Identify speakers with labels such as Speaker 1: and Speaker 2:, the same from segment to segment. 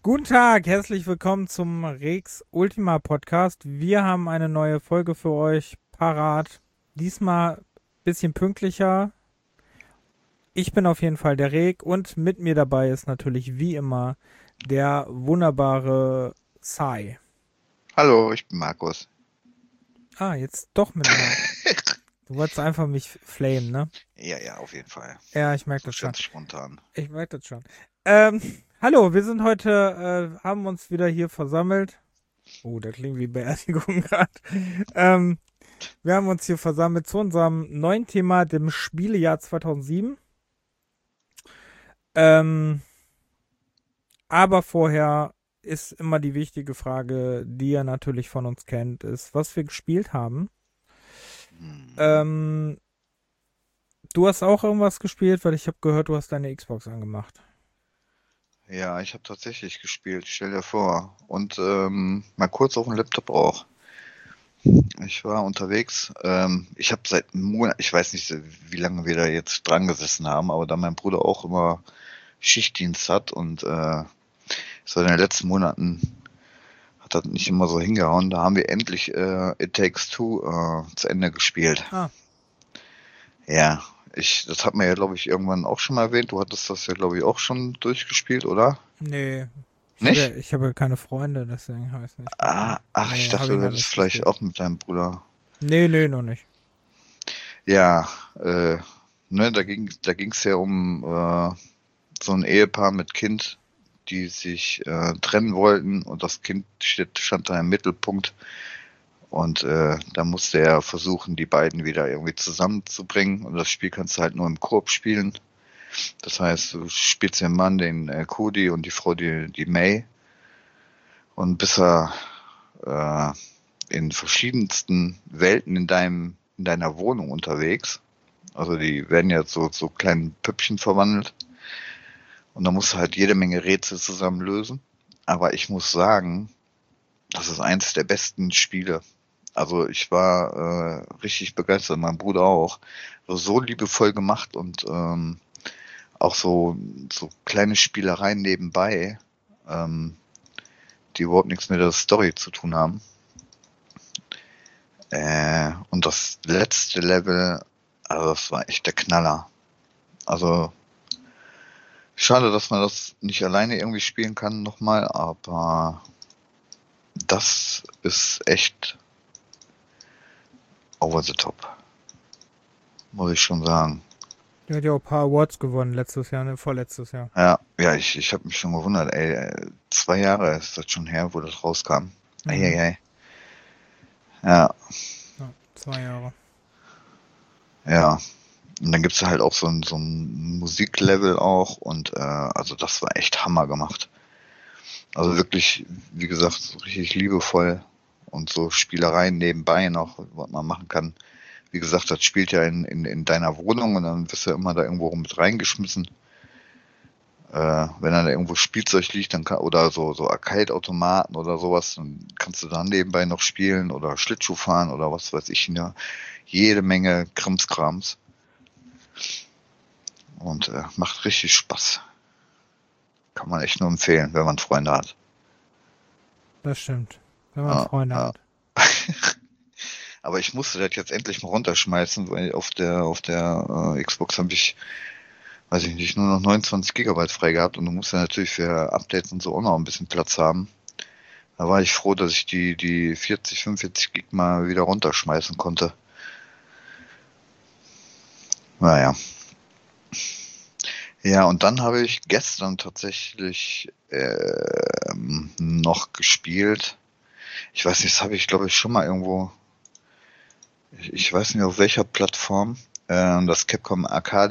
Speaker 1: Guten Tag, herzlich willkommen zum Rex Ultima Podcast. Wir haben eine neue Folge für euch parat. Diesmal ein bisschen pünktlicher. Ich bin auf jeden Fall der Reg und mit mir dabei ist natürlich wie immer der wunderbare Sai.
Speaker 2: Hallo, ich bin Markus.
Speaker 1: Ah, jetzt doch mit Marc. Du wolltest einfach mich flamen, ne?
Speaker 2: Ja, ja, auf jeden Fall.
Speaker 1: Ja, ich merke
Speaker 2: So
Speaker 1: das schon.
Speaker 2: ganz spontan.
Speaker 1: Ich merke das schon. Ähm, hallo, wir sind heute, haben uns wieder hier versammelt. Oh, der klingt wie Beerdigung gerade. Ähm, Wir haben uns hier versammelt zu unserem neuen Thema, dem Spielejahr 2007. Ähm, aber vorher ist immer die wichtige Frage, die ihr natürlich von uns kennt, ist, was wir gespielt haben.
Speaker 2: Mhm.
Speaker 1: Ähm, Du hast auch irgendwas gespielt, weil ich habe gehört, du hast deine Xbox angemacht.
Speaker 2: Ja, ich habe tatsächlich gespielt, stell dir vor. Und mal kurz auf dem Laptop auch. Ich war unterwegs. Ich habe seit einem Monat, ich weiß nicht, wie lange wir da jetzt dran gesessen haben, aber da mein Bruder auch immer Schichtdienst hat und so in den letzten Monaten hat das nicht immer so hingehauen, da haben wir endlich It Takes Two zu Ende gespielt.
Speaker 1: Ah,
Speaker 2: Ja, das hat man ja, glaube ich, irgendwann auch schon mal erwähnt. Du hattest das ja, glaube ich, auch schon durchgespielt, oder?
Speaker 1: nee.
Speaker 2: Nicht?
Speaker 1: Ich habe ja keine Freunde, deswegen habe ich es nicht gespielt.
Speaker 2: Ach, ich
Speaker 1: Nee,
Speaker 2: dachte,
Speaker 1: habe ich
Speaker 2: du
Speaker 1: noch
Speaker 2: hättest
Speaker 1: nicht
Speaker 2: vielleicht
Speaker 1: gespielt.
Speaker 2: auch mit deinem Bruder.
Speaker 1: Nee, noch nicht.
Speaker 2: Ja, äh, ne, da ging's ja um so ein Ehepaar mit Kind, die sich trennen wollten und das Kind stand da im Mittelpunkt und da musste er versuchen, die beiden wieder irgendwie zusammenzubringen und das Spiel kannst du halt nur im Koop spielen. Das heißt, du spielst den Mann, den Cody und die Frau, die May. Und bist er äh, in verschiedensten Welten in deiner Wohnung unterwegs. Also die werden ja so kleinen Püppchen verwandelt. Und da musst du halt jede Menge Rätsel zusammen lösen. Aber ich muss sagen, das ist eins der besten Spiele. Also ich war richtig begeistert, mein Bruder auch. So liebevoll gemacht und auch so kleine Spielereien nebenbei, ähm, die überhaupt nichts mit der Story zu tun haben. Und das letzte Level, also das war echt der Knaller. Also schade, dass man das nicht alleine irgendwie spielen kann nochmal, aber das ist echt over the top, muss ich schon sagen.
Speaker 1: Der hat ja auch ein paar Awards gewonnen letztes Jahr, ne? Vorletztes Jahr.
Speaker 2: Ja, ich habe mich schon gewundert, ey, 2 Jahre ist das schon her, wo das rauskam.
Speaker 1: Mhm.
Speaker 2: Eieiei. Ja,
Speaker 1: Ja, 2 Jahre.
Speaker 2: ja. Und dann gibt's halt auch so ein Musiklevel auch und also das war echt Hammer gemacht. Also wirklich, wie gesagt, so richtig liebevoll und so Spielereien nebenbei noch, was man machen kann. Wie gesagt, das spielt ja in deiner Wohnung und dann wirst du ja immer da irgendwo mit reingeschmissen. Wenn dann da irgendwo Spielzeug liegt, dann oder so Arcade-Automaten oder sowas, dann kannst du da nebenbei noch spielen oder Schlittschuh fahren oder was weiß ich, ja. Jede Menge Krimskrams und macht richtig Spaß. Kann man echt nur empfehlen, wenn man Freunde hat.
Speaker 1: Das stimmt. Wenn man
Speaker 2: Ja,
Speaker 1: Freunde
Speaker 2: ja.
Speaker 1: hat.
Speaker 2: Aber ich musste das jetzt endlich mal runterschmeißen, weil auf der Xbox habe ich, weiß ich nicht, nur noch 29 Gigabyte frei gehabt und du musst ja natürlich für Updates und so auch noch ein bisschen Platz haben. Da war ich froh, dass ich die 40, 45 Gig mal wieder runterschmeißen konnte. Naja. Ja, und dann habe ich gestern tatsächlich noch gespielt. Ich weiß nicht, das habe ich glaube ich schon mal irgendwo, ich weiß nicht auf welcher Plattform, das Capcom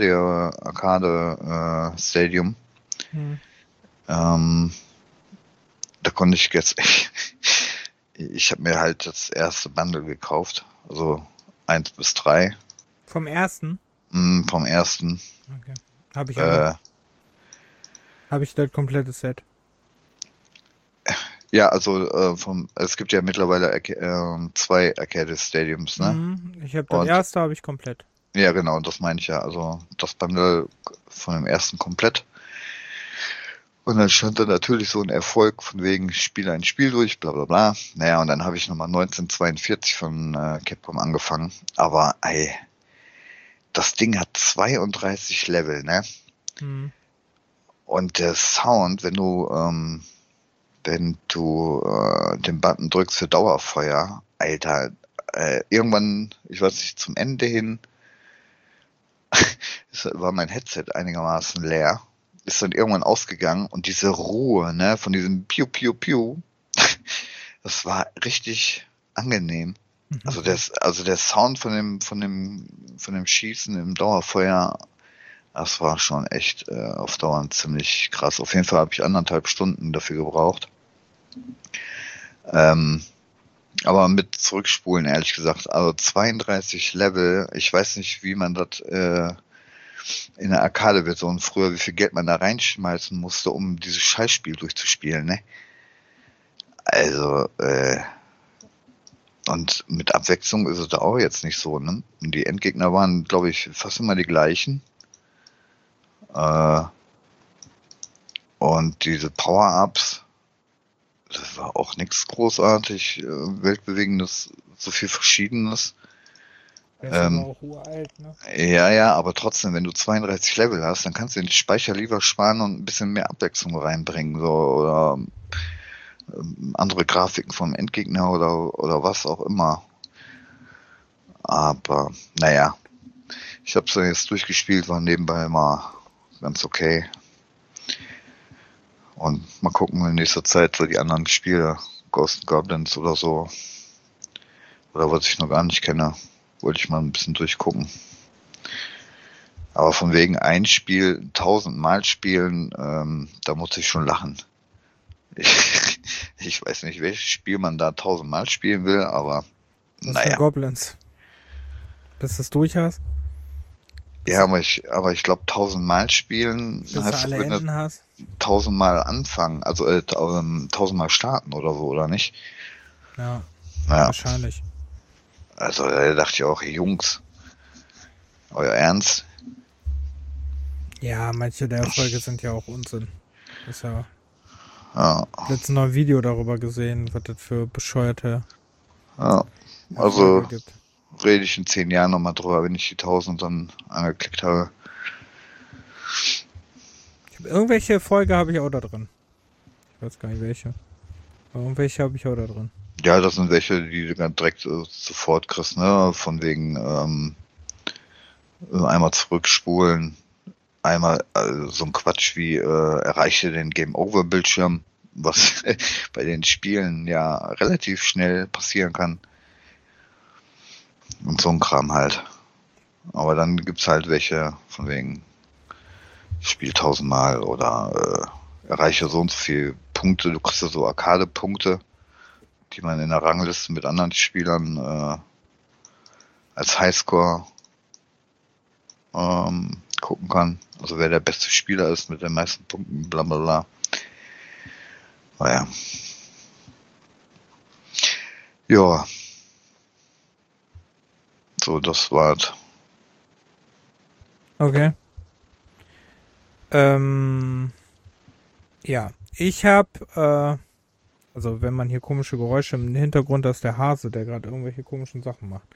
Speaker 2: Arcade Stadium.
Speaker 1: Hm.
Speaker 2: Ähm, Da konnte ich jetzt, ich habe mir halt das erste Bundle gekauft, also 1 bis 3
Speaker 1: Vom ersten?
Speaker 2: vom ersten.
Speaker 1: Okay. Habe ich auch.
Speaker 2: Äh,
Speaker 1: Habe ich das komplette Set.
Speaker 2: ja, also es gibt ja mittlerweile 2 Arcade Stadiums, ne?
Speaker 1: Mhm. Ich habe das
Speaker 2: Und
Speaker 1: erste, habe ich komplett.
Speaker 2: ja, genau, das meine ich ja. Also das Bundle von dem ersten komplett. Und dann stand da natürlich so ein Erfolg von wegen, spiele ein Spiel durch, bla bla bla. Naja, und dann habe ich nochmal 1942 von Capcom angefangen. Aber ey, das Ding hat 32 Level, ne?
Speaker 1: Hm.
Speaker 2: Und der Sound, wenn du den Button drückst für Dauerfeuer, Alter, irgendwann, ich weiß nicht, zum Ende hin, war mein Headset einigermaßen leer, ist dann irgendwann ausgegangen und diese Ruhe, ne, von diesem Piu Piu Piu, das war richtig angenehm. Also der Sound von dem Schießen im Dauerfeuer, das war schon echt auf Dauer ziemlich krass. Auf jeden Fall habe ich 1,5 Stunden dafür gebraucht. Aber mit Zurückspulen, ehrlich gesagt, also 32 Level, ich weiß nicht, wie man das in der Arcade-Version früher, wie viel Geld man da reinschmeißen musste, um dieses Scheißspiel durchzuspielen, ne? Also, und mit Abwechslung ist es da auch jetzt nicht so, ne? Und die Endgegner waren, glaube ich, fast immer die gleichen. Und diese Power-Ups, das war auch nichts großartig, weltbewegendes, so viel Verschiedenes.
Speaker 1: Der ist aber auch uralt, ne?
Speaker 2: Ja, aber trotzdem, wenn du 32 Level hast, dann kannst du den Speicher lieber sparen und ein bisschen mehr Abwechslung reinbringen, so, oder andere Grafiken vom Endgegner oder was auch immer. Aber, naja, ich habe es dann jetzt durchgespielt, war nebenbei mal ganz okay. Und mal gucken in nächster Zeit so die anderen Spiele, Ghost Goblins oder so, oder was ich noch gar nicht kenne, wollte ich mal ein bisschen durchgucken. Aber von wegen ein Spiel 1000 Mal spielen, da muss ich schon lachen. Ich weiß nicht, welches Spiel man da 1000 Mal spielen will, aber
Speaker 1: Was
Speaker 2: naja.
Speaker 1: für Goblins? Bis du es durch hast?
Speaker 2: Ja, aber ich glaube 1000 Mal spielen
Speaker 1: Bis du
Speaker 2: heißt doch,
Speaker 1: alle
Speaker 2: wenn du
Speaker 1: Enden hast?
Speaker 2: 1000 Mal anfangen, also 1000 Mal starten oder so, oder nicht?
Speaker 1: Ja,
Speaker 2: Ja,
Speaker 1: wahrscheinlich.
Speaker 2: also da dachte ich auch, Jungs, euer Ernst?
Speaker 1: Ja, manche der Erfolge sind ja auch Unsinn. Ist ja
Speaker 2: Ja,
Speaker 1: letztens noch ein Video darüber gesehen, was das für bescheuerte
Speaker 2: ja.
Speaker 1: Erfolge
Speaker 2: Also
Speaker 1: gibt.
Speaker 2: rede ich in 10 Jahren nochmal drüber, wenn ich die 1000 dann angeklickt habe.
Speaker 1: Irgendwelche Erfolge habe ich auch da drin. Ich weiß gar nicht welche. Aber irgendwelche habe ich auch da drin.
Speaker 2: Ja, das sind welche, die du dann direkt sofort kriegst, ne? Von wegen einmal zurückspulen, einmal so ein Quatsch wie erreiche den Game-Over-Bildschirm, was bei den Spielen ja relativ schnell passieren kann. Und so ein Kram halt. Aber dann gibt's halt welche von wegen Spiel 1000 Mal oder erreiche so und so viele Punkte. Du kriegst ja so Arcade-Punkte, die man in der Rangliste mit anderen Spielern als Highscore gucken kann. Also wer der beste Spieler ist mit den meisten Punkten, bla bla bla. Naja. Ja. So, das war's.
Speaker 1: Okay. Ja, ich habe, also wenn man hier komische Geräusche im Hintergrund, das ist der Hase, der gerade irgendwelche komischen Sachen macht.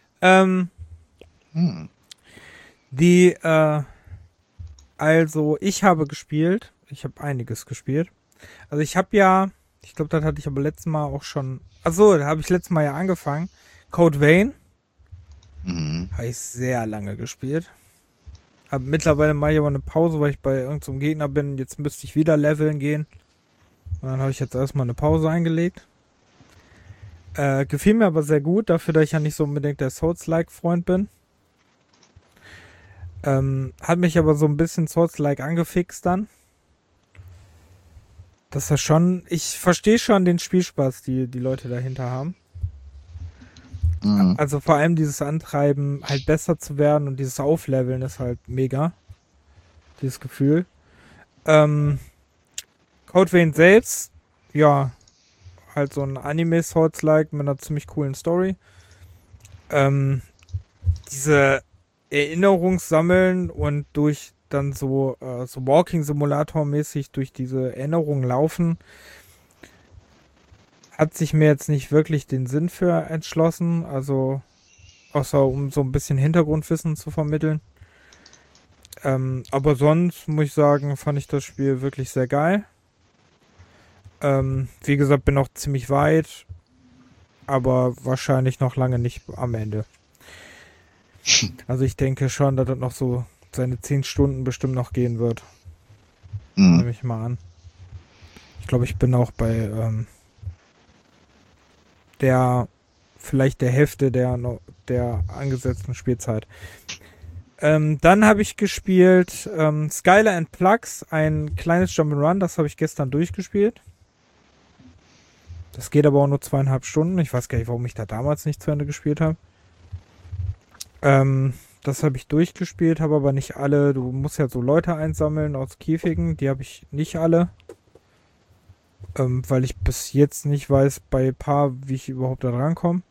Speaker 1: Also ich habe gespielt, ich habe einiges gespielt. Also ich habe ja, ich glaube, das hatte ich aber letztes Mal auch schon, achso, da habe ich letztes Mal ja angefangen. Code Vein. Habe ich sehr lange gespielt. Mittlerweile mache ich aber eine Pause, weil ich bei irgendeinem Gegner bin. Jetzt müsste ich wieder leveln gehen. Und dann habe ich jetzt erstmal eine Pause eingelegt. Gefiel mir aber sehr gut, dafür, dass ich ja nicht so unbedingt der Souls-like-Freund bin. Hat mich aber so ein bisschen Souls-like angefixt dann. Das ist schon, ich verstehe schon den Spielspaß, die Leute dahinter haben. Also vor allem dieses Antreiben, halt besser zu werden und dieses Aufleveln ist halt mega. Dieses Gefühl. Code Vein selbst, ja, halt so ein Anime-Souls-like mit einer ziemlich coolen Story. Diese Erinnerungssammeln und durch dann so Walking-Simulator-mäßig durch diese Erinnerungen laufen, hat sich mir jetzt nicht wirklich den Sinn für entschlossen, also außer um so ein bisschen Hintergrundwissen zu vermitteln. Aber sonst muss ich sagen, fand ich das Spiel wirklich sehr geil. Wie gesagt, bin auch ziemlich weit, aber wahrscheinlich noch lange nicht am Ende. Also ich denke schon, dass das noch so seine 10 Stunden bestimmt noch gehen wird. Nehme ich mal an. Ich glaube, ich bin auch bei vielleicht der Hälfte der angesetzten Spielzeit. Dann habe ich gespielt Skylar and Plugs, ein kleines Jump'n'Run, das habe ich gestern durchgespielt. Das geht aber auch nur 2,5 Stunden. Ich weiß gar nicht, warum ich da damals nicht zu Ende gespielt habe. Das habe ich durchgespielt, habe aber nicht alle. Du musst ja so Leute einsammeln aus Käfigen. Die habe ich nicht alle. Weil ich bis jetzt nicht weiß bei paar, wie ich überhaupt da rankomme.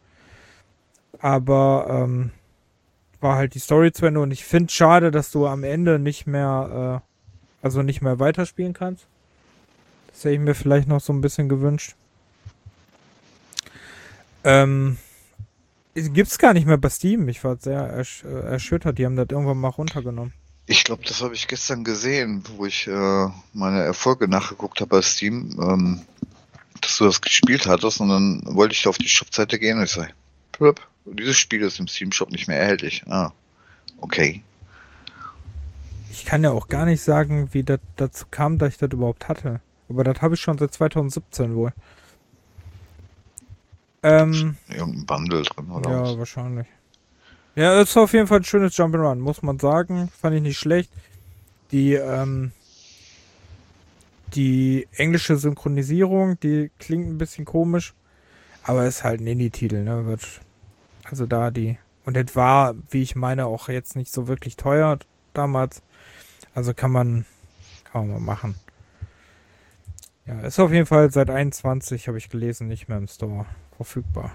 Speaker 1: Aber war halt die Story zu Ende und ich finde es schade, dass du am Ende nicht mehr weiterspielen kannst. Das hätte ich mir vielleicht noch so ein bisschen gewünscht. Gibt's gar nicht mehr bei Steam. Ich war sehr erschüttert. Die haben das irgendwann mal runtergenommen.
Speaker 2: Ich glaube, das habe ich gestern gesehen, wo ich meine Erfolge nachgeguckt habe bei Steam, dass du das gespielt hattest und dann wollte ich auf die Shop-Seite gehen und ich sage, dieses Spiel ist im Steam-Shop nicht mehr erhältlich. Ah, okay.
Speaker 1: Ich kann ja auch gar nicht sagen, wie das dazu kam, dass ich das überhaupt hatte. Aber das habe ich schon seit 2017 wohl.
Speaker 2: Irgendein Bundle drin, oder
Speaker 1: Ja,
Speaker 2: was?
Speaker 1: wahrscheinlich. Ja, ist auf jeden Fall ein schönes Jump'n'Run, muss man sagen. Fand ich nicht schlecht. Die englische Synchronisierung, die klingt ein bisschen komisch, aber ist halt ein Indie-Titel, ne? Also und das war, wie ich meine, auch jetzt nicht so wirklich teuer damals. Also kann man mal machen. Ja, ist auf jeden Fall seit 21, habe ich gelesen, nicht mehr im Store verfügbar.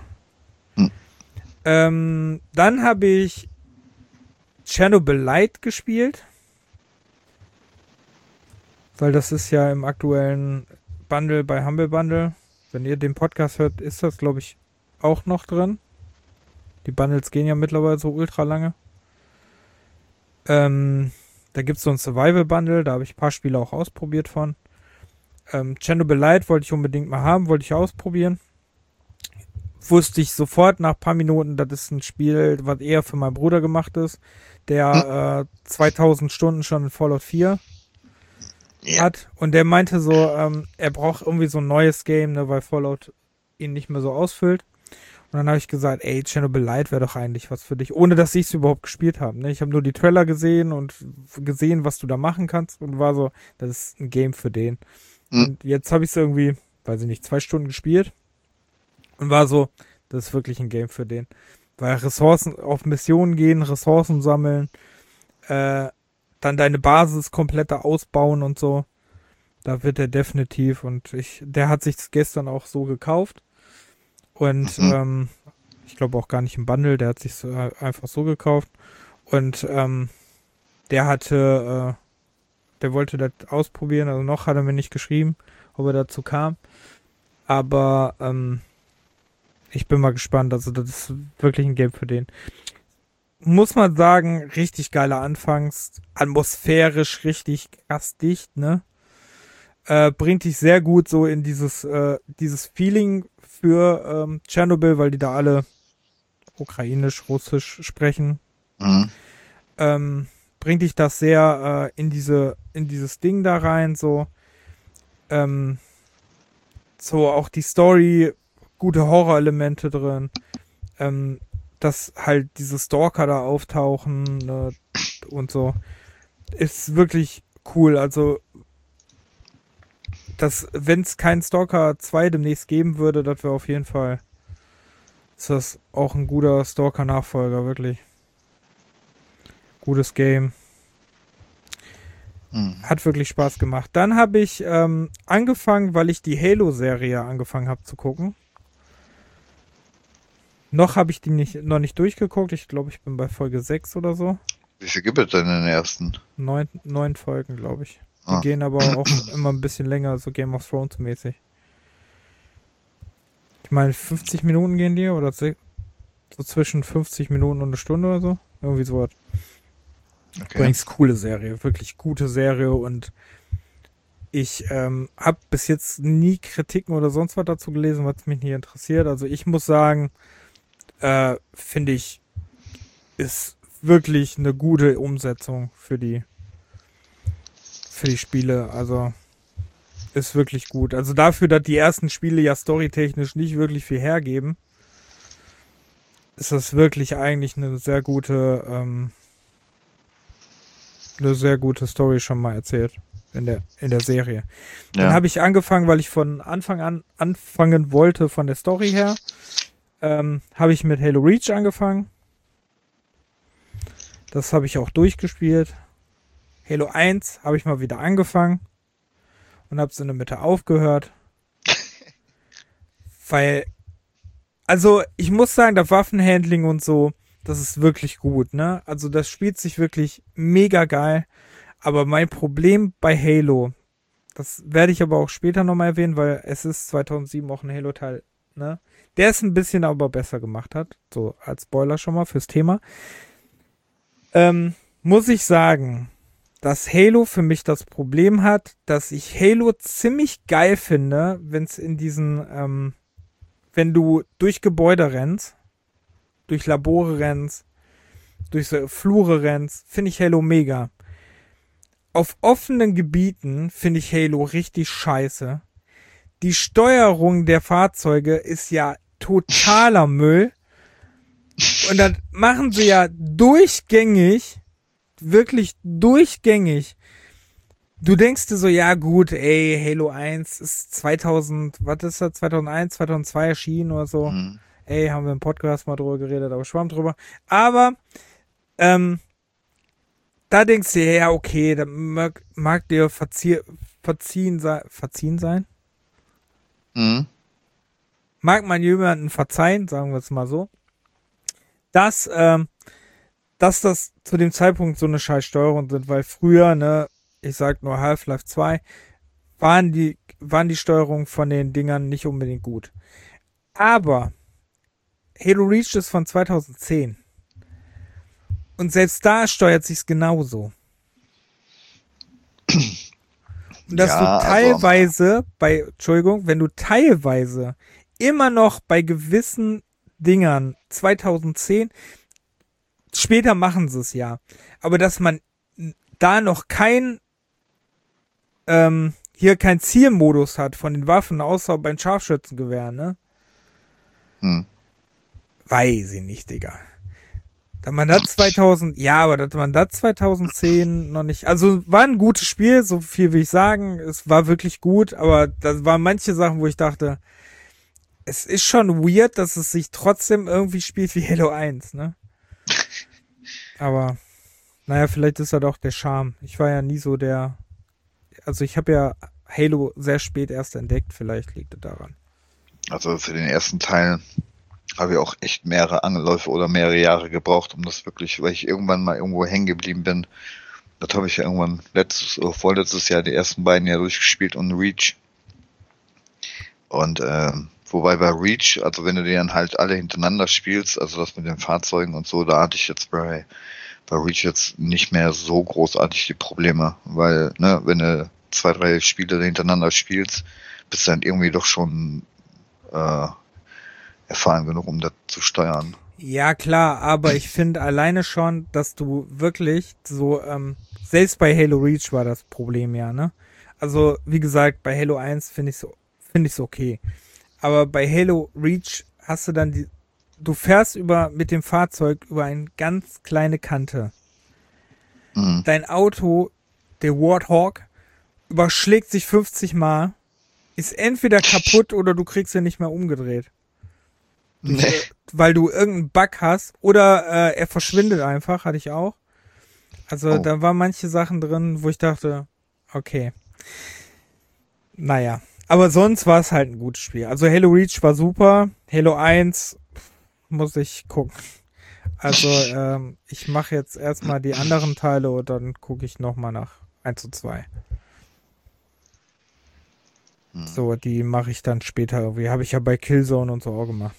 Speaker 1: Dann habe ich Chernobyl Light gespielt. Weil das ist ja im aktuellen Bundle bei Humble Bundle. Wenn ihr den Podcast hört, ist das, glaube ich, auch noch drin. Die Bundles gehen ja mittlerweile so ultra lange. Da gibt es so ein Survival-Bundle, da habe ich ein paar Spiele auch ausprobiert von. Chernobyl Light wollte ich unbedingt mal haben, wollte ich ausprobieren. Wusste ich sofort nach ein paar Minuten, das ist ein Spiel, was eher für meinen Bruder gemacht ist, der 2000 Stunden schon in Fallout 4 hat. Und der meinte so, er braucht irgendwie so ein neues Game, ne, weil Fallout ihn nicht mehr so ausfüllt. Und dann habe ich gesagt, ey, Chernobyl Light wäre doch eigentlich was für dich, ohne dass ich es überhaupt gespielt habe. Ne? Ich habe nur die Trailer gesehen und gesehen, was du da machen kannst und war so, das ist ein Game für den. Und jetzt habe ich es irgendwie, weiß ich nicht, 2 Stunden gespielt und war so, das ist wirklich ein Game für den. Weil Ressourcen auf Missionen gehen, Ressourcen sammeln, dann deine Basis kompletter ausbauen und so. Da wird er definitiv der hat sich gestern auch so gekauft. Und ich glaube auch gar nicht im Bundle, der hat sich einfach so gekauft. Und der wollte das ausprobieren, also noch hat er mir nicht geschrieben, ob er dazu kam. Aber ich bin mal gespannt, also das ist wirklich ein Game für den. Muss man sagen, richtig geiler Anfangs, atmosphärisch richtig krass dicht, ne? Bringt dich sehr gut so in dieses Feeling für Tschernobyl, weil die da alle ukrainisch, russisch sprechen. Bringt dich das sehr in dieses Ding da rein, so. So auch die Story, gute Horrorelemente drin. Dass halt diese Stalker da auftauchen, ne, und so. Ist wirklich cool, also wenn es keinen Stalker 2 demnächst geben würde, das wäre auf jeden Fall, ist das auch ein guter Stalker-Nachfolger, wirklich. Gutes Game. Hat wirklich Spaß gemacht. Dann habe ich angefangen, weil ich die Halo-Serie angefangen habe zu gucken. Noch habe ich die noch nicht durchgeguckt. Ich glaube, ich bin bei Folge 6 oder so.
Speaker 2: Wie viel gibt es denn in den ersten?
Speaker 1: 9 Folgen, glaube ich. Die
Speaker 2: Ah.
Speaker 1: gehen aber auch immer ein bisschen länger, so Game of Thrones mäßig. Ich meine, 50 Minuten gehen die oder so zwischen 50 Minuten und eine Stunde oder so. Irgendwie sowas.
Speaker 2: Okay.
Speaker 1: Übrigens coole Serie, wirklich gute Serie und ich habe bis jetzt nie Kritiken oder sonst was dazu gelesen, was mich nicht interessiert. Also ich muss sagen, finde ich, ist wirklich eine gute Umsetzung für die Spiele. Also ist wirklich gut. Also dafür, dass die ersten Spiele ja storytechnisch nicht wirklich viel hergeben, ist das wirklich eigentlich eine sehr gute Story schon mal erzählt in der Serie. Dann
Speaker 2: Ja.
Speaker 1: habe ich angefangen, weil ich von Anfang an anfangen wollte von der Story her, habe ich mit Halo Reach angefangen. Das habe ich auch durchgespielt. Halo 1 habe ich mal wieder angefangen und habe es in der Mitte aufgehört. Weil, also ich muss sagen, das Waffenhandling und so, das ist wirklich gut, ne? Also das spielt sich wirklich mega geil. Aber mein Problem bei Halo, das werde ich aber auch später nochmal erwähnen, weil es ist 2007 auch ein Halo-Teil, ne? Der es ein bisschen aber besser gemacht hat. So als Spoiler schon mal fürs Thema. Muss ich sagen, dass Halo für mich das Problem hat, dass ich Halo ziemlich geil finde, wenn es in diesen, wenn du durch Gebäude rennst, durch Labore rennst, durch so Flure rennst, finde ich Halo mega. Auf offenen Gebieten finde ich Halo richtig scheiße. Die Steuerung der Fahrzeuge ist ja totaler Müll. Und das machen sie ja durchgängig, wirklich durchgängig. Du denkst dir so, ja gut, ey, Halo 1 ist 2000, was ist das, 2001, 2002 erschienen oder so.
Speaker 2: Mhm.
Speaker 1: Ey, haben wir im Podcast mal drüber geredet, aber schwamm drüber. Aber, da denkst du, ja, okay, da mag dir verziehen sein?
Speaker 2: Mhm.
Speaker 1: Mag man jemanden verzeihen, sagen wir es mal so, dass das zu dem Zeitpunkt so eine scheiß Steuerung sind, weil früher, ne, ich sag nur Half-Life 2, waren die Steuerungen von den Dingern nicht unbedingt gut. Aber Halo Reach ist von 2010. Und selbst da steuert sich's genauso. Und dass
Speaker 2: Ja,
Speaker 1: du teilweise wenn du teilweise immer noch bei gewissen Dingern 2010, später machen sie es ja, aber dass man da noch kein Zielmodus hat von den Waffen, außer beim Scharfschützengewehr, ne? Weiß ich nicht, Digga. Dass man das 2010 noch nicht, also war ein gutes Spiel, so viel will ich sagen, es war wirklich gut, aber da waren manche Sachen, wo ich dachte, es ist schon weird, dass es sich trotzdem irgendwie spielt wie Halo 1, ne? Aber, naja, vielleicht ist das auch der Charme. Ich war ja nie so also ich habe ja Halo sehr spät erst entdeckt, vielleicht liegt es daran.
Speaker 2: Also für den ersten Teil habe ich auch echt mehrere Anläufe oder mehrere Jahre gebraucht, um das wirklich, weil ich irgendwann mal irgendwo hängen geblieben bin. Das habe ich ja irgendwann letztes oder vorletztes Jahr die ersten beiden Jahre durchgespielt und Reach. Und wobei bei Reach, also wenn du die dann halt alle hintereinander spielst, also das mit den Fahrzeugen und so, da hatte ich jetzt bei Reach jetzt nicht mehr so großartig die Probleme, weil, ne, wenn du 2, 3 Spiele hintereinander spielst, bist du dann irgendwie doch schon erfahren genug, um das zu steuern.
Speaker 1: Ja, klar, aber ich finde alleine schon, dass du wirklich so, selbst bei Halo Reach war das Problem ja, ne? Also, wie gesagt, bei Halo 1 finde ich's okay. Aber bei Halo Reach hast du dann du fährst mit dem Fahrzeug über eine ganz kleine Kante.
Speaker 2: Mhm.
Speaker 1: Dein Auto, der Warthog, überschlägt sich 50 Mal, ist entweder kaputt oder du kriegst ihn nicht mehr umgedreht. Weil du irgendeinen Bug hast oder er verschwindet einfach, hatte ich auch. Also da waren manche Sachen drin, wo ich dachte, okay. Naja, aber sonst war es halt ein gutes Spiel. Also Halo Reach war super, Halo 1 muss ich gucken. Also, ich mache jetzt erstmal die anderen Teile und dann gucke ich nochmal nach 1 und 2. So, die mache ich dann später irgendwie. Habe ich ja bei Killzone und so auch gemacht.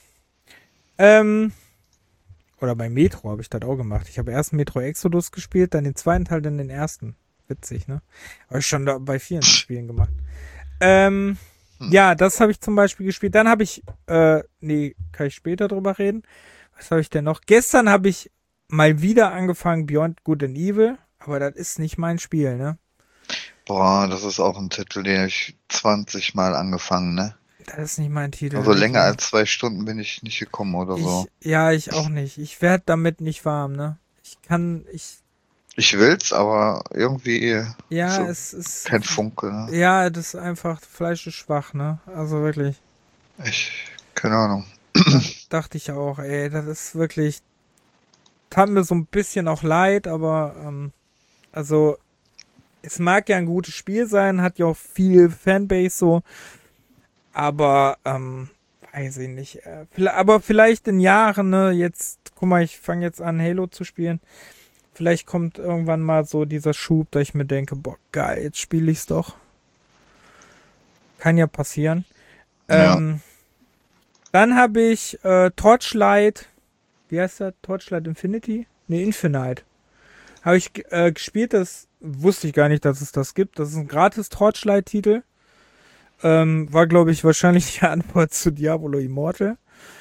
Speaker 1: Oder bei Metro habe ich das auch gemacht. Ich habe erst Metro Exodus gespielt, dann den zweiten Teil, dann den ersten. Witzig, ne? Habe ich schon da bei vielen Spielen gemacht. Ja, das habe ich zum Beispiel gespielt. Dann habe ich, kann ich später drüber reden. Was habe ich denn noch? Gestern habe ich mal wieder angefangen Beyond Good and Evil, aber das ist nicht mein Spiel, ne?
Speaker 2: Boah, das ist auch ein Titel, den habe ich 20 Mal angefangen, ne?
Speaker 1: Das ist nicht mein Titel.
Speaker 2: Also länger als 2 Stunden bin ich nicht gekommen oder so.
Speaker 1: Ja, ich auch nicht. Ich werde damit nicht warm, ne?
Speaker 2: Ich will's, aber irgendwie
Speaker 1: Ja,
Speaker 2: so
Speaker 1: es ist.
Speaker 2: kein Funke, ne?
Speaker 1: Ja, das ist einfach, Fleisch ist schwach, ne? Also wirklich.
Speaker 2: Keine Ahnung.
Speaker 1: Dachte ich auch, ey, das ist wirklich. Tat mir so ein bisschen auch leid, aber also es mag ja ein gutes Spiel sein, hat ja auch viel Fanbase so, aber weiß ich nicht. Aber vielleicht in Jahren, ne, jetzt, guck mal, ich fange jetzt an, Halo zu spielen. Vielleicht kommt irgendwann mal so dieser Schub, dass ich mir denke, boah, geil, jetzt spiele ich's doch. Kann ja passieren.
Speaker 2: Ja.
Speaker 1: Dann habe ich Torchlight, wie heißt das? Torchlight Infinity? Ne, Infinite. Habe ich gespielt, das wusste ich gar nicht, dass es das gibt. Das ist ein gratis Torchlight-Titel. War, glaube ich, wahrscheinlich die Antwort zu Diablo Immortal.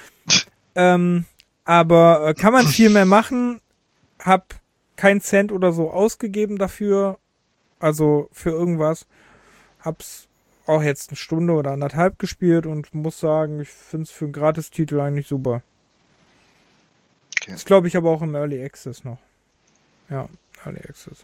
Speaker 1: Aber kann man viel mehr machen. Hab keinen Cent oder so ausgegeben dafür. Also für irgendwas. Hab's auch jetzt 1 Stunde oder 1,5 gespielt und muss sagen, ich finde es für einen Gratis-Titel eigentlich super.
Speaker 2: Okay.
Speaker 1: Ist, glaube ich, aber auch im Early Access noch. Ja, Early Access.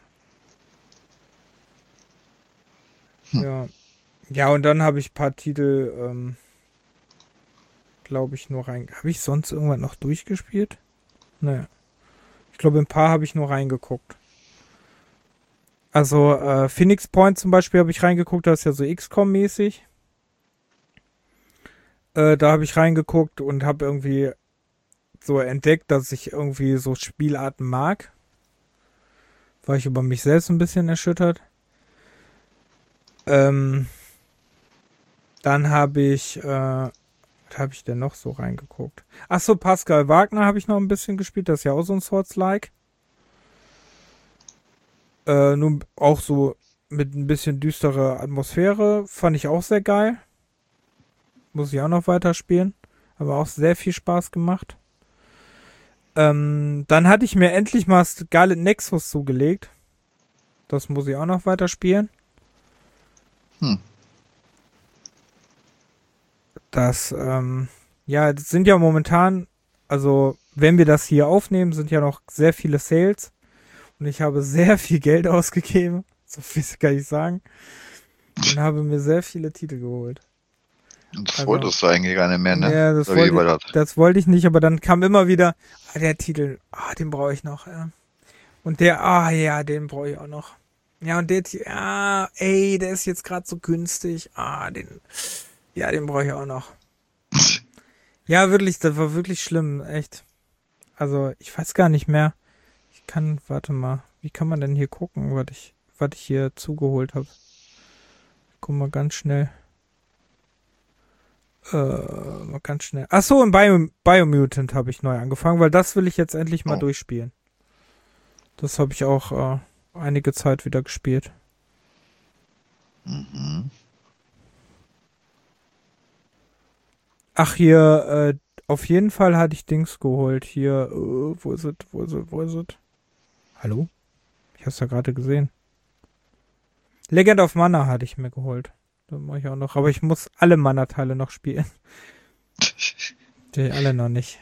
Speaker 1: Ja. Ja, und dann habe ich ein paar Titel, glaube ich, nur rein. Habe ich sonst irgendwann noch durchgespielt? Naja. Ich glaube, ein paar habe ich nur reingeguckt. Also, Phoenix Point zum Beispiel habe ich reingeguckt, das ist ja so XCOM-mäßig. Da habe ich reingeguckt und habe irgendwie so entdeckt, dass ich irgendwie so Spielarten mag. War ich über mich selbst ein bisschen erschüttert. Dann habe ich, was habe ich denn noch so reingeguckt? Achso, Pascal Wagner habe ich noch ein bisschen gespielt, das ist ja auch so ein Souls-like. Nun auch so mit ein bisschen düsterer Atmosphäre, fand ich auch sehr geil. Muss ich auch noch weiterspielen. Aber auch sehr viel Spaß gemacht. Dann hatte ich mir endlich mal Scarlet Nexus zugelegt. Das muss ich auch noch weiterspielen. Das, ja, das sind ja momentan, also wenn wir das hier aufnehmen, sind ja noch sehr viele Sales. Und ich habe sehr viel Geld ausgegeben. So viel kann ich sagen. Und habe mir sehr viele Titel geholt.
Speaker 2: Und das wolltest du eigentlich gar nicht mehr, ne?
Speaker 1: Ja, das wollte ich nicht, aber dann kam immer wieder, der Titel, den brauche ich noch. Und der, ja, den brauche ich auch noch. Ja, und der Titel, der ist jetzt gerade so günstig. Den brauche ich auch noch. Ja, wirklich, das war wirklich schlimm, echt. Also, ich weiß gar nicht mehr. Warte mal, wie kann man denn hier gucken, was ich hier zugeholt habe? Guck mal ganz schnell. Achso, in Biomutant habe ich neu angefangen, weil das will ich jetzt endlich mal durchspielen. Das habe ich auch einige Zeit wieder gespielt. Ach, hier, auf jeden Fall hatte ich Dings geholt. Hier, wo ist es? Hallo? Ich hab's ja gerade gesehen. Legend of Mana hatte ich mir geholt. Da mache ich auch noch. Aber ich muss alle Mana-Teile noch spielen. Die alle noch nicht.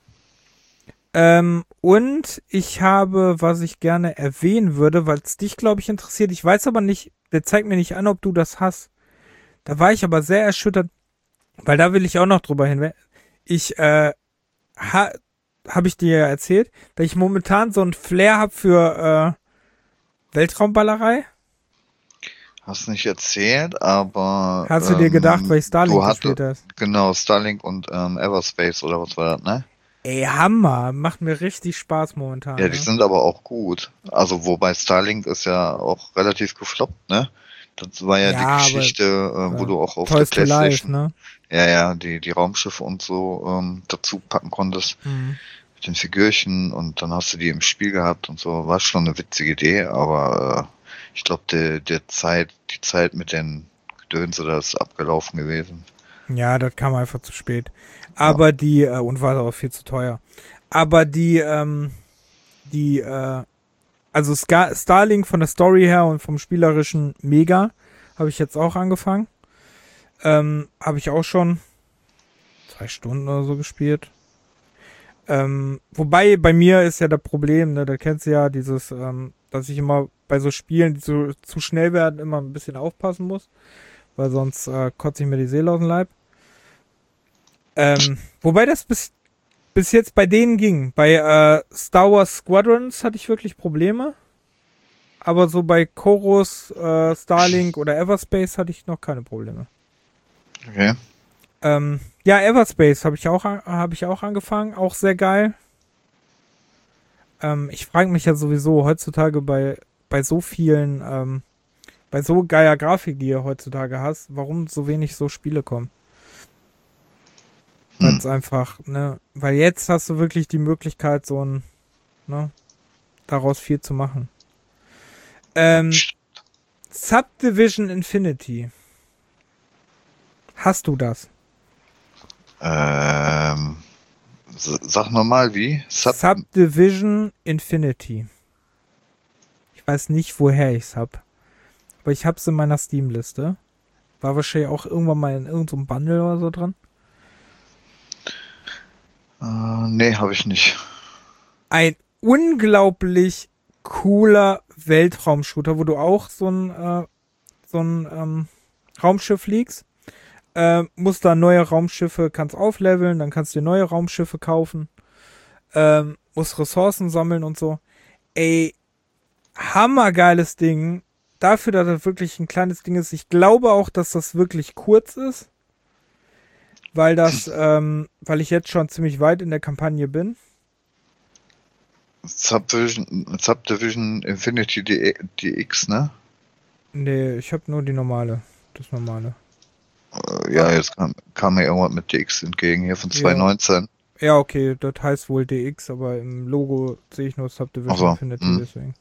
Speaker 1: Und ich habe, was ich gerne erwähnen würde, weil es dich, glaube ich, interessiert. Ich weiß aber nicht, der zeigt mir nicht an, ob du das hast. Da war ich aber sehr erschüttert, weil da will ich auch noch drüber hinweg. Habe ich dir ja erzählt, dass ich momentan so ein Flair habe für Weltraumballerei.
Speaker 2: Hast nicht erzählt, aber...
Speaker 1: Hast du dir gedacht, weil ich Starlink gespielt hast?
Speaker 2: Genau, Starlink und Everspace oder was war das, ne?
Speaker 1: Ey, Hammer. Macht mir richtig Spaß momentan.
Speaker 2: Ja, die
Speaker 1: Ne?
Speaker 2: sind aber auch gut. Also, wobei Starlink ist ja auch relativ gefloppt, ne? Das war ja die
Speaker 1: Ja, aber
Speaker 2: Geschichte, wo du auch auf der
Speaker 1: Toys to Life,
Speaker 2: PlayStation,
Speaker 1: ne?
Speaker 2: ja, die Raumschiffe und so dazu packen konntest.
Speaker 1: Mhm.
Speaker 2: Mit den Figürchen und dann hast du die im Spiel gehabt und so. War schon eine witzige Idee, aber ich glaube, die Zeit mit den Gedöns oder ist abgelaufen gewesen.
Speaker 1: Ja, das kam einfach zu spät.
Speaker 2: Ja.
Speaker 1: Aber und war auch viel zu teuer. Aber also Starlink von der Story her und vom spielerischen mega, habe ich jetzt auch angefangen. Habe ich auch schon 2 Stunden oder so gespielt. Wobei bei mir ist ja das Problem, ne, da kennst du ja dieses, dass ich immer bei so Spielen, die zu schnell werden, immer ein bisschen aufpassen muss, weil sonst kotze ich mir die Seele aus dem Leib. Wobei das bis jetzt bei denen ging. Bei Star Wars Squadrons hatte ich wirklich Probleme. Aber so bei Chorus, Starlink oder Everspace hatte ich noch keine Probleme.
Speaker 2: Okay.
Speaker 1: Ja, Everspace habe ich auch angefangen. Auch sehr geil. Ich frage mich ja sowieso heutzutage bei so vielen, bei so geiler Grafik, die ihr heutzutage hast, warum so wenig so Spiele kommen. Weil es einfach, ne, weil jetzt hast du wirklich die Möglichkeit, daraus viel zu machen. Subdivision Infinity. Hast du das?
Speaker 2: Sag nochmal, wie?
Speaker 1: Subdivision Infinity. Ich weiß nicht, woher ich's hab. Aber ich hab's in meiner Steam-Liste. War wahrscheinlich auch irgendwann mal in irgendeinem Bundle oder so dran.
Speaker 2: Nee, habe ich nicht.
Speaker 1: Ein unglaublich cooler Weltraumshooter, wo du auch so ein Raumschiff fliegst. Musst da neue Raumschiffe, kannst aufleveln, dann kannst du dir neue Raumschiffe kaufen. Musst Ressourcen sammeln und so. Ey, hammergeiles Ding. Dafür, dass das wirklich ein kleines Ding ist. Ich glaube auch, dass das wirklich kurz ist. Weil ich jetzt schon ziemlich weit in der Kampagne bin.
Speaker 2: Subdivision Infinity DX, ne?
Speaker 1: Nee, ich habe nur das normale.
Speaker 2: Ja, jetzt kam mir irgendwas mit DX entgegen, hier von 2019.
Speaker 1: Ja, okay, das heißt wohl DX, aber im Logo sehe ich nur Subdivision Infinity, deswegen.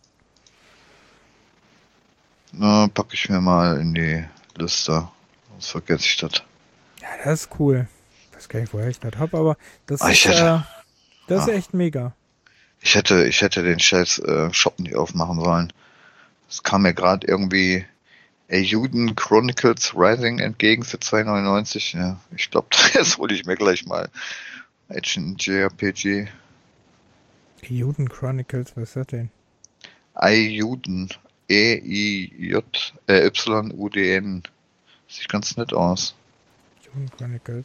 Speaker 2: Na, packe ich mir mal in die Liste. Sonst vergesse ich das.
Speaker 1: Ja, das ist cool. Ich weiß gar nicht, woher ich das habe, aber das ist echt mega.
Speaker 2: Ich hätte den scheiß Shop nicht aufmachen sollen. Es kam mir gerade irgendwie Eiyuden Chronicles Rising entgegen für 2,99. Ja, ich glaube, das hole ich mir gleich mal. Action JRPG.
Speaker 1: Eiyuden Chronicles, was ist das denn?
Speaker 2: Eiyuden. EIYUDN. Sieht ganz nett aus.
Speaker 1: Eiyuden Chronicles.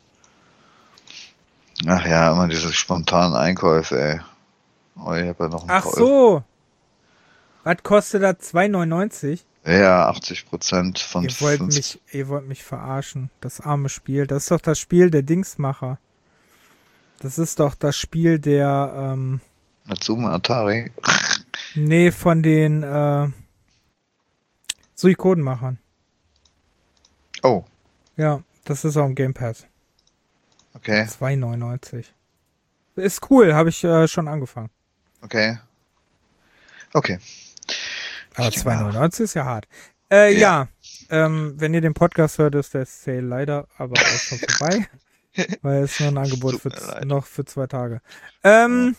Speaker 2: Ach ja, immer diese spontanen Einkäufe, ey. Oh, ich hab ja noch
Speaker 1: Ach so! Was kostet das? 2,99?
Speaker 2: Ja, 80% von
Speaker 1: Ihr wollt mich verarschen. Das arme Spiel. Das ist doch das Spiel der Dingsmacher. Das ist doch das Spiel der,
Speaker 2: Natsume Atari.
Speaker 1: Nee, von den, Suikoden-Machern.
Speaker 2: Oh.
Speaker 1: Ja, das ist auch im Game Pass.
Speaker 2: Okay.
Speaker 1: 2,99. Ist cool, habe ich schon angefangen.
Speaker 2: Okay.
Speaker 1: Aber 2,99 ist ja hart. Ja. Wenn ihr den Podcast hört, ist der Sale leider aber auch schon vorbei. Weil es nur ein Angebot noch für 2 Tage. Dann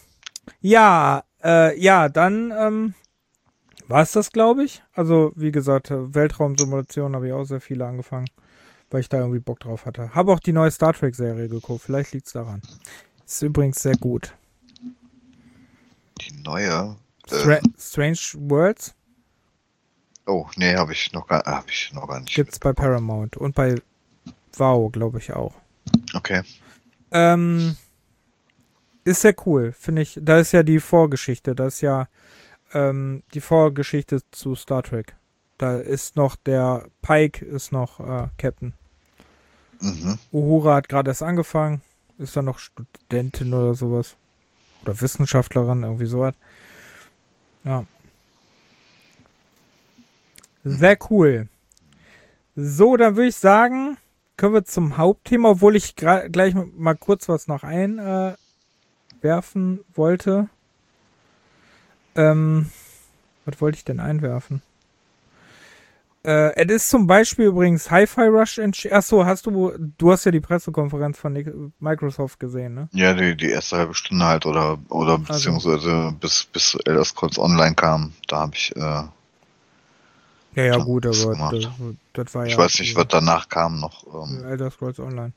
Speaker 1: war es das, glaube ich. Also, wie gesagt, Weltraumsimulation habe ich auch sehr viele angefangen, weil ich da irgendwie Bock drauf hatte. Habe auch die neue Star Trek-Serie geguckt. Vielleicht liegt es daran. Ist übrigens sehr gut.
Speaker 2: Die neue?
Speaker 1: Strange Worlds?
Speaker 2: Oh, nee, habe ich noch gar nicht.
Speaker 1: Gibt's bei Paramount und bei WoW, glaube ich auch.
Speaker 2: Okay.
Speaker 1: Ist sehr cool, finde ich. Da ist ja die Vorgeschichte. Das ist ja die Vorgeschichte zu Star Trek. Da ist noch der Pike ist noch Captain.
Speaker 2: Mhm.
Speaker 1: Uhura hat gerade erst angefangen ist da noch Studentin oder sowas. Oder Wissenschaftlerin, irgendwie sowas. Ja. Sehr cool. So, dann würde ich sagen, können wir zum Hauptthema, obwohl ich gleich mal kurz was noch einwerfen wollte. Was wollte ich denn einwerfen? Es ist zum Beispiel übrigens Hi-Fi Rush entschieden. Achso, du hast ja die Pressekonferenz von Microsoft gesehen, ne?
Speaker 2: Ja, die erste halbe Stunde halt oder beziehungsweise bis Elder Scrolls Online kam, da habe ich
Speaker 1: Ja, gut,
Speaker 2: das
Speaker 1: aber
Speaker 2: gemacht.
Speaker 1: das war ja.
Speaker 2: Ich weiß nicht, was danach kam noch.
Speaker 1: Elder Scrolls Online.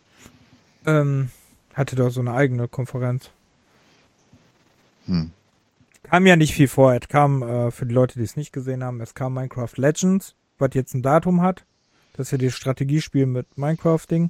Speaker 1: Hatte doch so eine eigene Konferenz. Kam ja nicht viel vor. Es kam, für die Leute, die es nicht gesehen haben, es kam Minecraft Legends, was jetzt ein Datum hat. Das ist ja das Strategiespiel mit Minecraft-Ding.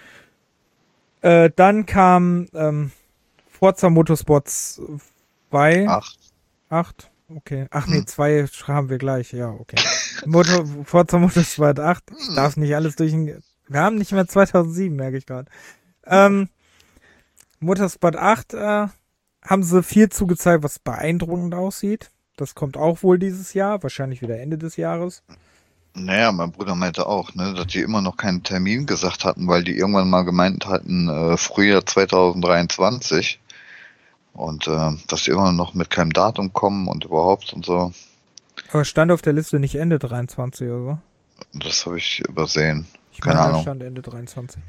Speaker 1: Dann kam Forza Motorsport 2. 8. Okay. Ach nee, 2 haben wir gleich. Ja, okay. Forza Motorsport 8. Ich darf nicht alles Wir haben nicht mehr 2007, merke ich gerade. Motorsport 8 haben sie viel zugezeigt, was beeindruckend aussieht. Das kommt auch wohl dieses Jahr. Wahrscheinlich wieder Ende des Jahres.
Speaker 2: Naja, mein Bruder meinte auch, ne, dass die immer noch keinen Termin gesagt hatten, weil die irgendwann mal gemeint hatten, Frühjahr 2023. Und dass die immer noch mit keinem Datum kommen und überhaupt und so.
Speaker 1: Aber stand auf der Liste nicht Ende 23 oder so?
Speaker 2: Das habe ich übersehen.
Speaker 1: Keine Ahnung. Da stand Ende 23.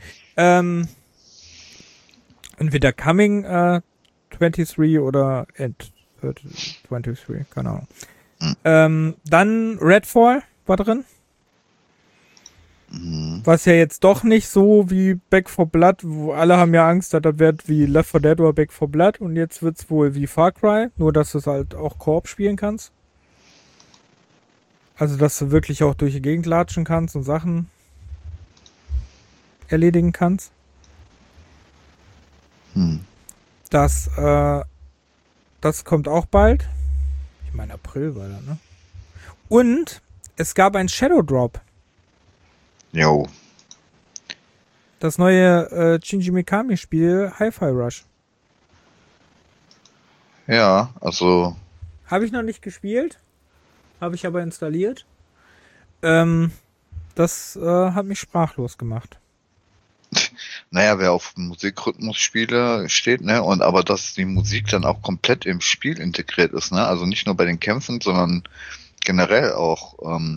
Speaker 1: Entweder Coming 23 oder End 23, keine Ahnung. Dann Redfall war drin. Was ja jetzt doch nicht so wie Back 4 Blood, wo alle haben ja Angst, dass das wird wie Left 4 Dead oder Back 4 Blood und jetzt wird's wohl wie Far Cry, nur dass du es halt auch Koop spielen kannst. Also, dass du wirklich auch durch die Gegend latschen kannst und Sachen erledigen kannst. Das kommt auch bald. Ich meine, April war das, ne? Und es gab ein Shadow Drop.
Speaker 2: Jo.
Speaker 1: Das neue Shinji Mikami-Spiel Hi-Fi Rush.
Speaker 2: Ja, also.
Speaker 1: Habe ich noch nicht gespielt. Habe ich aber installiert. Das hat mich sprachlos gemacht.
Speaker 2: Naja, wer auf Musikrhythmusspiele steht, ne, aber dass die Musik dann auch komplett im Spiel integriert ist, ne, also nicht nur bei den Kämpfen, sondern generell auch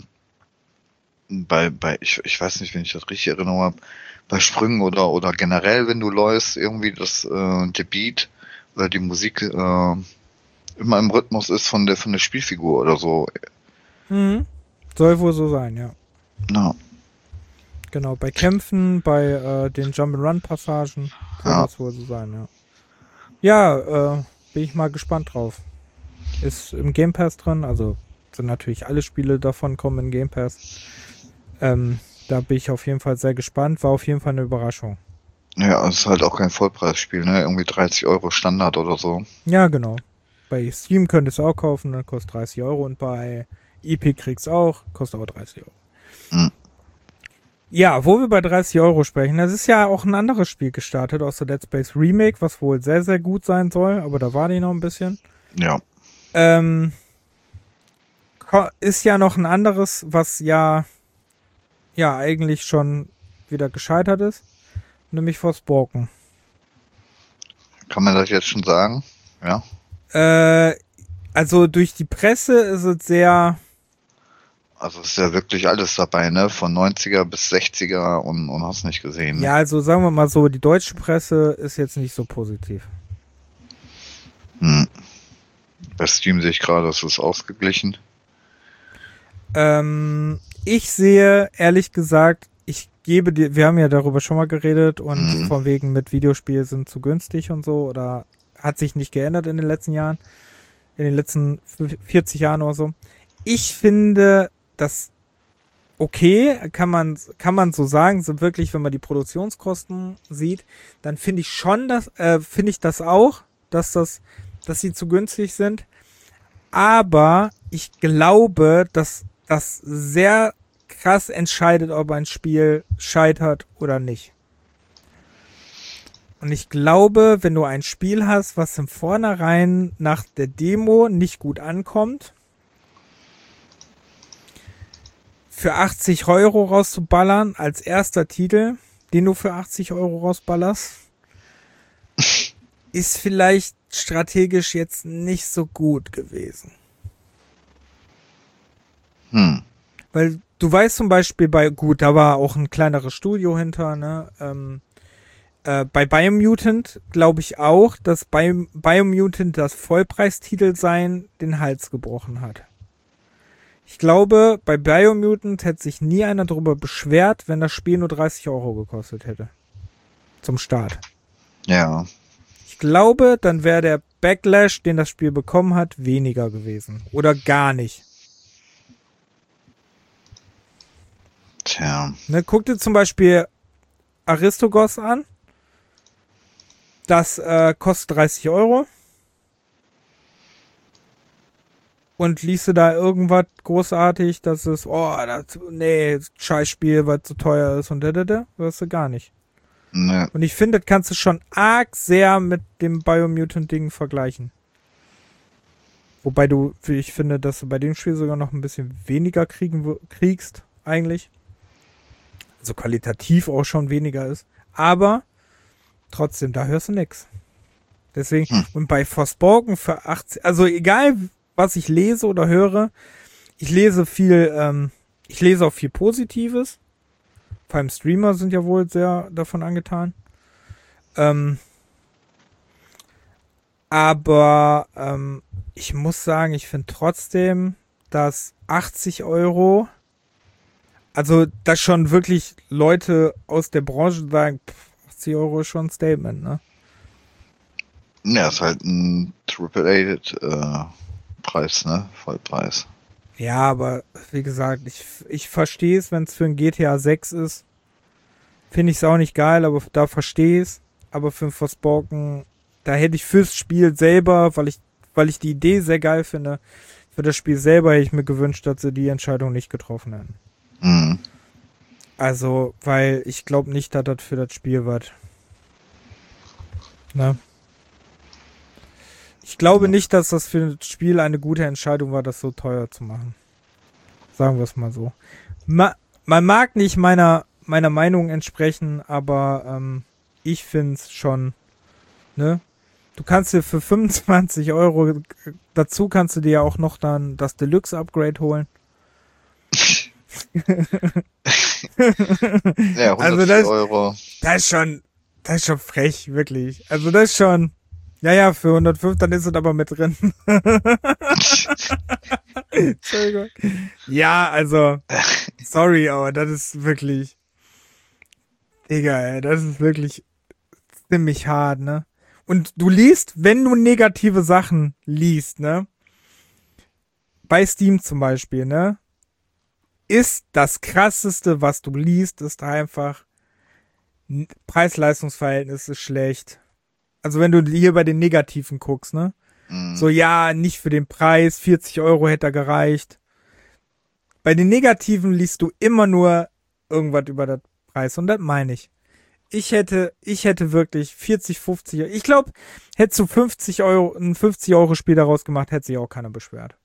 Speaker 2: ich weiß nicht, wenn ich das richtig erinnere habe, bei Sprüngen oder generell, wenn du läufst, irgendwie der Beat oder die Musik immer im Rhythmus ist von der Spielfigur oder so.
Speaker 1: Soll wohl so sein, ja.
Speaker 2: No.
Speaker 1: Genau, bei Kämpfen, bei den Jump-and-Run-Passagen soll das wohl so sein, ja. Ja, bin ich mal gespannt drauf. Ist im Game Pass drin, also sind natürlich alle Spiele davon kommen in Game Pass. Da bin ich auf jeden Fall sehr gespannt. War auf jeden Fall eine Überraschung.
Speaker 2: Ja, es ist halt auch kein Vollpreisspiel, ne? Irgendwie 30 € Standard oder so.
Speaker 1: Ja, genau. Bei Steam könntest du auch kaufen, dann kostet 30 € und bei Epic kriegst du auch, kostet aber 30 €. Ja, wo wir bei 30 € sprechen, das ist ja auch ein anderes Spiel gestartet aus der Dead Space Remake, was wohl sehr, sehr gut sein soll, aber da war die noch ein bisschen.
Speaker 2: Ja.
Speaker 1: Ist ja noch ein anderes, was ja eigentlich schon wieder gescheitert ist, nämlich Forspoken.
Speaker 2: Kann man das jetzt schon sagen? Ja.
Speaker 1: Also durch die Presse ist es sehr...
Speaker 2: Also ist ja wirklich alles dabei, ne? Von 90er bis 60er und hast nicht gesehen.
Speaker 1: Ja, also sagen wir mal so, die deutsche Presse ist jetzt nicht so positiv.
Speaker 2: Bei Steam sehe ich gerade, das ist ausgeglichen.
Speaker 1: Ich sehe, ehrlich gesagt, wir haben ja darüber schon mal geredet und von wegen mit Videospielen sind zu günstig und so oder hat sich nicht geändert in den letzten Jahren, in den letzten 40 Jahren oder so. Ich finde, das okay, kann man so sagen, so wirklich, wenn man die Produktionskosten sieht, dann finde ich schon, finde ich das auch, dass sie zu günstig sind. Aber ich glaube, dass das sehr krass entscheidet, ob ein Spiel scheitert oder nicht. Und ich glaube, wenn du ein Spiel hast, was im Vornherein nach der Demo nicht gut ankommt, für 80 Euro rauszuballern als erster Titel, den du für 80 Euro rausballerst, ist vielleicht strategisch jetzt nicht so gut gewesen. Weil du weißt zum Beispiel da war auch ein kleineres Studio hinter, ne? Bei Biomutant glaube ich auch, dass Biomutant das Vollpreistitel sein den Hals gebrochen hat. Ich glaube, bei Biomutant hätte sich nie einer darüber beschwert, wenn das Spiel nur 30 Euro gekostet hätte. Zum Start.
Speaker 2: Ja.
Speaker 1: Ich glaube, dann wäre der Backlash, den das Spiel bekommen hat, weniger gewesen. Oder gar nicht.
Speaker 2: Tja.
Speaker 1: Ne, guck dir zum Beispiel Aristogos an. Das kostet 30 Euro. Und liest du da irgendwas großartig, dass es, Scheißspiel, weil es zu teuer ist und hörst du gar nicht.
Speaker 2: Ne.
Speaker 1: Und ich finde, das kannst du schon arg sehr mit dem Biomutant-Ding vergleichen. Wobei ich finde, dass du bei dem Spiel sogar noch ein bisschen weniger kriegst, eigentlich. Also qualitativ auch schon weniger ist. Aber trotzdem, da hörst du nix. Deswegen, und bei Forspoken für 80, also egal, was ich lese oder höre, ich lese auch viel Positives. Vor allem Streamer sind ja wohl sehr davon angetan. Aber ich muss sagen, ich finde trotzdem, dass 80 Euro, also dass schon wirklich Leute aus der Branche sagen, 80 Euro ist schon ein Statement, ne?
Speaker 2: Ja, ist halt ein AAA-Preis, ne? Vollpreis.
Speaker 1: Ja, aber wie gesagt, ich verstehe es, wenn es für ein GTA 6 ist. Finde ich es auch nicht geil, aber da verstehe ich es. Aber für ein Forspoken, da hätte ich fürs Spiel selber, weil ich die Idee sehr geil finde, für das Spiel selber hätte ich mir gewünscht, dass sie die Entscheidung nicht getroffen hätten.
Speaker 2: Mhm.
Speaker 1: Also, weil ich glaube nicht, dass das für das Spiel was. Ne? Ich glaube nicht, dass das für das Spiel eine gute Entscheidung war, das so teuer zu machen. Sagen wir es mal so. Man mag nicht meiner Meinung entsprechen, aber ich finde es schon, ne? Du kannst dir für 25 Euro, dazu kannst du dir ja auch noch dann das Deluxe-Upgrade holen.
Speaker 2: Ja, 104
Speaker 1: also
Speaker 2: Euro.
Speaker 1: Das ist schon frech, wirklich. Also das ist schon, ja, für 105, dann ist es aber mit drin. Entschuldigung. Ja, also, sorry, aber das ist wirklich, Digga, ey, das ist wirklich ziemlich hart, ne? Und du liest, wenn du negative Sachen liest, ne? Bei Steam zum Beispiel, ne? Ist das Krasseste, was du liest, ist einfach Preis-Leistungs-Verhältnis ist schlecht. Also wenn du hier bei den Negativen guckst, ne? So, ja, nicht für den Preis, 40 Euro hätte er gereicht. Bei den Negativen liest du immer nur irgendwas über den Preis und das meine ich. Ich hätte wirklich 40, 50, ich glaube, hättest du ein 50 Euro Spiel daraus gemacht, hätte sich auch keiner beschwert.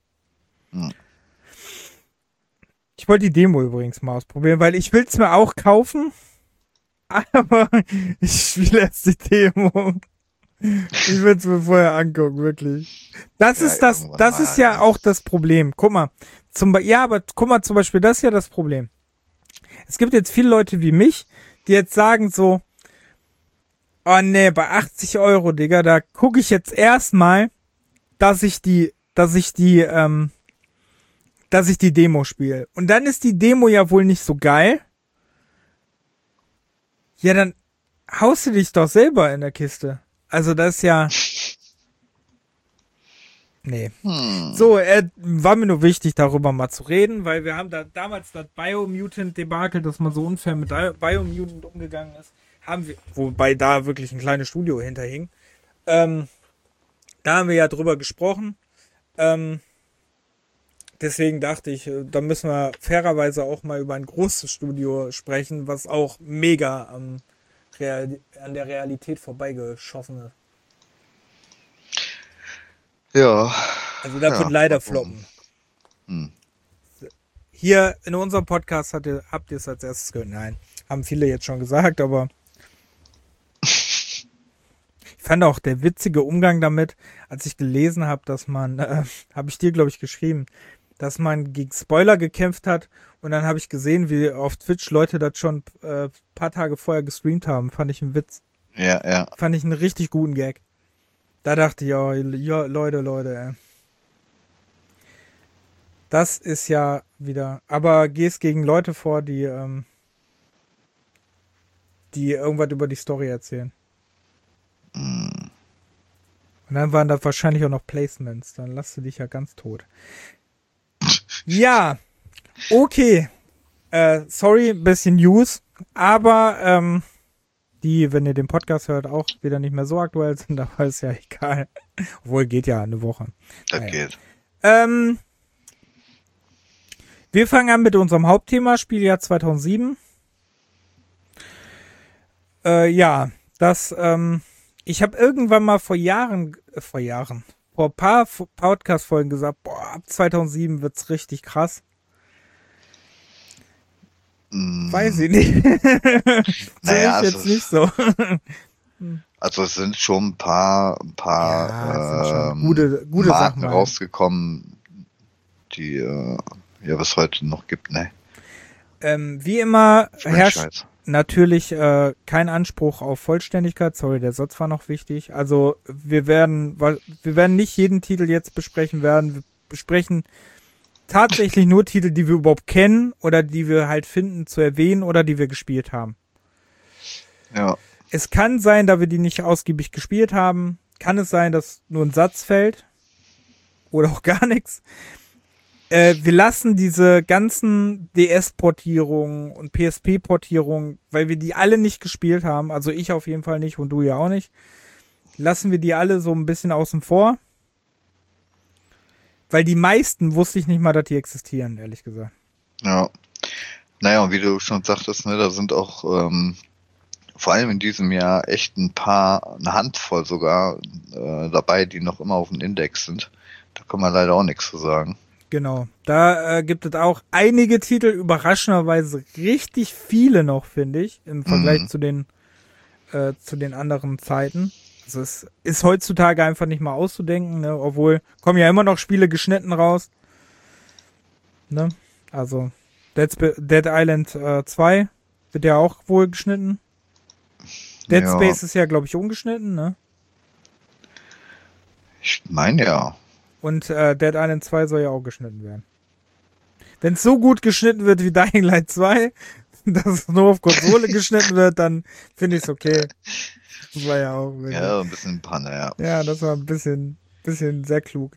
Speaker 1: Ich wollte die Demo übrigens mal ausprobieren, weil ich will es mir auch kaufen, aber ich spiele erst die Demo. Ich will es mir vorher angucken, wirklich. Das ist ja auch das Problem. Guck mal, zum Beispiel, das ist ja das Problem. Es gibt jetzt viele Leute wie mich, die jetzt sagen so, oh nee, bei 80 Euro, Digga, da gucke ich jetzt erstmal, dass ich die Demo spiele. Und dann ist die Demo ja wohl nicht so geil. Ja, dann haust du dich doch selber in der Kiste. Also das ist ja... Nee. So, war mir nur wichtig, darüber mal zu reden, weil wir haben da damals das Biomutant-Debakel, dass man so unfair mit Biomutant umgegangen ist, haben wir, wobei da wirklich ein kleines Studio hinterhing. Da haben wir ja drüber gesprochen. Deswegen dachte ich, da müssen wir fairerweise auch mal über ein großes Studio sprechen, was auch mega am an der Realität vorbeigeschossen ist.
Speaker 2: Ja.
Speaker 1: Also das wird leider floppen. Hier in unserem Podcast habt ihr es als erstes gehört. Nein, haben viele jetzt schon gesagt, aber ich fand auch der witzige Umgang damit, als ich gelesen habe, dass man, habe ich dir, glaube ich, geschrieben, dass man gegen Spoiler gekämpft hat und dann habe ich gesehen, wie auf Twitch Leute das schon paar Tage vorher gestreamt haben. Fand ich einen Witz.
Speaker 2: Ja.
Speaker 1: Fand ich einen richtig guten Gag. Da dachte ich, oh, ja, Leute, ey. Das ist ja wieder, aber gehst gegen Leute vor, die irgendwas über die Story erzählen. Und dann waren da wahrscheinlich auch noch Placements. Dann lass du dich ja ganz tot. Ja, okay. Sorry, ein bisschen News. Aber die, wenn ihr den Podcast hört, auch wieder nicht mehr so aktuell sind. Aber ist ja egal. Obwohl, geht ja eine Woche.
Speaker 2: Das geht.
Speaker 1: Wir fangen an mit unserem Hauptthema, Spieljahr 2007. Ich habe irgendwann mal vor ein paar Podcast-Folgen gesagt, boah, ab 2007 wird's richtig krass. Weiß ich nicht.
Speaker 2: Naja,
Speaker 1: ich jetzt nicht so.
Speaker 2: Also es sind schon ein paar
Speaker 1: gute
Speaker 2: Marken
Speaker 1: Sachen
Speaker 2: rausgekommen, die ja bis heute noch gibt, ne?
Speaker 1: Wie immer herrscht
Speaker 2: Franchise.
Speaker 1: natürlich kein Anspruch auf Vollständigkeit. Sorry, der Satz war noch wichtig. Also wir werden nicht jeden Titel jetzt besprechen werden. Wir besprechen tatsächlich nur Titel, die wir überhaupt kennen oder die wir halt finden zu erwähnen oder die wir gespielt haben.
Speaker 2: Ja.
Speaker 1: Es kann sein, da wir die nicht ausgiebig gespielt haben, kann es sein, dass nur ein Satz fällt oder auch gar nichts. Wir lassen diese ganzen DS-Portierungen und PSP-Portierungen, weil wir die alle nicht gespielt haben, also ich auf jeden Fall nicht und du ja auch nicht, lassen wir die alle so ein bisschen außen vor. Weil die meisten wusste ich nicht mal, dass die existieren, ehrlich gesagt.
Speaker 2: Ja. Naja, und wie du schon sagtest, ne, da sind auch vor allem in diesem Jahr echt eine Handvoll sogar dabei, die noch immer auf dem Index sind. Da kann man leider auch nichts zu sagen.
Speaker 1: Genau, da gibt es auch einige Titel, überraschenderweise richtig viele noch, finde ich, im Vergleich zu den anderen Zeiten. Also es ist heutzutage einfach nicht mal auszudenken, ne? Obwohl kommen ja immer noch Spiele geschnitten raus. Ne? Also Dead Island 2 wird ja auch wohl geschnitten. Dead Space ist ja, glaube ich, ungeschnitten, ne?
Speaker 2: Ich meine ja.
Speaker 1: Und Dead Island 2 soll ja auch geschnitten werden. Wenn es so gut geschnitten wird wie Dying Light 2, dass es nur auf Konsole geschnitten wird, dann finde ich es okay. Das war ja auch wirklich.
Speaker 2: Ja, ein bisschen Panne, ja.
Speaker 1: Ja, das war ein bisschen sehr klug.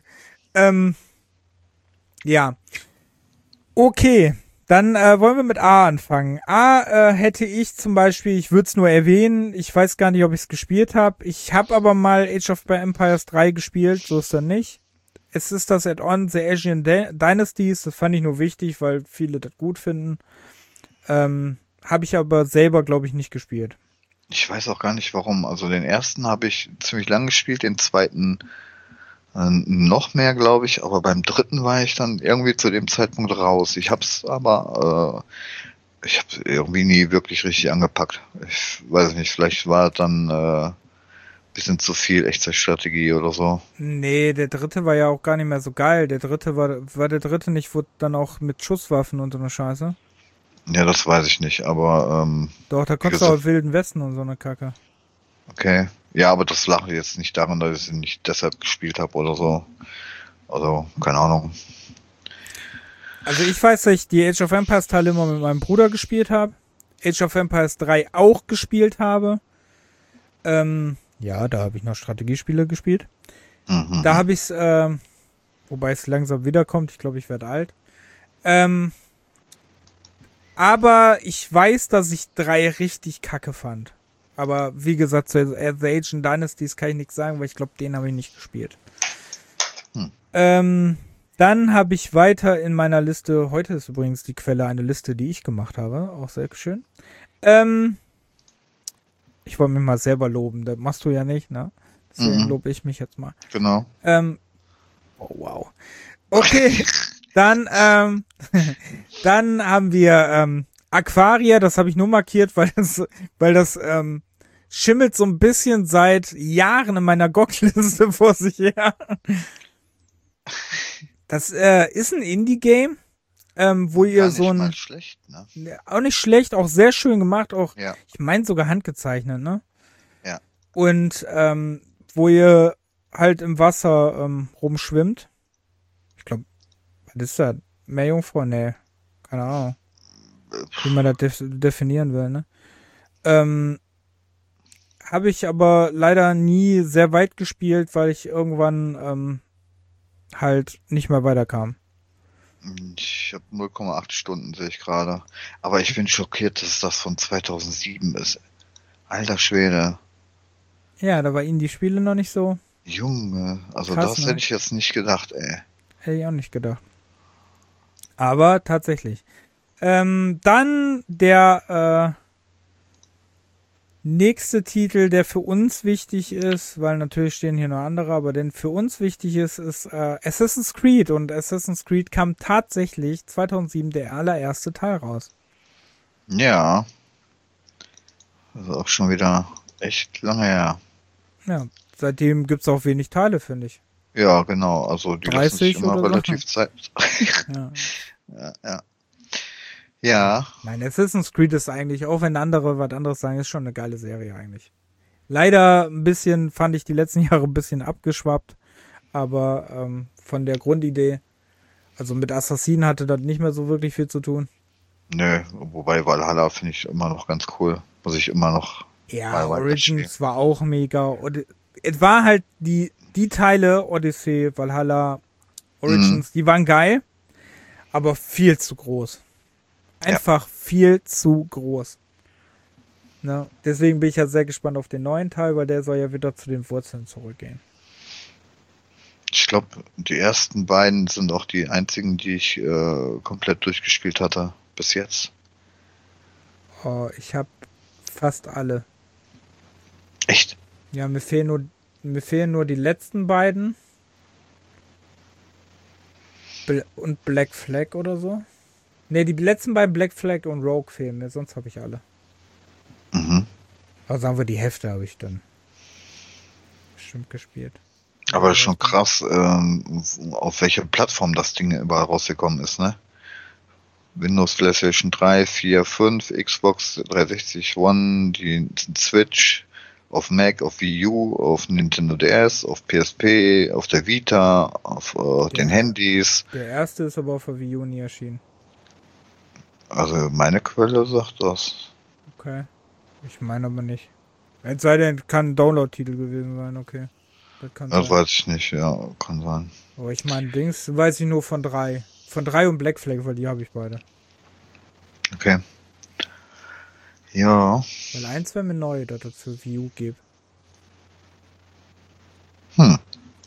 Speaker 1: Ja. Okay, dann wollen wir mit A anfangen. A hätte ich zum Beispiel, ich würde es nur erwähnen, ich weiß gar nicht, ob ich es gespielt habe. Ich habe aber mal Age of Empires 3 gespielt, so ist dann nicht. Es ist das Add-on The Asian Dynasties, das fand ich nur wichtig, weil viele das gut finden. Habe ich aber selber, glaube ich, nicht gespielt.
Speaker 2: Ich weiß auch gar nicht warum. Also den ersten habe ich ziemlich lang gespielt, den zweiten noch mehr, glaube ich, aber beim dritten war ich dann irgendwie zu dem Zeitpunkt raus. Ich habe es aber ich habe irgendwie nie wirklich richtig angepackt. Ich weiß nicht, vielleicht war es dann bisschen zu viel Echtzeitstrategie oder so.
Speaker 1: Nee, der dritte war ja auch gar nicht mehr so geil. Der dritte war der dritte nicht, wurde dann auch mit Schusswaffen und so eine Scheiße?
Speaker 2: Ja, das weiß ich nicht, aber
Speaker 1: doch, da konntest du auch Wilden Westen und so eine Kacke.
Speaker 2: Okay. Ja, aber das lag jetzt nicht daran, dass ich es nicht deshalb gespielt habe oder so. Also, keine Ahnung.
Speaker 1: Also ich weiß, dass ich die Age of Empires Teile immer mit meinem Bruder gespielt habe. Age of Empires 3 auch gespielt habe. Ja, da habe ich noch Strategiespiele gespielt.
Speaker 2: Mhm.
Speaker 1: Da habe ich es, wobei es langsam wiederkommt. Ich glaube, ich werde alt. Aber ich weiß, dass ich 3 richtig kacke fand. Aber wie gesagt, zu The Ancient Dynasties kann ich nichts sagen, weil ich glaube, den habe ich nicht gespielt. Dann habe ich weiter in meiner Liste, heute ist übrigens die Quelle eine Liste, die ich gemacht habe, auch sehr schön. Ich wollte mich mal selber loben. Das machst du ja nicht, ne? Deswegen lobe ich mich jetzt mal.
Speaker 2: Genau.
Speaker 1: Oh, wow. Okay, dann, dann haben wir Aquaria, das habe ich nur markiert, weil das schimmelt so ein bisschen seit Jahren in meiner GOG-Liste vor sich her. Das ist ein Indie-Game, wo ihr
Speaker 2: Gar
Speaker 1: so
Speaker 2: nicht
Speaker 1: ein
Speaker 2: mal schlecht, ne?
Speaker 1: auch nicht schlecht, auch sehr schön gemacht, auch
Speaker 2: Ja,
Speaker 1: ich meine sogar handgezeichnet, ne?
Speaker 2: ja.
Speaker 1: Und wo ihr halt im Wasser rumschwimmt. Ich glaube, was ist das? Meerjungfrau? Nee, keine Ahnung, wie man das definieren will, ne? Habe ich aber leider nie sehr weit gespielt, weil ich irgendwann halt nicht mehr weiterkam.
Speaker 2: Ich habe 0,8 Stunden, sehe ich gerade. Aber ich bin schockiert, dass das von 2007 ist. Alter Schwede.
Speaker 1: Ja, da war ihnen die Spiele noch nicht so
Speaker 2: Junge, also
Speaker 1: krass,
Speaker 2: das hätte
Speaker 1: ne?
Speaker 2: ich jetzt nicht gedacht, ey.
Speaker 1: Hätte ich auch nicht gedacht. Aber tatsächlich. Dann der nächste Titel, der für uns wichtig ist, weil natürlich stehen hier noch andere, aber der für uns wichtig ist Assassin's Creed. Und Assassin's Creed kam tatsächlich 2007 der allererste Teil raus.
Speaker 2: Ja, also auch schon wieder echt lange her.
Speaker 1: Ja, seitdem gibt's auch wenig Teile, finde ich.
Speaker 2: Ja, genau, also die lassen sich
Speaker 1: 30
Speaker 2: immer
Speaker 1: oder so.
Speaker 2: relativ Zeit.
Speaker 1: Ja.
Speaker 2: Ja, ja. Ja,
Speaker 1: Nein, Assassin's Creed ist eigentlich, auch wenn andere was anderes sagen, ist schon eine geile Serie eigentlich. Leider ein bisschen, fand ich die letzten Jahre ein bisschen abgeschwappt, aber von der Grundidee, also mit Assassinen hatte das nicht mehr so wirklich viel zu tun.
Speaker 2: nö, wobei Valhalla finde ich immer noch ganz cool. Muss ich immer noch
Speaker 1: Ja,
Speaker 2: mal weiterspielen.
Speaker 1: Origins war auch mega. Es war halt die Teile, Odyssey, Valhalla, Origins, die waren geil, aber viel zu groß.
Speaker 2: Ja,
Speaker 1: Einfach viel zu groß. Ne? Deswegen bin ich ja sehr gespannt auf den neuen Teil, weil der soll ja wieder zu den Wurzeln zurückgehen.
Speaker 2: ich glaube, die ersten beiden sind auch die einzigen, die ich komplett durchgespielt hatte bis jetzt.
Speaker 1: Oh, ich habe fast alle.
Speaker 2: Echt?
Speaker 1: Ja, mir fehlen nur die letzten beiden. Und Black Flag oder so. Ne, die letzten beiden Black Flag und Rogue fehlen mir, sonst habe ich alle.
Speaker 2: Mhm.
Speaker 1: Also sagen wir, die Hälfte habe ich dann bestimmt gespielt.
Speaker 2: Aber
Speaker 1: Ja,
Speaker 2: das ist schon krass, auf welcher Plattform das Ding überall rausgekommen ist, ne? Windows, PlayStation 3, 4, 5, Xbox 360 One, die Switch, auf Mac, auf Wii U, auf Nintendo DS, auf PSP, auf der Vita, auf den Handys.
Speaker 1: Der erste ist aber auf der Wii U nie erschienen.
Speaker 2: Also meine Quelle sagt das.
Speaker 1: Okay. Ich meine aber nicht. Es sei denn, kann ein Download-Titel gewesen sein, okay. Das kann
Speaker 2: Das
Speaker 1: sein.
Speaker 2: weiß ich nicht, ja, kann sein.
Speaker 1: Aber ich meine, Dings weiß ich nur von 3. Von 3 und Black Flag, weil die habe ich beide.
Speaker 2: Okay. Ja.
Speaker 1: Weil eins wäre mir neu, dass es für Wii U gibt.
Speaker 2: Hm.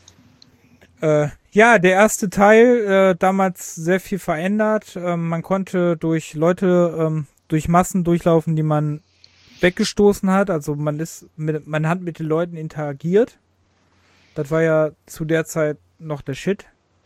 Speaker 1: Ja, der erste Teil, damals sehr viel verändert. Man konnte durch Leute, durch Massen durchlaufen, die man weggestoßen hat. Also man hat mit den Leuten interagiert. Das war ja zu der Zeit noch der Shit.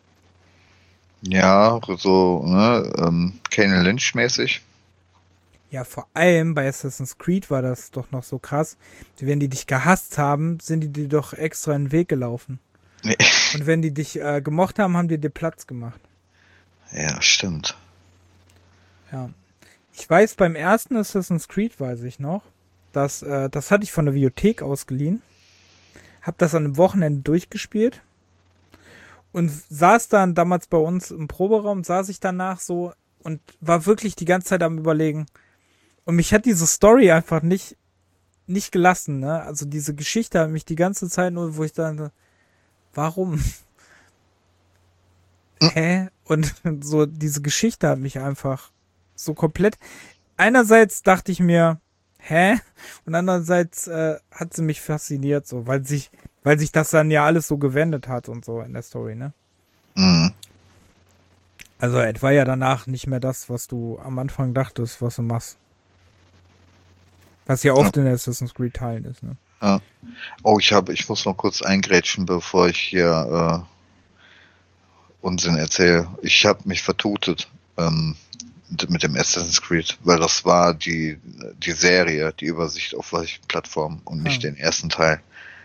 Speaker 2: Ja, so, ne, Kane Lynch mäßig.
Speaker 1: Ja, vor allem bei Assassin's Creed war das doch noch so krass. Wenn die dich gehasst haben, sind die dir doch extra in den Weg gelaufen.
Speaker 2: Nee.
Speaker 1: Und wenn die dich gemocht haben, haben die dir Platz gemacht.
Speaker 2: Ja, stimmt.
Speaker 1: Ja. Ich weiß, beim ersten Assassin's Creed weiß ich noch, dass das hatte ich von der Videothek ausgeliehen. Hab das an einem Wochenende durchgespielt. Und saß dann damals bei uns im Proberaum, saß ich danach so und war wirklich die ganze Zeit am Überlegen. Und mich hat diese Story einfach nicht gelassen, ne? Also diese Geschichte hat mich die ganze Zeit nur, wo ich dachte, warum? Hä? Und so diese Geschichte hat mich einfach so komplett. Einerseits dachte ich mir, hä? Und andererseits hat sie mich fasziniert, so, weil sich das dann ja alles so gewendet hat und so in der Story, ne?
Speaker 2: Mhm.
Speaker 1: Also es war ja danach nicht mehr das, was du am Anfang dachtest, was du machst. Was ja oft in Assassin's Creed Teilen ist, ne?
Speaker 2: Ja. Oh, ich muss noch kurz eingrätschen, bevor ich hier Unsinn erzähle. Ich habe mich vertutet mit dem Assassin's Creed, weil das war die Serie, die Übersicht auf welchen Plattformen und nicht den ersten Teil.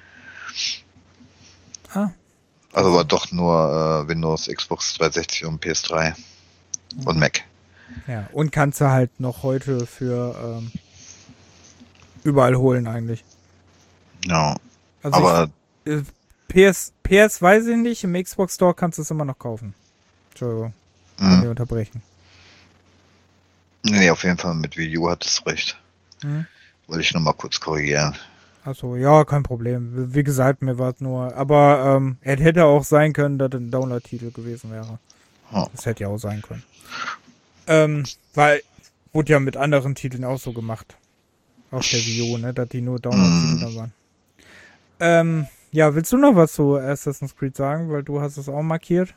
Speaker 2: Also war doch nur Windows, Xbox 360 und PS3 und Mac.
Speaker 1: Ja, und kannst du halt noch heute für überall holen eigentlich.
Speaker 2: Ja,
Speaker 1: also
Speaker 2: aber
Speaker 1: PS weiß ich nicht, im Xbox Store kannst du es immer noch kaufen. Entschuldigung, kann ich unterbrechen.
Speaker 2: Nee, auf jeden Fall mit Wii U hat es recht. Wollte ich nur mal kurz korrigieren.
Speaker 1: Achso, ja, kein Problem. Wie gesagt, mir war es nur, aber es hätte auch sein können, dass ein Download-Titel gewesen wäre. Das hätte ja auch sein können. Weil, wurde ja mit anderen Titeln auch so gemacht. Auf der Wii U, ne, dass die nur Download-Titel da waren. Ja, willst du noch was zu Assassin's Creed sagen? Weil du hast es auch markiert.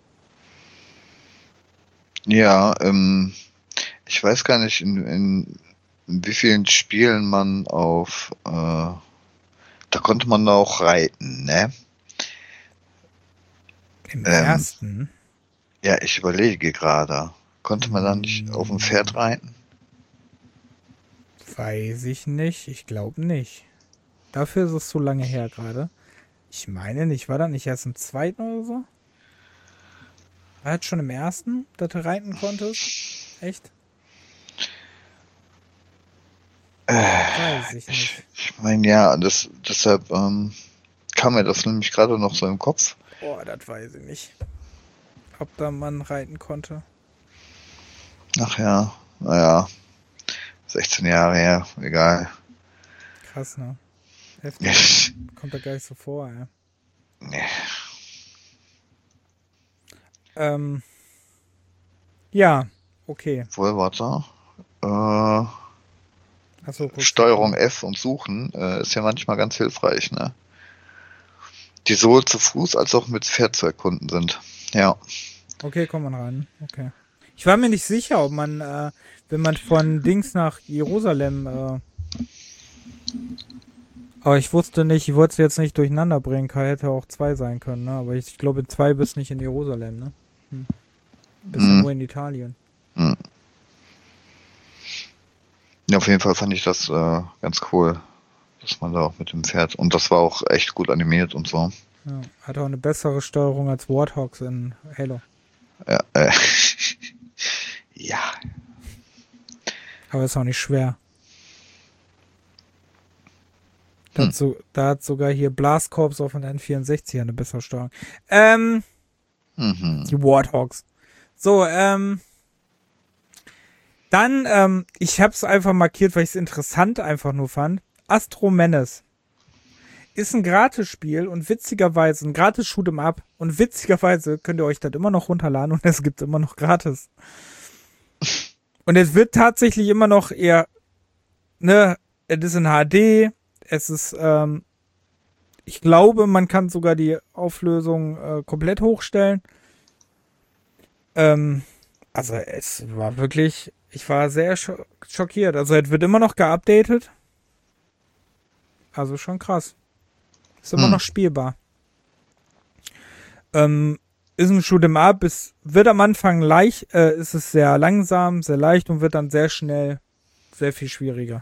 Speaker 2: Ja, ich weiß gar nicht, in wie vielen Spielen man auf, da konnte man auch reiten, ne?
Speaker 1: Im ersten?
Speaker 2: Ja, ich überlege gerade. Konnte man da nicht auf dem Pferd reiten?
Speaker 1: Weiß ich nicht. Ich glaube nicht. Dafür ist es so lange her gerade. Ich meine nicht. War das nicht erst im zweiten oder so? War das schon im ersten, dass du reiten konntest? Echt? Weiß ich nicht.
Speaker 2: Ich meine, ja, deshalb kam mir das nämlich gerade noch so im Kopf.
Speaker 1: Boah, das weiß ich nicht. Ob da man reiten konnte.
Speaker 2: Ach ja, naja. 16 Jahre her, egal.
Speaker 1: Krass, ne? Heftig. Kommt da gar nicht so vor, ey.
Speaker 2: Nee.
Speaker 1: Ja, okay.
Speaker 2: Wohl, warte.
Speaker 1: Achso,
Speaker 2: Steuerung F und Suchen ist ja manchmal ganz hilfreich, ne? Die sowohl zu Fuß als auch mit Pferd zu erkunden sind. Ja.
Speaker 1: Okay, kommt man ran. Okay. Ich war mir nicht sicher, ob man, wenn man von Dings nach Jerusalem, aber ich wusste nicht, ich wollte es jetzt nicht durcheinander bringen, hätte auch 2 sein können, ne? Aber ich glaube, 2 bist nicht in Jerusalem, ne? Bist nur in Italien.
Speaker 2: Ja, auf jeden Fall fand ich das ganz cool, dass man da auch mit dem Pferd, und das war auch echt gut animiert und so.
Speaker 1: Ja, hat auch eine bessere Steuerung als Warthogs in Halo.
Speaker 2: Ja, ja.
Speaker 1: Aber ist auch nicht schwer. Da hat sogar hier Blast Corps auf dem N64 eine bessere Steuerung. Die Warthogs. So, dann, ich hab's einfach markiert, weil ich es interessant einfach nur fand. Astro Menace ist ein Gratis-Spiel und witzigerweise, ein Gratis-Shoot'em Up, und witzigerweise könnt ihr euch das immer noch runterladen und es gibt immer noch gratis. Und es wird tatsächlich immer noch eher, ne, es ist in HD, es ist, ich glaube, man kann sogar die Auflösung komplett hochstellen. Also es war wirklich, ich war sehr schockiert. Also es wird immer noch geupdatet. Also schon krass. Ist immer noch spielbar. Ist ein Shoot'em Up, wird am Anfang leicht, ist es sehr langsam, sehr leicht und wird dann sehr schnell sehr viel schwieriger.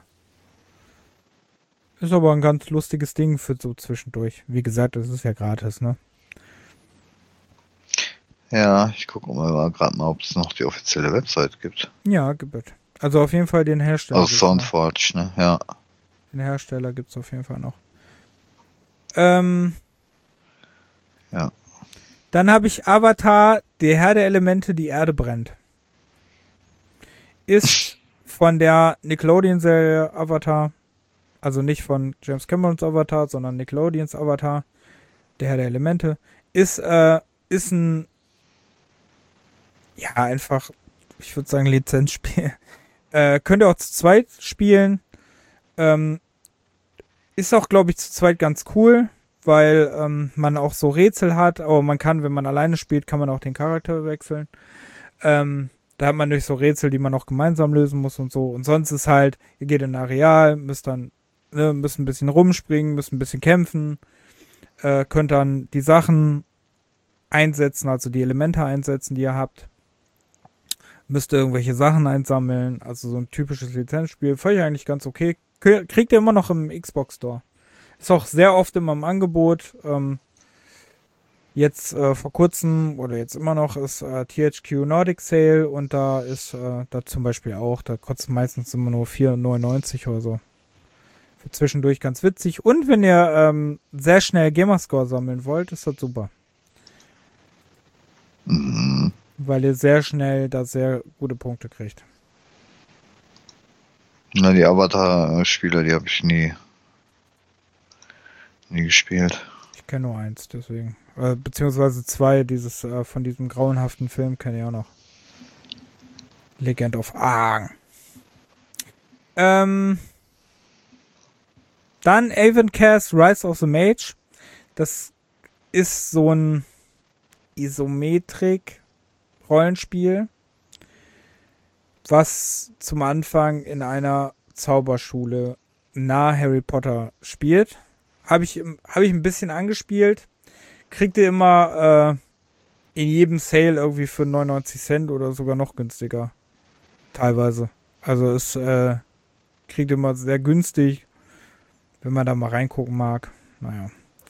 Speaker 1: Ist aber ein ganz lustiges Ding für so zwischendurch. Wie gesagt, das ist ja gratis, ne?
Speaker 2: Ja, ich gucke mal gerade mal, ob es noch die offizielle Website gibt.
Speaker 1: Ja, gibt es. Also auf jeden Fall den Hersteller.
Speaker 2: Aus Soundforge, ne? Ja.
Speaker 1: Den Hersteller gibt es auf jeden Fall noch.
Speaker 2: Ja.
Speaker 1: Dann habe ich Avatar, der Herr der Elemente, die Erde brennt. Ist von der Nickelodeon-Serie Avatar. Also nicht von James Camerons Avatar, sondern Nickelodeons Avatar. Der Herr der Elemente. Ist ein, ja, einfach, ich würde sagen, Lizenzspiel. Könnt ihr auch zu zweit spielen. Ist auch, glaube ich, zu zweit ganz cool, weil man auch so Rätsel hat, aber man kann, wenn man alleine spielt, kann man auch den Charakter wechseln. Da hat man durch so Rätsel, die man auch gemeinsam lösen muss und so. Und sonst ist halt, ihr geht in ein Areal, müsst ein bisschen rumspringen, müsst ein bisschen kämpfen, könnt dann die Sachen einsetzen, also die Elemente einsetzen, die ihr habt. Müsst ihr irgendwelche Sachen einsammeln, also so ein typisches Lizenzspiel. Fand ich eigentlich ganz okay. Kriegt ihr immer noch im Xbox Store. Ist auch sehr oft immer im Angebot. Jetzt vor kurzem oder jetzt immer noch ist THQ Nordic Sale und da ist da zum Beispiel auch, da kostet meistens immer nur 4,99 oder so. Für zwischendurch ganz witzig. Und wenn ihr sehr schnell Gamerscore sammeln wollt, ist das super.
Speaker 2: Mhm.
Speaker 1: Weil ihr sehr schnell da sehr gute Punkte kriegt.
Speaker 2: Na, die Avatar-Spieler, die habe ich nie gespielt.
Speaker 1: Ich kenne nur eins, deswegen. Beziehungsweise zwei, von diesem grauenhaften Film kenne ich auch noch. Legend of Aang. Dann Avencast Rise of the Mage. Das ist so ein Isometrik-Rollenspiel, was zum Anfang in einer Zauberschule nahe Harry Potter spielt. Habe ich ein bisschen angespielt. Kriegt ihr immer in jedem Sale irgendwie für 99 Cent oder sogar noch günstiger. Teilweise. Also es kriegt ihr immer sehr günstig, wenn man da mal reingucken mag. Naja.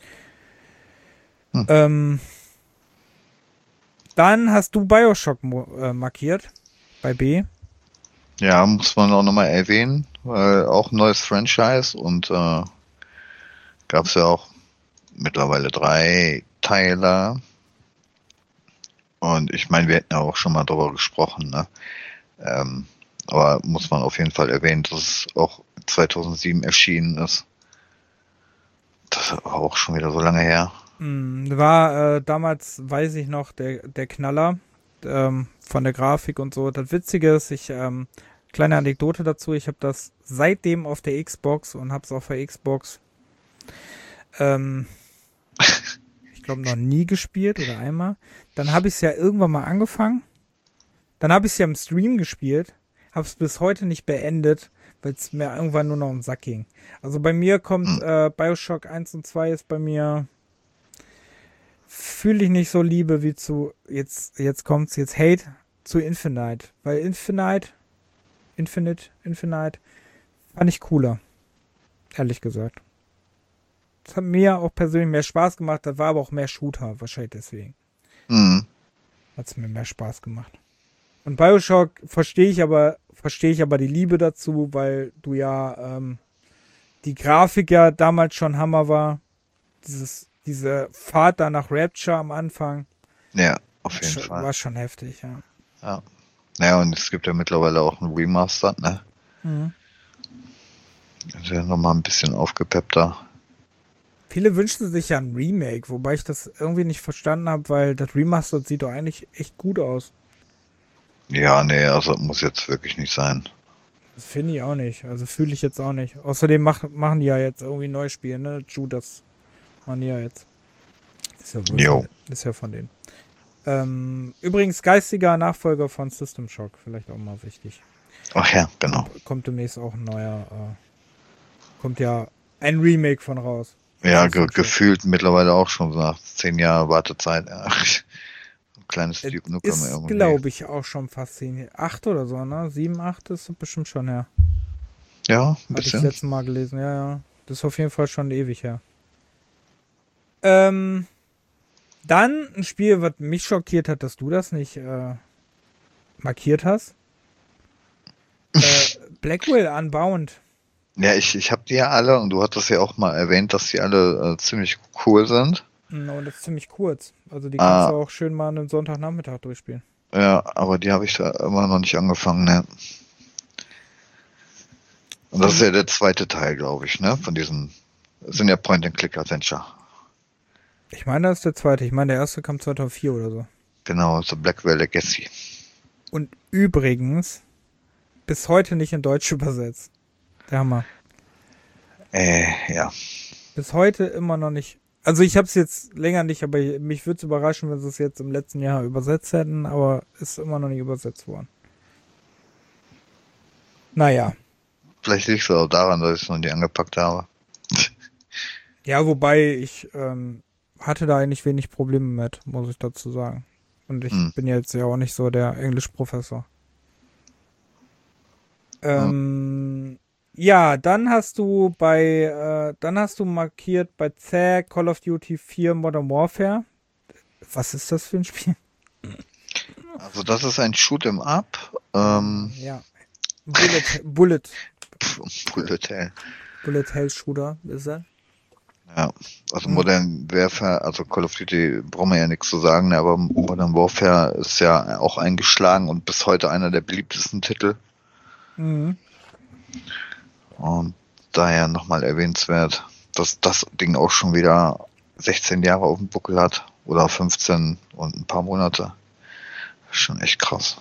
Speaker 1: Dann hast du Bioshock markiert. Bei B.
Speaker 2: Ja, muss man auch nochmal erwähnen, weil auch ein neues Franchise und gab es ja auch mittlerweile 3 Teile. Und ich meine, wir hätten ja auch schon mal darüber gesprochen, ne? Aber muss man auf jeden Fall erwähnen, dass es auch 2007 erschienen ist. Das ist aber auch schon wieder so lange her.
Speaker 1: War damals, weiß ich noch, der Knaller von der Grafik und so. Das Witzige ist, kleine Anekdote dazu, ich habe das seitdem auf der Xbox und habe es auf der Xbox ich glaube noch nie gespielt oder einmal. Dann habe ich es ja irgendwann mal angefangen. Dann habe ich es ja im Stream gespielt. Habe es bis heute nicht beendet, weil es mir irgendwann nur noch um den Sack ging. Also bei mir kommt Bioshock 1 und 2 ist bei mir fühle ich nicht so Liebe wie zu jetzt Hate zu Infinite. Weil Infinite fand ich cooler. Ehrlich gesagt. Das hat mir auch persönlich mehr Spaß gemacht, da war aber auch mehr Shooter, wahrscheinlich deswegen. Hat es mir mehr Spaß gemacht. Und Bioshock verstehe ich aber die Liebe dazu, weil du ja die Grafik ja damals schon Hammer war. Diese Fahrt da nach Rapture am Anfang.
Speaker 2: Ja, auf jeden Fall.
Speaker 1: War schon heftig, ja.
Speaker 2: Ja. Naja, und es gibt ja mittlerweile auch ein Remaster, ne? Ist ja nochmal ein bisschen aufgepeppter.
Speaker 1: Viele wünschen sich ja ein Remake, wobei ich das irgendwie nicht verstanden habe, weil das Remaster sieht doch eigentlich echt gut aus.
Speaker 2: Ja, nee, also muss jetzt wirklich nicht sein.
Speaker 1: Das finde ich auch nicht. Also fühle ich jetzt auch nicht. Außerdem machen die ja jetzt irgendwie ein neues Spiel, ne? Judas machen die ja jetzt. Das ist ja von denen. Übrigens geistiger Nachfolger von System Shock, vielleicht auch mal wichtig.
Speaker 2: Ach ja, genau.
Speaker 1: Kommt demnächst auch ein neuer, kommt ja ein Remake von raus.
Speaker 2: Ja, gefühlt mittlerweile auch schon so nach 10 Jahren Wartezeit. Ach, ein kleines Duke Nukem
Speaker 1: ist, glaube ich, auch schon fast 10, 8 oder so, ne? 7, 8 ist bestimmt schon her.
Speaker 2: Ja, ein
Speaker 1: bisschen. Hatte ich das letzte Mal gelesen, ja. Das ist auf jeden Fall schon ewig her. Dann ein Spiel, was mich schockiert hat, dass du das nicht markiert hast. Blackwell Unbound.
Speaker 2: Ja, ich habe die ja alle und du hattest ja auch mal erwähnt, dass die alle ziemlich cool sind.
Speaker 1: Und das ist ziemlich kurz. Also die kannst du auch schön mal einen Sonntagnachmittag durchspielen.
Speaker 2: Ja, aber die habe ich da immer noch nicht angefangen, ne? Und das ist ja der zweite Teil, glaube ich, ne? Von diesem, das sind ja Point-and-Click-Adventure.
Speaker 1: Ich meine, das ist der zweite. Ich meine, der erste kam 2004 oder so.
Speaker 2: Genau, so Blackwell Legacy.
Speaker 1: Und übrigens, bis heute nicht in Deutsch übersetzt. Der Hammer.
Speaker 2: Ja.
Speaker 1: Bis heute immer noch nicht Also ich habe es jetzt länger nicht, aber mich würde es überraschen, wenn sie es jetzt im letzten Jahr übersetzt hätten, aber ist immer noch nicht übersetzt worden. Naja.
Speaker 2: Vielleicht liegt es auch daran, dass ich es noch nie angepackt habe.
Speaker 1: Ja, wobei ich hatte da eigentlich wenig Probleme mit, muss ich dazu sagen. Und ich bin jetzt ja auch nicht so der Englischprofessor. Ja, dann hast du markiert bei ZAG Call of Duty 4 Modern Warfare. Was ist das für ein Spiel?
Speaker 2: Also das ist ein Shoot'em Up.
Speaker 1: Ja. Bullet
Speaker 2: Bullet
Speaker 1: Hell Shooter ist er.
Speaker 2: Ja, also Modern Warfare, also Call of Duty brauchen wir ja nichts zu sagen, ne, aber Modern Warfare ist ja auch eingeschlagen und bis heute einer der beliebtesten Titel.
Speaker 1: Mhm.
Speaker 2: Und daher nochmal erwähnenswert, dass das Ding auch schon wieder 16 Jahre auf dem Buckel hat oder 15 und ein paar Monate. Schon echt krass.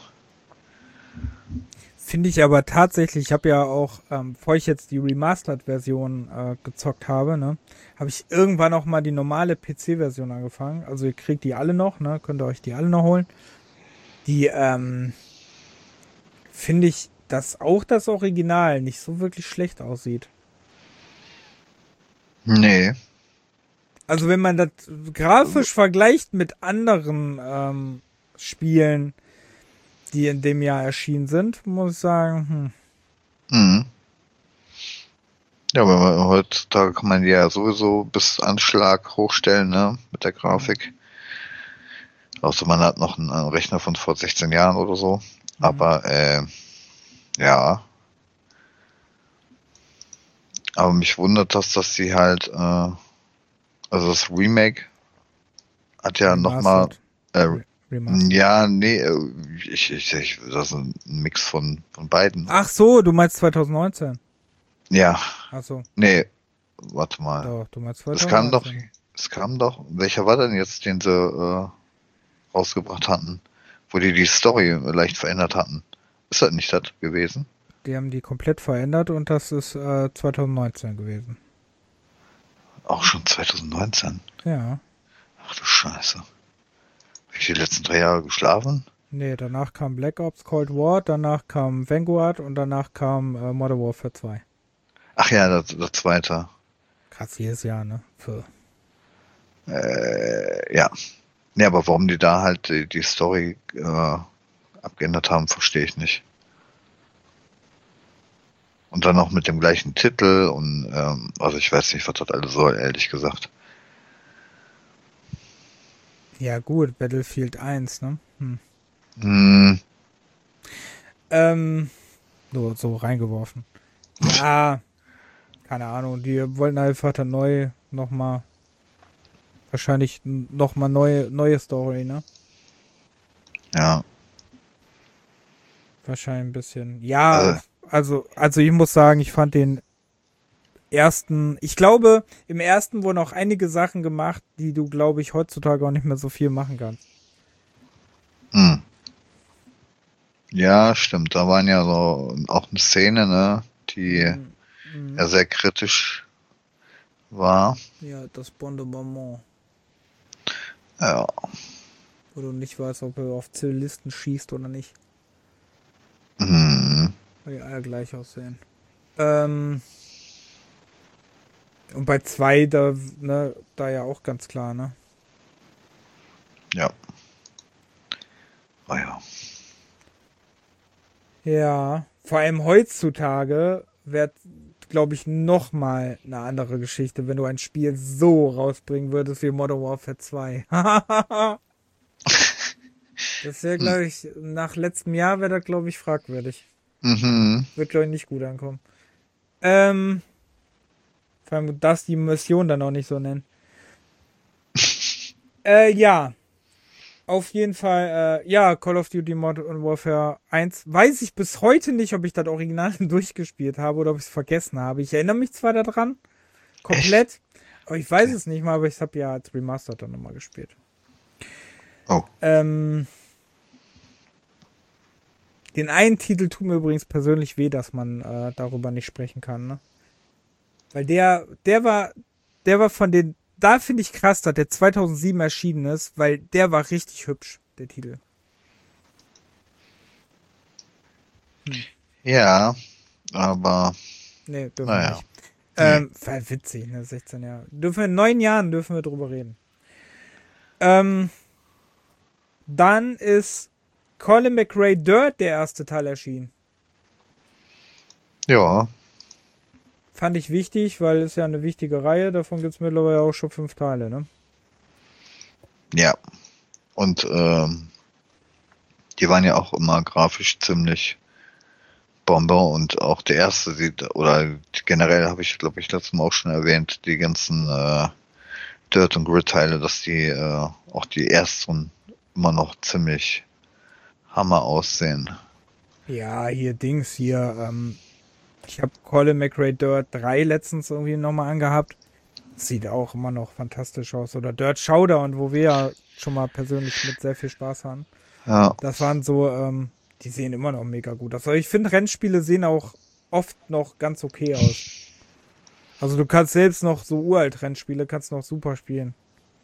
Speaker 1: Finde ich aber tatsächlich, ich habe ja auch, bevor ich jetzt die Remastered-Version gezockt habe, ne, habe ich irgendwann auch mal die normale PC-Version angefangen. Also ihr kriegt die alle noch, ne, könnt ihr euch die alle noch holen. Die, finde ich, dass auch das Original nicht so wirklich schlecht aussieht.
Speaker 2: Nee.
Speaker 1: Also wenn man das grafisch vergleicht mit anderen Spielen, die in dem Jahr erschienen sind, muss ich sagen,
Speaker 2: Ja, aber heutzutage kann man die ja sowieso bis Anschlag hochstellen, ne, mit der Grafik. Außer man hat noch einen Rechner von vor 16 Jahren oder so. Aber, ja. Aber mich wundert das, dass sie halt, also das Remake hat ja nochmal, ja, nee, das ist ein Mix von beiden.
Speaker 1: Ach so, du meinst 2019?
Speaker 2: Ja.
Speaker 1: Ach so.
Speaker 2: Nee, warte mal.
Speaker 1: Doch, du meinst 2019.
Speaker 2: Es kam doch, welcher war denn jetzt, den sie rausgebracht hatten? Wo die Story leicht verändert hatten. Ist das nicht das gewesen?
Speaker 1: Die haben die komplett verändert und das ist 2019 gewesen.
Speaker 2: Auch schon 2019?
Speaker 1: Ja.
Speaker 2: Ach du Scheiße. Habe ich die letzten 3 Jahre geschlafen?
Speaker 1: Nee, danach kam Black Ops Cold War, danach kam Vanguard und danach kam Modern Warfare 2.
Speaker 2: Ach ja, das zweite.
Speaker 1: Krass, jedes Jahr, ne?
Speaker 2: Ja. Ja, aber warum die da halt die Story abgeändert haben, verstehe ich nicht. Und dann auch mit dem gleichen Titel und also ich weiß nicht, was das alles soll, ehrlich gesagt.
Speaker 1: Ja gut, Battlefield 1, ne? Nur so reingeworfen. Ja, keine Ahnung, die wollten einfach dann wahrscheinlich nochmal neue Story, ne?
Speaker 2: Ja.
Speaker 1: Wahrscheinlich ein bisschen. Ja, also ich muss sagen, ich fand den ersten, ich glaube, im ersten wurden auch einige Sachen gemacht, die du, glaube ich, heutzutage auch nicht mehr so viel machen kannst.
Speaker 2: Ja, stimmt. Da waren ja so auch eine Szene, ne, die ja sehr kritisch war.
Speaker 1: Ja, das Bombardement.
Speaker 2: Ja.
Speaker 1: Wo du nicht weißt, ob er auf Zivilisten schießt oder nicht.
Speaker 2: Mhm.
Speaker 1: Weil die alle gleich aussehen. Und bei 2, da ja auch ganz klar, ne?
Speaker 2: Ja. Oh ja.
Speaker 1: Ja, vor allem heutzutage wäre, glaube ich, nochmal eine andere Geschichte, wenn du ein Spiel so rausbringen würdest wie Modern Warfare 2. Das wäre, glaube ich, nach letztem Jahr wäre das, glaube ich, fragwürdig. Wird, glaube ich, nicht gut ankommen. Vor allem, du darfst die Mission dann auch nicht so nennen. Ja. Auf jeden Fall, ja, Call of Duty Modern Warfare 1. Weiß ich bis heute nicht, ob ich das Original durchgespielt habe oder ob ich es vergessen habe. Ich erinnere mich zwar daran, komplett, echt? Aber ich weiß es nicht mal, aber ich habe ja als Remastered dann nochmal gespielt.
Speaker 2: Oh.
Speaker 1: Den einen Titel tut mir übrigens persönlich weh, dass man darüber nicht sprechen kann, ne? Weil der war von den da finde ich krass, dass der 2007 erschienen ist, weil der war richtig hübsch, der Titel.
Speaker 2: Ja, aber
Speaker 1: Nee, dürfen wir
Speaker 2: naja.
Speaker 1: nicht.
Speaker 2: Nee.
Speaker 1: War witzig, ne? 16 Jahre. In 9 Jahren dürfen wir drüber reden. Dann ist Colin McRae Dirt der erste Teil erschienen.
Speaker 2: Ja,
Speaker 1: Fand ich wichtig, weil es ja eine wichtige Reihe. Davon gibt es mittlerweile auch schon 5 Teile, ne?
Speaker 2: ja. Und die waren ja auch immer grafisch ziemlich Bombe und auch der erste oder generell habe ich, glaube ich, letztes Mal auch schon erwähnt, die ganzen Dirt- und Grid-Teile, dass die auch die ersten immer noch ziemlich Hammer aussehen.
Speaker 1: Ja, hier Dings, ich habe Colin McRae Dirt 3 letztens irgendwie nochmal angehabt. Sieht auch immer noch fantastisch aus. Oder Dirt Showdown, wo wir ja schon mal persönlich mit sehr viel Spaß haben.
Speaker 2: Ja,
Speaker 1: Das waren so, die sehen immer noch mega gut aus. Aber ich finde, Rennspiele sehen auch oft noch ganz okay aus. Also du kannst selbst noch so uralt Rennspiele, kannst noch super spielen.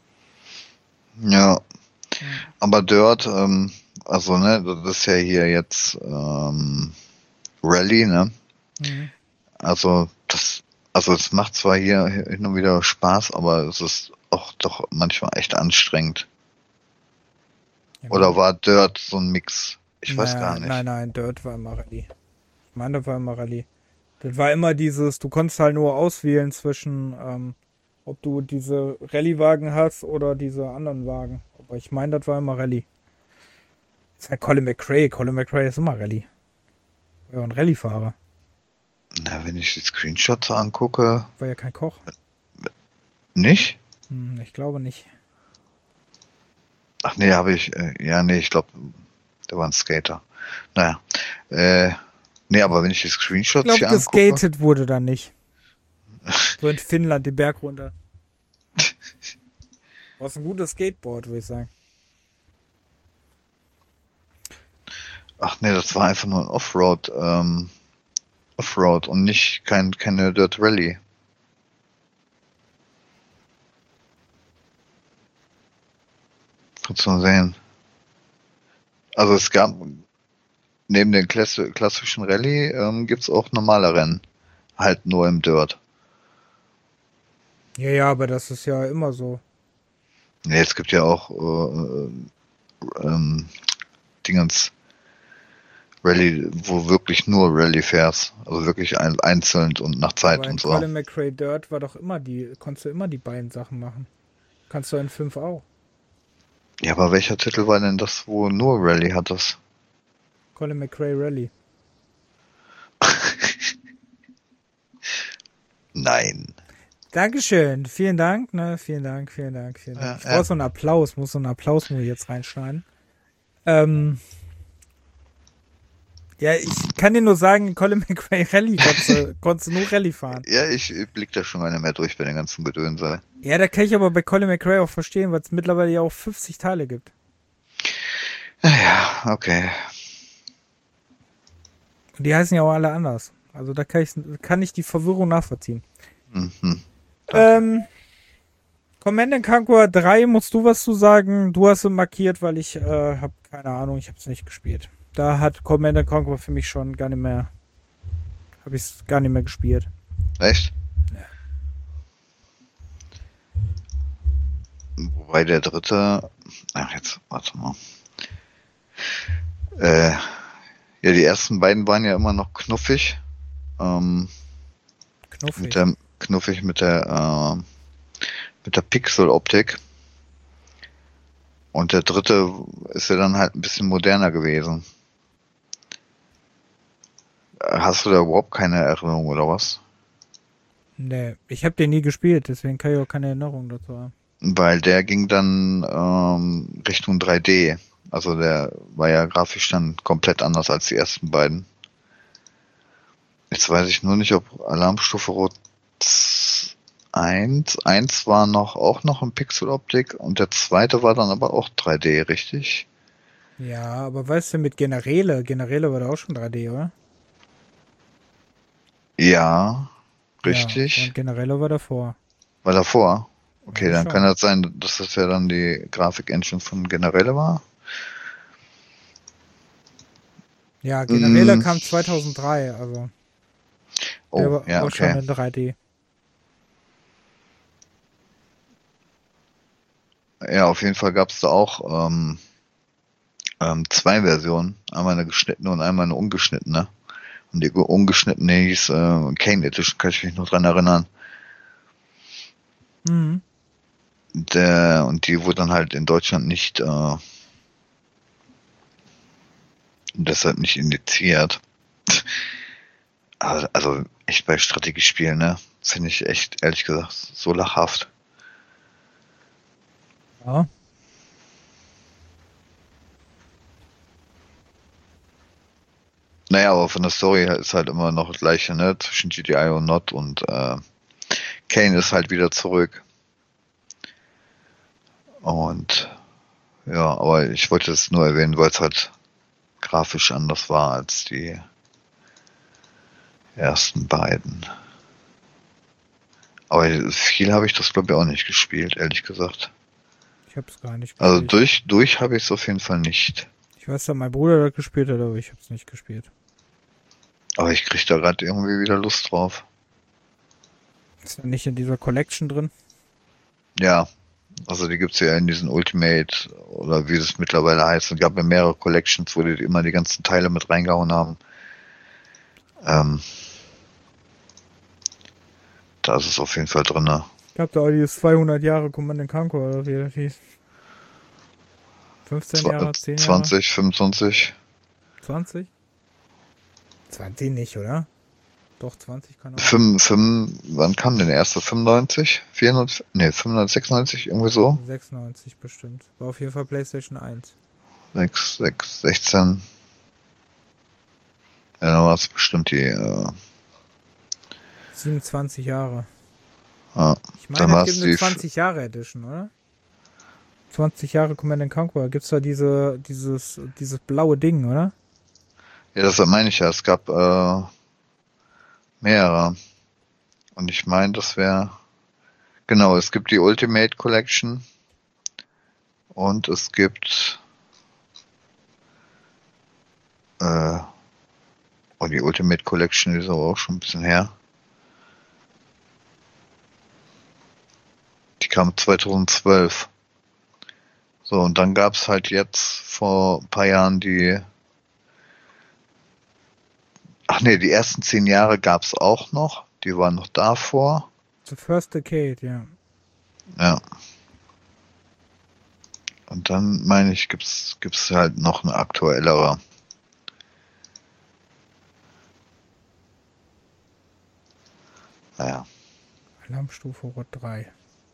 Speaker 2: ja. Aber Dirt, also ne, das ist ja hier jetzt Rallye, ne?
Speaker 1: Mhm.
Speaker 2: Also es macht zwar hier hin und wieder Spaß, aber es ist auch doch manchmal echt anstrengend.
Speaker 1: Ja,
Speaker 2: Oder war Dirt so ein Mix? Ich weiß gar nicht.
Speaker 1: Nein, Dirt war immer Rallye. Ich meine, das war immer Rallye. Das war immer dieses, du konntest halt nur auswählen zwischen, ob du diese Rallye-Wagen hast oder diese anderen Wagen. Aber ich meine, das war immer Rallye. Das ist halt Colin McRae. Colin McRae ist immer Rallye. Ja, ein Rallye-Fahrer.
Speaker 2: Na, wenn ich die Screenshots angucke,
Speaker 1: War ja kein Koch.
Speaker 2: nicht?
Speaker 1: Ich glaube nicht.
Speaker 2: Ach nee, ich glaube, der war ein Skater. Naja, nee, aber wenn ich die
Speaker 1: Ich
Speaker 2: Screenshots
Speaker 1: glaube,
Speaker 2: hier angucke,
Speaker 1: geskatet wurde da nicht. So in Finnland den Berg runter. Was ein gutes Skateboard, würde ich sagen.
Speaker 2: ach nee, das war einfach nur ein Offroad und nicht keine Dirt Rally. Kannst du mal sehen. Also es gab neben den klassischen Rallye gibt's auch normale Rennen. Halt nur im Dirt.
Speaker 1: Ja, aber das ist ja immer so.
Speaker 2: Nee, es gibt ja auch Dingens Rallye, wo wirklich nur Rallye fährst. Also wirklich einzeln und nach Zeit
Speaker 1: Aber in
Speaker 2: und so.
Speaker 1: Colin McRae Dirt war doch konntest du immer die beiden Sachen machen. Kannst du in 5 auch.
Speaker 2: Ja, aber welcher Titel war denn das, wo nur Rallye hat das?
Speaker 1: Colin McRae Rally.
Speaker 2: Nein.
Speaker 1: Dankeschön. Vielen Dank, ne? Vielen Dank. Ich brauche so einen Applaus. Muss jetzt reinschneiden. Ja, ich kann dir nur sagen, Colin McRae Rally konntest du nur Rallye fahren.
Speaker 2: Ja, ich blick da schon gar nicht mehr durch bei den ganzen Gedönse.
Speaker 1: Ja, da kann ich aber bei Colin McRae auch verstehen, weil es mittlerweile ja auch 50 Teile gibt.
Speaker 2: Ja, okay.
Speaker 1: Und die heißen ja auch alle anders. Also da kann ich die Verwirrung nachvollziehen.
Speaker 2: Mhm.
Speaker 1: Command & Conquer 3, musst du was zu sagen? Du hast es markiert, weil ich habe keine Ahnung, ich habe es nicht gespielt. Da hat Command & Conquer für mich schon gar nicht mehr, habe ich es gar nicht mehr gespielt.
Speaker 2: Echt?
Speaker 1: Ja.
Speaker 2: Wobei der dritte, ach jetzt, warte mal. Ja, die ersten beiden waren ja immer noch knuffig.
Speaker 1: Knuffig.
Speaker 2: Knuffig mit der Pixel-Optik. Und der dritte ist ja dann halt ein bisschen moderner gewesen. Hast du da überhaupt keine Erinnerung oder was?
Speaker 1: Nee, ich habe den nie gespielt, deswegen kann ich auch keine Erinnerung dazu haben.
Speaker 2: Weil der ging dann Richtung 3D. Also der war ja grafisch dann komplett anders als die ersten beiden. Jetzt weiß ich nur nicht, ob Alarmstufe Rot 1 war auch noch in Pixeloptik und der zweite war dann aber auch 3D, richtig?
Speaker 1: Ja, aber weißt du, mit Generäle war da auch schon 3D, oder?
Speaker 2: Ja,
Speaker 1: Ja,
Speaker 2: richtig.
Speaker 1: und Generäle war davor.
Speaker 2: War davor. Okay, dann kann das sein, dass das ja dann die Grafik-Engine von Generelle war.
Speaker 1: Ja, Generelle kam 2003, also.
Speaker 2: Oh,
Speaker 1: Der war
Speaker 2: ja,
Speaker 1: auch schon
Speaker 2: okay.
Speaker 1: in 3D.
Speaker 2: Ja, auf jeden Fall gab es da auch zwei Versionen. Einmal eine geschnittene und einmal eine ungeschnittene. Und die ungeschnittene hieß Kane Edition, kann ich mich noch dran erinnern.
Speaker 1: Mhm.
Speaker 2: Und die wurde dann halt in Deutschland nicht, deshalb nicht indiziert. Also echt bei Strategiespielen, ne? Finde ich echt, ehrlich gesagt, so lachhaft.
Speaker 1: Ja.
Speaker 2: Naja, aber von der Story her ist halt immer noch das gleiche, ne? Zwischen GDI und Not und Kane ist halt wieder zurück. Und ja, aber ich wollte es nur erwähnen, weil es halt grafisch anders war als die ersten beiden. Aber viel habe ich das, glaube ich, auch nicht gespielt, ehrlich gesagt.
Speaker 1: Ich hab's gar nicht
Speaker 2: Also
Speaker 1: gespielt.
Speaker 2: durch habe ich es auf jeden Fall nicht.
Speaker 1: Ich weiß, dass mein Bruder das gespielt hat, aber ich hab's nicht gespielt.
Speaker 2: Aber ich kriege da gerade irgendwie wieder Lust drauf.
Speaker 1: Ist ja nicht in dieser Collection drin.
Speaker 2: Ja, also die gibt's ja in diesen Ultimate oder wie es mittlerweile heißt. Und gab ja mehrere Collections, wo die immer die ganzen Teile mit reingehauen haben. Da ist es auf jeden Fall drin.
Speaker 1: Ich glaube, da auch dieses 200 Jahre Command Conquer oder wie das hieß. 15 Jahre, 10 Jahre,
Speaker 2: 20, 25.
Speaker 1: 20? 20 nicht, oder? Doch, 20 kann auch.
Speaker 2: Wann kam denn der erste? 95? 94? Ne, 95, 96, irgendwie so.
Speaker 1: 96 bestimmt. War auf jeden Fall PlayStation 1.
Speaker 2: 16. Ja, dann war es bestimmt die.
Speaker 1: 27 Jahre. Ich
Speaker 2: dann
Speaker 1: meine,
Speaker 2: war
Speaker 1: es
Speaker 2: es
Speaker 1: gibt eine
Speaker 2: die.
Speaker 1: 20 Jahre Edition, oder? 20 Jahre Command Conquer. Gibt's da dieses blaue Ding, oder?
Speaker 2: Ja, das meine ich ja. Es gab mehrere. Und ich meine, das wäre. Genau, es gibt die Ultimate Collection. Und es gibt. Oh, die Ultimate Collection ist aber auch schon ein bisschen her. Die kam 2012. So, und dann gab's halt jetzt vor ein paar Jahren die. Ach nee, die ersten 10 Jahre gab's auch noch. Die waren noch davor.
Speaker 1: The First Decade, ja.
Speaker 2: Ja. Und dann meine ich, gibt's halt noch eine aktuellere. Naja.
Speaker 1: Alarmstufe Rot 3.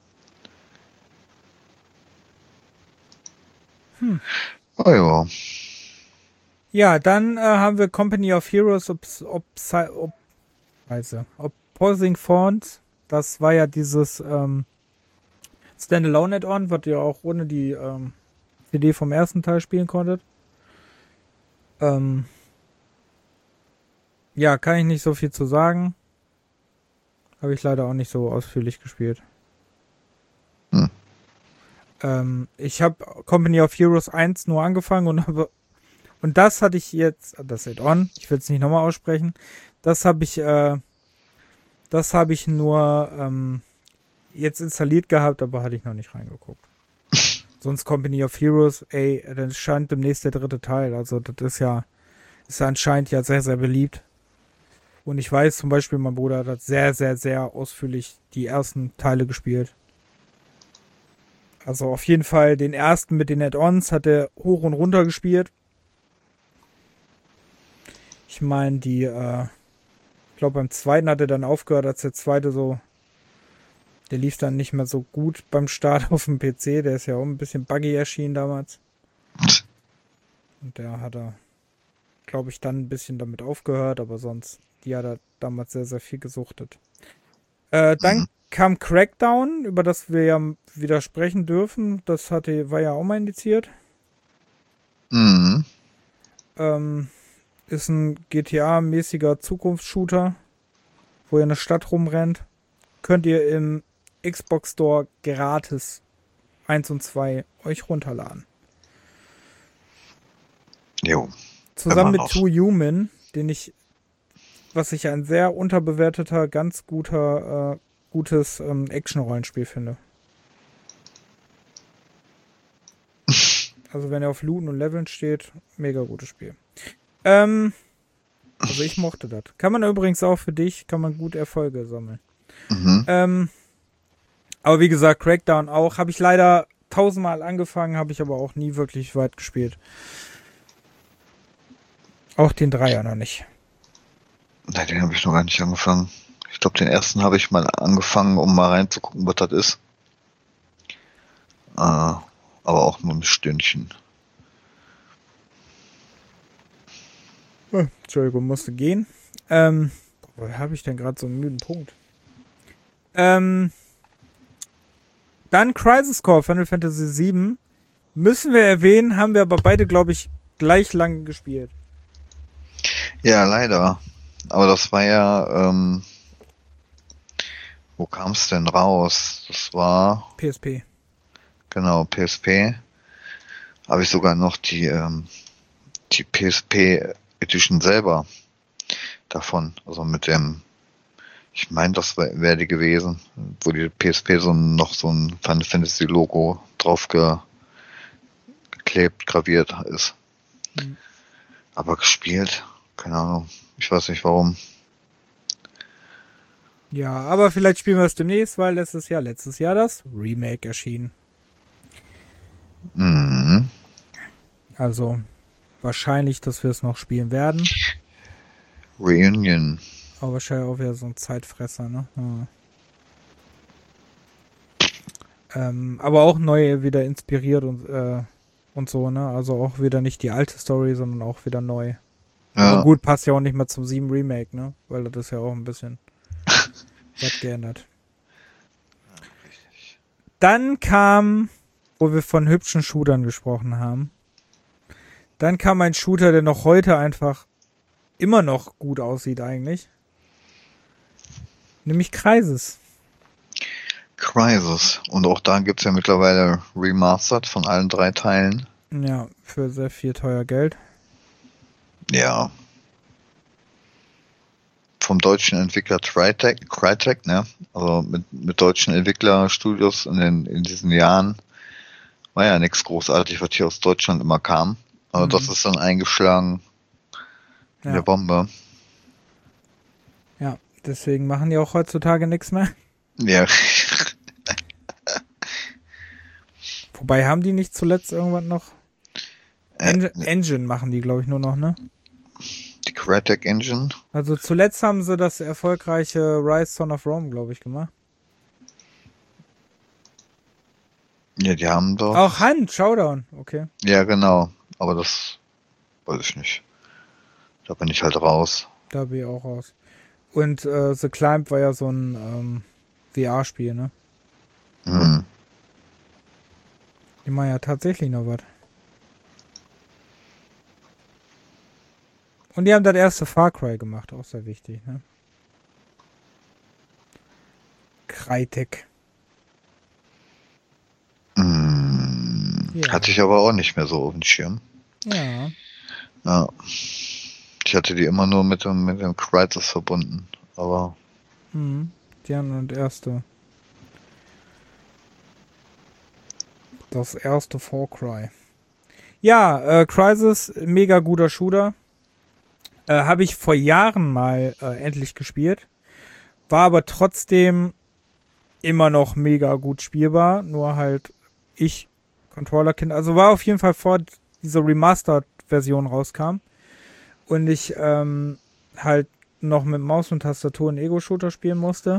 Speaker 2: Oh ja.
Speaker 1: Ja, dann haben wir Company of Heroes Opposing Thorns. Das war ja dieses Standalone-Add-on, was ihr auch ohne die CD vom ersten Teil spielen konntet. Ja, kann ich nicht so viel zu sagen. Habe ich leider auch nicht so ausführlich gespielt. Ich habe Company of Heroes 1 nur angefangen und das hatte ich jetzt, das Add-on, ich will es nicht nochmal aussprechen, das habe ich nur jetzt installiert gehabt, aber hatte ich noch nicht reingeguckt. Sonst Company of Heroes, ey, dann scheint demnächst der dritte Teil, also das ist ja anscheinend ja sehr, sehr beliebt. Und ich weiß zum Beispiel, mein Bruder hat sehr, sehr, sehr ausführlich die ersten Teile gespielt. Also auf jeden Fall den ersten mit den Add-ons hat er hoch und runter gespielt. Ich meine, ich glaube beim zweiten hat er dann aufgehört, als der zweite der lief dann nicht mehr so gut beim Start auf dem PC. Der ist ja auch ein bisschen buggy erschienen damals. Und der hat glaube ich, dann ein bisschen damit aufgehört, aber sonst, die hat er damals sehr, sehr viel gesuchtet. Dann kam Crackdown, über das wir ja wieder sprechen dürfen. Das war ja auch mal indiziert.
Speaker 2: Mhm.
Speaker 1: Ist ein GTA-mäßiger Zukunftsshooter, wo ihr in der Stadt rumrennt. Könnt ihr im Xbox Store gratis 1 und 2 euch runterladen.
Speaker 2: Jo.
Speaker 1: Zusammen mit Two Human, was ich ein sehr unterbewerteter, ganz gutes Action-Rollenspiel finde. Also wenn er auf Looten und Leveln steht, mega gutes Spiel. Also ich mochte das. Kann man übrigens auch für dich, kann man gut Erfolge sammeln.
Speaker 2: Mhm.
Speaker 1: Aber wie gesagt, Crackdown auch. Habe ich leider 1000-mal angefangen, habe ich aber auch nie wirklich weit gespielt. Auch den Dreier noch nicht.
Speaker 2: Nein, den habe ich noch gar nicht angefangen. Ich glaube, den ersten habe ich mal angefangen, um mal reinzugucken, was das ist. Aber auch nur ein Stündchen.
Speaker 1: Entschuldigung, musste gehen. Wo habe ich denn gerade so einen müden Punkt? Dann Crisis Core, Final Fantasy VII. Müssen wir erwähnen, haben wir aber beide, glaube ich, gleich lang gespielt.
Speaker 2: Ja, leider. Aber das war ja, wo kam es denn raus? Das war...
Speaker 1: PSP.
Speaker 2: Genau, PSP. Habe ich sogar noch die PSP Edition selber davon. Also mit dem, ich meine, das wäre die gewesen, wo die PSP noch so ein Final Fantasy Logo drauf geklebt, graviert ist.
Speaker 1: Mhm.
Speaker 2: Aber gespielt, keine Ahnung. Ich weiß nicht warum.
Speaker 1: Ja, aber vielleicht spielen wir es demnächst, weil letztes Jahr das Remake erschien.
Speaker 2: Mhm.
Speaker 1: Also wahrscheinlich, dass wir es noch spielen werden.
Speaker 2: Reunion.
Speaker 1: Aber wahrscheinlich auch wieder so ein Zeitfresser, ne? Ja. Aber auch neu wieder inspiriert und so, ne? Also auch wieder nicht die alte Story, sondern auch wieder neu.
Speaker 2: Ja.
Speaker 1: Aber gut, passt ja auch nicht mehr zum 7 Remake, ne? Weil das ist ja auch ein bisschen was geändert. Dann kam, wo wir von hübschen Shootern gesprochen haben, dann kam ein Shooter, der noch heute einfach immer noch gut aussieht eigentlich. Nämlich Crysis.
Speaker 2: Crysis. Und auch da gibt es ja mittlerweile Remastered von allen 3 Teilen.
Speaker 1: Ja, für sehr viel teuer Geld.
Speaker 2: Ja. Vom deutschen Entwickler Crytek, ne? Also mit deutschen Entwicklerstudios in diesen Jahren war ja nichts großartig, was hier aus Deutschland immer kam. Also das ist dann eingeschlagen in der Bombe.
Speaker 1: Ja, deswegen machen die auch heutzutage nichts mehr.
Speaker 2: Ja.
Speaker 1: Wobei, haben die nicht zuletzt irgendwann noch? Engine machen die, glaube ich, nur noch, ne?
Speaker 2: Die Crytek Engine.
Speaker 1: Also zuletzt haben sie das erfolgreiche Rise Son of Rome, glaube ich, gemacht.
Speaker 2: Ja, die haben doch...
Speaker 1: Auch Hand, Showdown, okay.
Speaker 2: Ja, genau. Aber das weiß ich nicht. Da bin ich halt raus.
Speaker 1: Da bin ich auch raus. Und The Climb war ja so ein VR-Spiel, ne?
Speaker 2: Mhm.
Speaker 1: Die machen ja tatsächlich noch was. Und die haben das erste Far Cry gemacht, auch sehr wichtig, ne? Crytek.
Speaker 2: Ja. Hatte ich aber auch nicht mehr so auf dem Schirm.
Speaker 1: Ja.
Speaker 2: Ja. Ich hatte die immer nur mit dem Crysis verbunden, aber...
Speaker 1: Die haben das erste. Das erste Far Cry. Ja, Crysis, mega guter Shooter. Habe ich vor Jahren mal endlich gespielt. War aber trotzdem immer noch mega gut spielbar. Nur halt Controller-Kind. Also war auf jeden Fall vor dieser Remastered-Version rauskam. Und ich halt noch mit Maus und Tastatur einen Ego-Shooter spielen musste.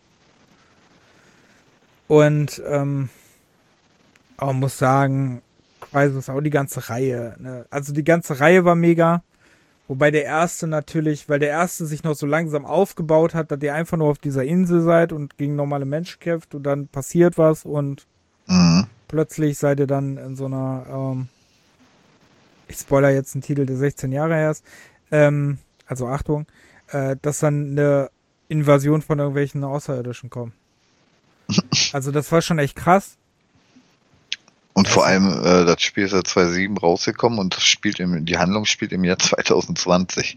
Speaker 1: Und aber muss sagen, Crysis auch die ganze Reihe. Ne? Also die ganze Reihe war mega. Wobei der erste natürlich, weil der erste sich noch so langsam aufgebaut hat, dass ihr einfach nur auf dieser Insel seid und gegen normale Menschen kämpft und dann passiert was und plötzlich seid ihr dann in so einer, ich spoiler jetzt einen Titel, der 16 Jahre her ist, also Achtung, dass dann eine Invasion von irgendwelchen Außerirdischen kommt. Also das war schon echt krass.
Speaker 2: Und vor allem, das Spiel ist ja 2007 rausgekommen und die Handlung spielt im Jahr 2020.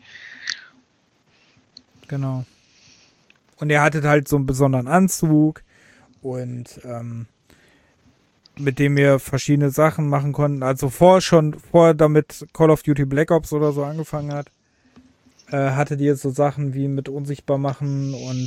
Speaker 1: Genau. Und er hatte halt so einen besonderen Anzug und mit dem wir verschiedene Sachen machen konnten. Also vor damit Call of Duty Black Ops oder so angefangen hat, hatte die jetzt so Sachen wie mit unsichtbar machen und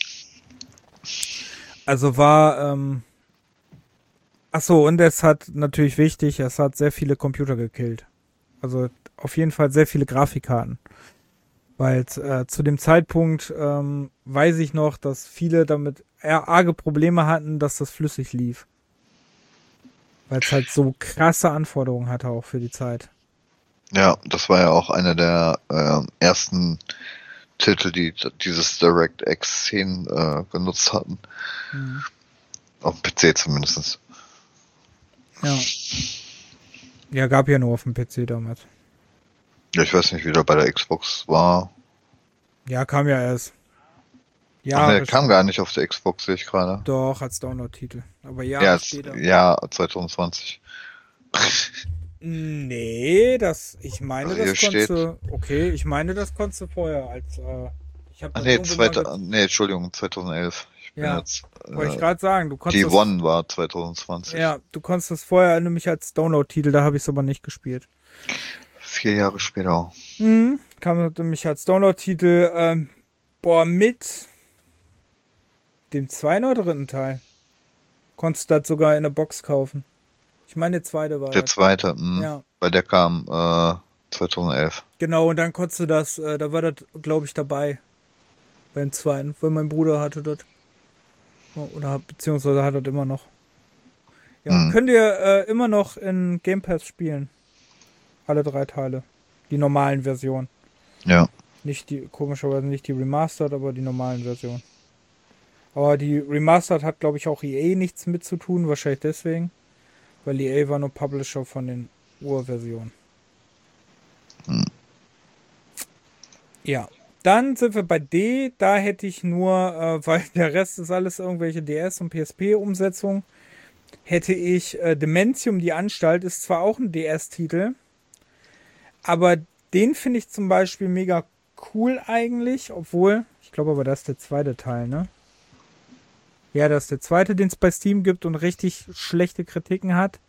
Speaker 1: also war achso, und es hat natürlich wichtig, es hat sehr viele Computer gekillt. Also auf jeden Fall sehr viele Grafikkarten. Weil zu dem Zeitpunkt weiß ich noch, dass viele damit eher arge Probleme hatten, dass das flüssig lief. Weil es halt so krasse Anforderungen hatte auch für die Zeit.
Speaker 2: Ja, das war ja auch einer der ersten Titel, die dieses DirectX 10 genutzt hatten.
Speaker 1: Mhm.
Speaker 2: Auf dem PC zumindest.
Speaker 1: Ja. Ja, gab ja nur auf dem PC damals.
Speaker 2: Ja, ich weiß nicht, wie der bei der Xbox war.
Speaker 1: Ja, kam ja erst.
Speaker 2: Ach
Speaker 1: Ja,
Speaker 2: ne, kam gar nicht auf der Xbox, sehe ich gerade.
Speaker 1: doch, als Download-Titel. Aber
Speaker 2: Ja,
Speaker 1: Jahre später.
Speaker 2: ja, 2020.
Speaker 1: Nee, ich meine,
Speaker 2: Also hier
Speaker 1: das konntest
Speaker 2: steht.
Speaker 1: du, okay, ich meine, das konntest du vorher als, ich habe
Speaker 2: Ach
Speaker 1: das
Speaker 2: nee,
Speaker 1: irgendwo mal
Speaker 2: nee, Entschuldigung, 2011. Ich bin
Speaker 1: ja,
Speaker 2: jetzt.
Speaker 1: wollte ich gerade sagen, du
Speaker 2: Die
Speaker 1: konntest das,
Speaker 2: One war 2020.
Speaker 1: ja, du konntest das vorher nämlich als Download-Titel, da habe ich es aber nicht gespielt.
Speaker 2: 4 Jahre später.
Speaker 1: Kam nämlich als Download-Titel, mit dem zweiten oder dritten Teil. Konntest du das sogar in der Box kaufen. Ich meine, der zweite war
Speaker 2: Der
Speaker 1: das.
Speaker 2: zweite,
Speaker 1: Ja,
Speaker 2: weil der kam 2011.
Speaker 1: genau, und dann konntest du das, da war das, glaube ich, dabei. Beim zweiten, weil mein Bruder hatte das. Oder beziehungsweise hat das immer noch. Ja, könnt ihr immer noch in Game Pass spielen. Alle 3 Teile. Die normalen Versionen.
Speaker 2: Ja.
Speaker 1: Nicht die, komischerweise nicht die Remastered, aber die normalen Versionen. Aber die Remastered hat, glaube ich, auch EA nichts mit zu tun, wahrscheinlich deswegen. Weil EA war nur Publisher von den Urversionen. Ja. Dann sind wir bei D. Da hätte ich nur, weil der Rest ist alles irgendwelche DS- und PSP-Umsetzungen, hätte ich Dementium, die Anstalt, ist zwar auch ein DS-Titel, aber den finde ich zum Beispiel mega cool eigentlich, obwohl, ich glaube aber, das ist der zweite Teil, ne? Ja, das ist der zweite, den es bei Steam gibt und richtig schlechte Kritiken hat.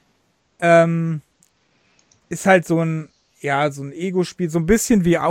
Speaker 1: Ist halt so ein Ego-Spiel, so ein bisschen wie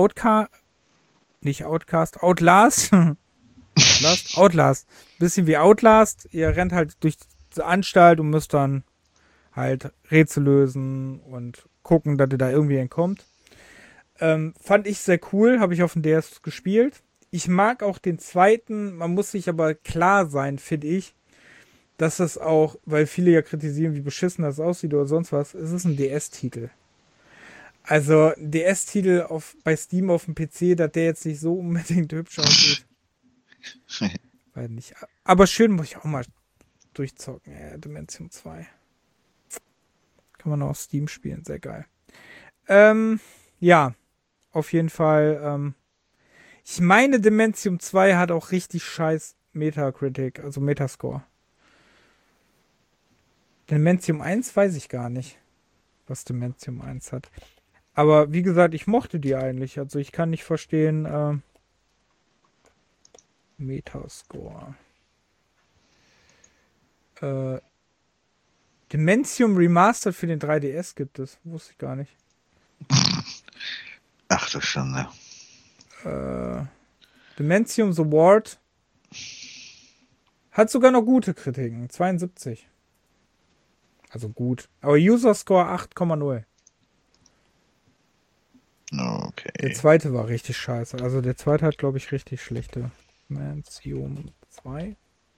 Speaker 1: Outlast. Outlast. Bisschen wie Outlast. Ihr rennt halt durch die Anstalt und müsst dann halt Rätsel lösen und gucken, dass ihr da irgendwie entkommt. Fand ich sehr cool, habe ich auf dem DS gespielt. Ich mag auch den zweiten, man muss sich aber klar sein, finde ich, dass das auch, weil viele ja kritisieren, wie beschissen das aussieht oder sonst was, es ist ein DS-Titel. Also ein DS-Titel bei Steam auf dem PC, dass der jetzt nicht so unbedingt hübsch aussieht. Weil nicht. Aber schön muss ich auch mal durchzocken, Dimension 2. Kann man auch auf Steam spielen, sehr geil. Ja, auf jeden Fall. Ich meine, Dimension 2 hat auch richtig scheiß Metacritic, also Metascore. Dimension 1 weiß ich gar nicht, was Dimension 1 hat. Aber wie gesagt, ich mochte die eigentlich. Also ich kann nicht verstehen, Metascore. Dimension Remastered für den 3DS gibt es. Wusste ich gar nicht.
Speaker 2: Ach du Schande.
Speaker 1: Dimension The Ward hat sogar noch gute Kritiken. 72. Also gut. Aber User Score 8,0.
Speaker 2: Okay.
Speaker 1: Der zweite war richtig scheiße. Also der zweite hat, glaube ich, richtig schlechte. Dimension 2.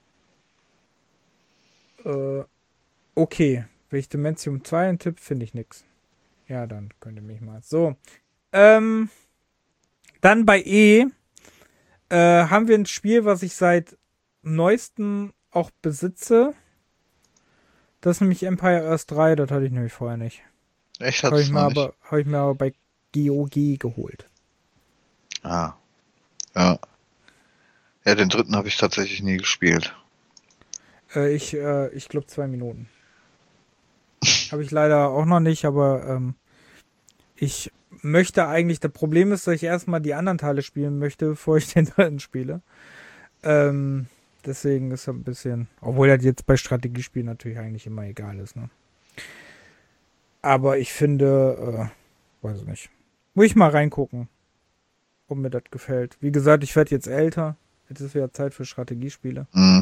Speaker 1: Okay. Wenn ich Dimension 2 eintippe, finde ich nix. Ja, dann könnt ihr mich mal. So. Dann bei E haben wir ein Spiel, was ich seit neuestem auch besitze. Das ist nämlich Empire Earth 3. Das hatte ich nämlich vorher nicht.
Speaker 2: Echt,
Speaker 1: Habe ich,
Speaker 2: nicht?
Speaker 1: hab ich mir aber bei GOG geholt.
Speaker 2: Ah. Ja. Ja, den dritten habe ich tatsächlich nie gespielt.
Speaker 1: Ich glaube 2 Minuten. Habe ich leider auch noch nicht, aber ich möchte eigentlich, das Problem ist, dass ich erstmal die anderen Teile spielen möchte, bevor ich den dritten spiele. Deswegen ist er ein bisschen, obwohl das jetzt bei Strategiespielen natürlich eigentlich immer egal ist, ne? Aber ich finde, weiß ich nicht. Muss ich mal reingucken, ob mir das gefällt. Wie gesagt, ich werde jetzt älter. Jetzt ist wieder Zeit für Strategiespiele.
Speaker 2: Mhm.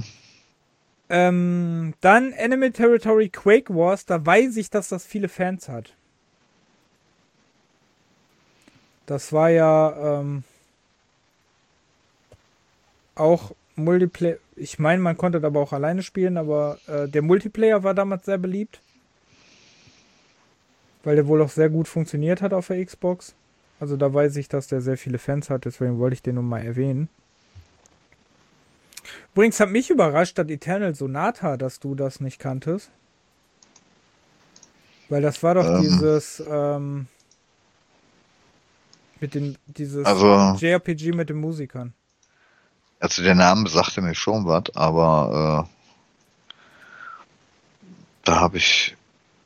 Speaker 1: Dann Enemy Territory Quake Wars. Da weiß ich, dass das viele Fans hat. Das war ja auch Multiplayer. Ich meine, man konnte das aber auch alleine spielen, aber der Multiplayer war damals sehr beliebt. Weil der wohl auch sehr gut funktioniert hat auf der Xbox. Also da weiß ich, dass der sehr viele Fans hat, deswegen wollte ich den nur mal erwähnen. Übrigens hat mich überrascht, dass Eternal Sonata, dass du das nicht kanntest. Weil das war doch dieses
Speaker 2: also,
Speaker 1: JRPG mit den Musikern.
Speaker 2: also der Name sagte mir schon was, aber da habe ich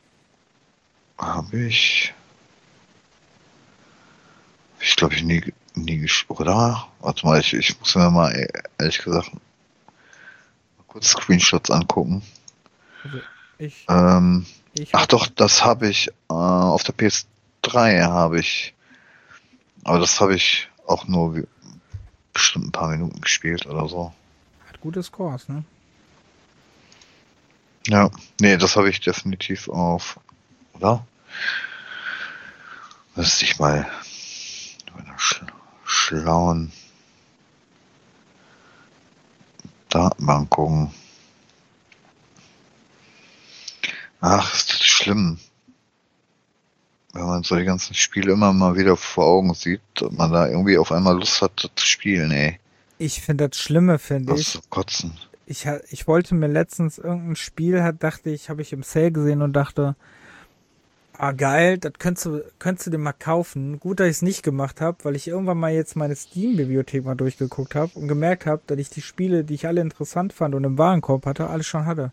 Speaker 2: glaube ich nie gespielt, oder? Warte mal, ich muss mir mal ehrlich gesagt mal kurz Screenshots angucken.
Speaker 1: Also
Speaker 2: Ach doch, das habe ich auf der PS3 habe ich, aber das habe ich auch nur bestimmt ein paar Minuten gespielt oder so.
Speaker 1: Hat gute Scores, ne?
Speaker 2: Ja, nee, das habe ich definitiv auf, oder? Müsste ich mal in einer schlauen Datenbank gucken. Ach, ist das schlimm. Wenn man so die ganzen Spiele immer mal wieder vor Augen sieht und man da irgendwie auf einmal Lust hat, das zu spielen, ey.
Speaker 1: Ich finde das Schlimme, finde
Speaker 2: Das
Speaker 1: ich.
Speaker 2: zu kotzen.
Speaker 1: Ich wollte mir letztens irgendein Spiel, habe ich im Sale gesehen und dachte, ah geil, das könntest du dir mal kaufen. Gut, dass ich es nicht gemacht habe, weil ich irgendwann mal jetzt meine Steam-Bibliothek mal durchgeguckt habe und gemerkt habe, dass ich die Spiele, die ich alle interessant fand und im Warenkorb hatte, alle schon hatte.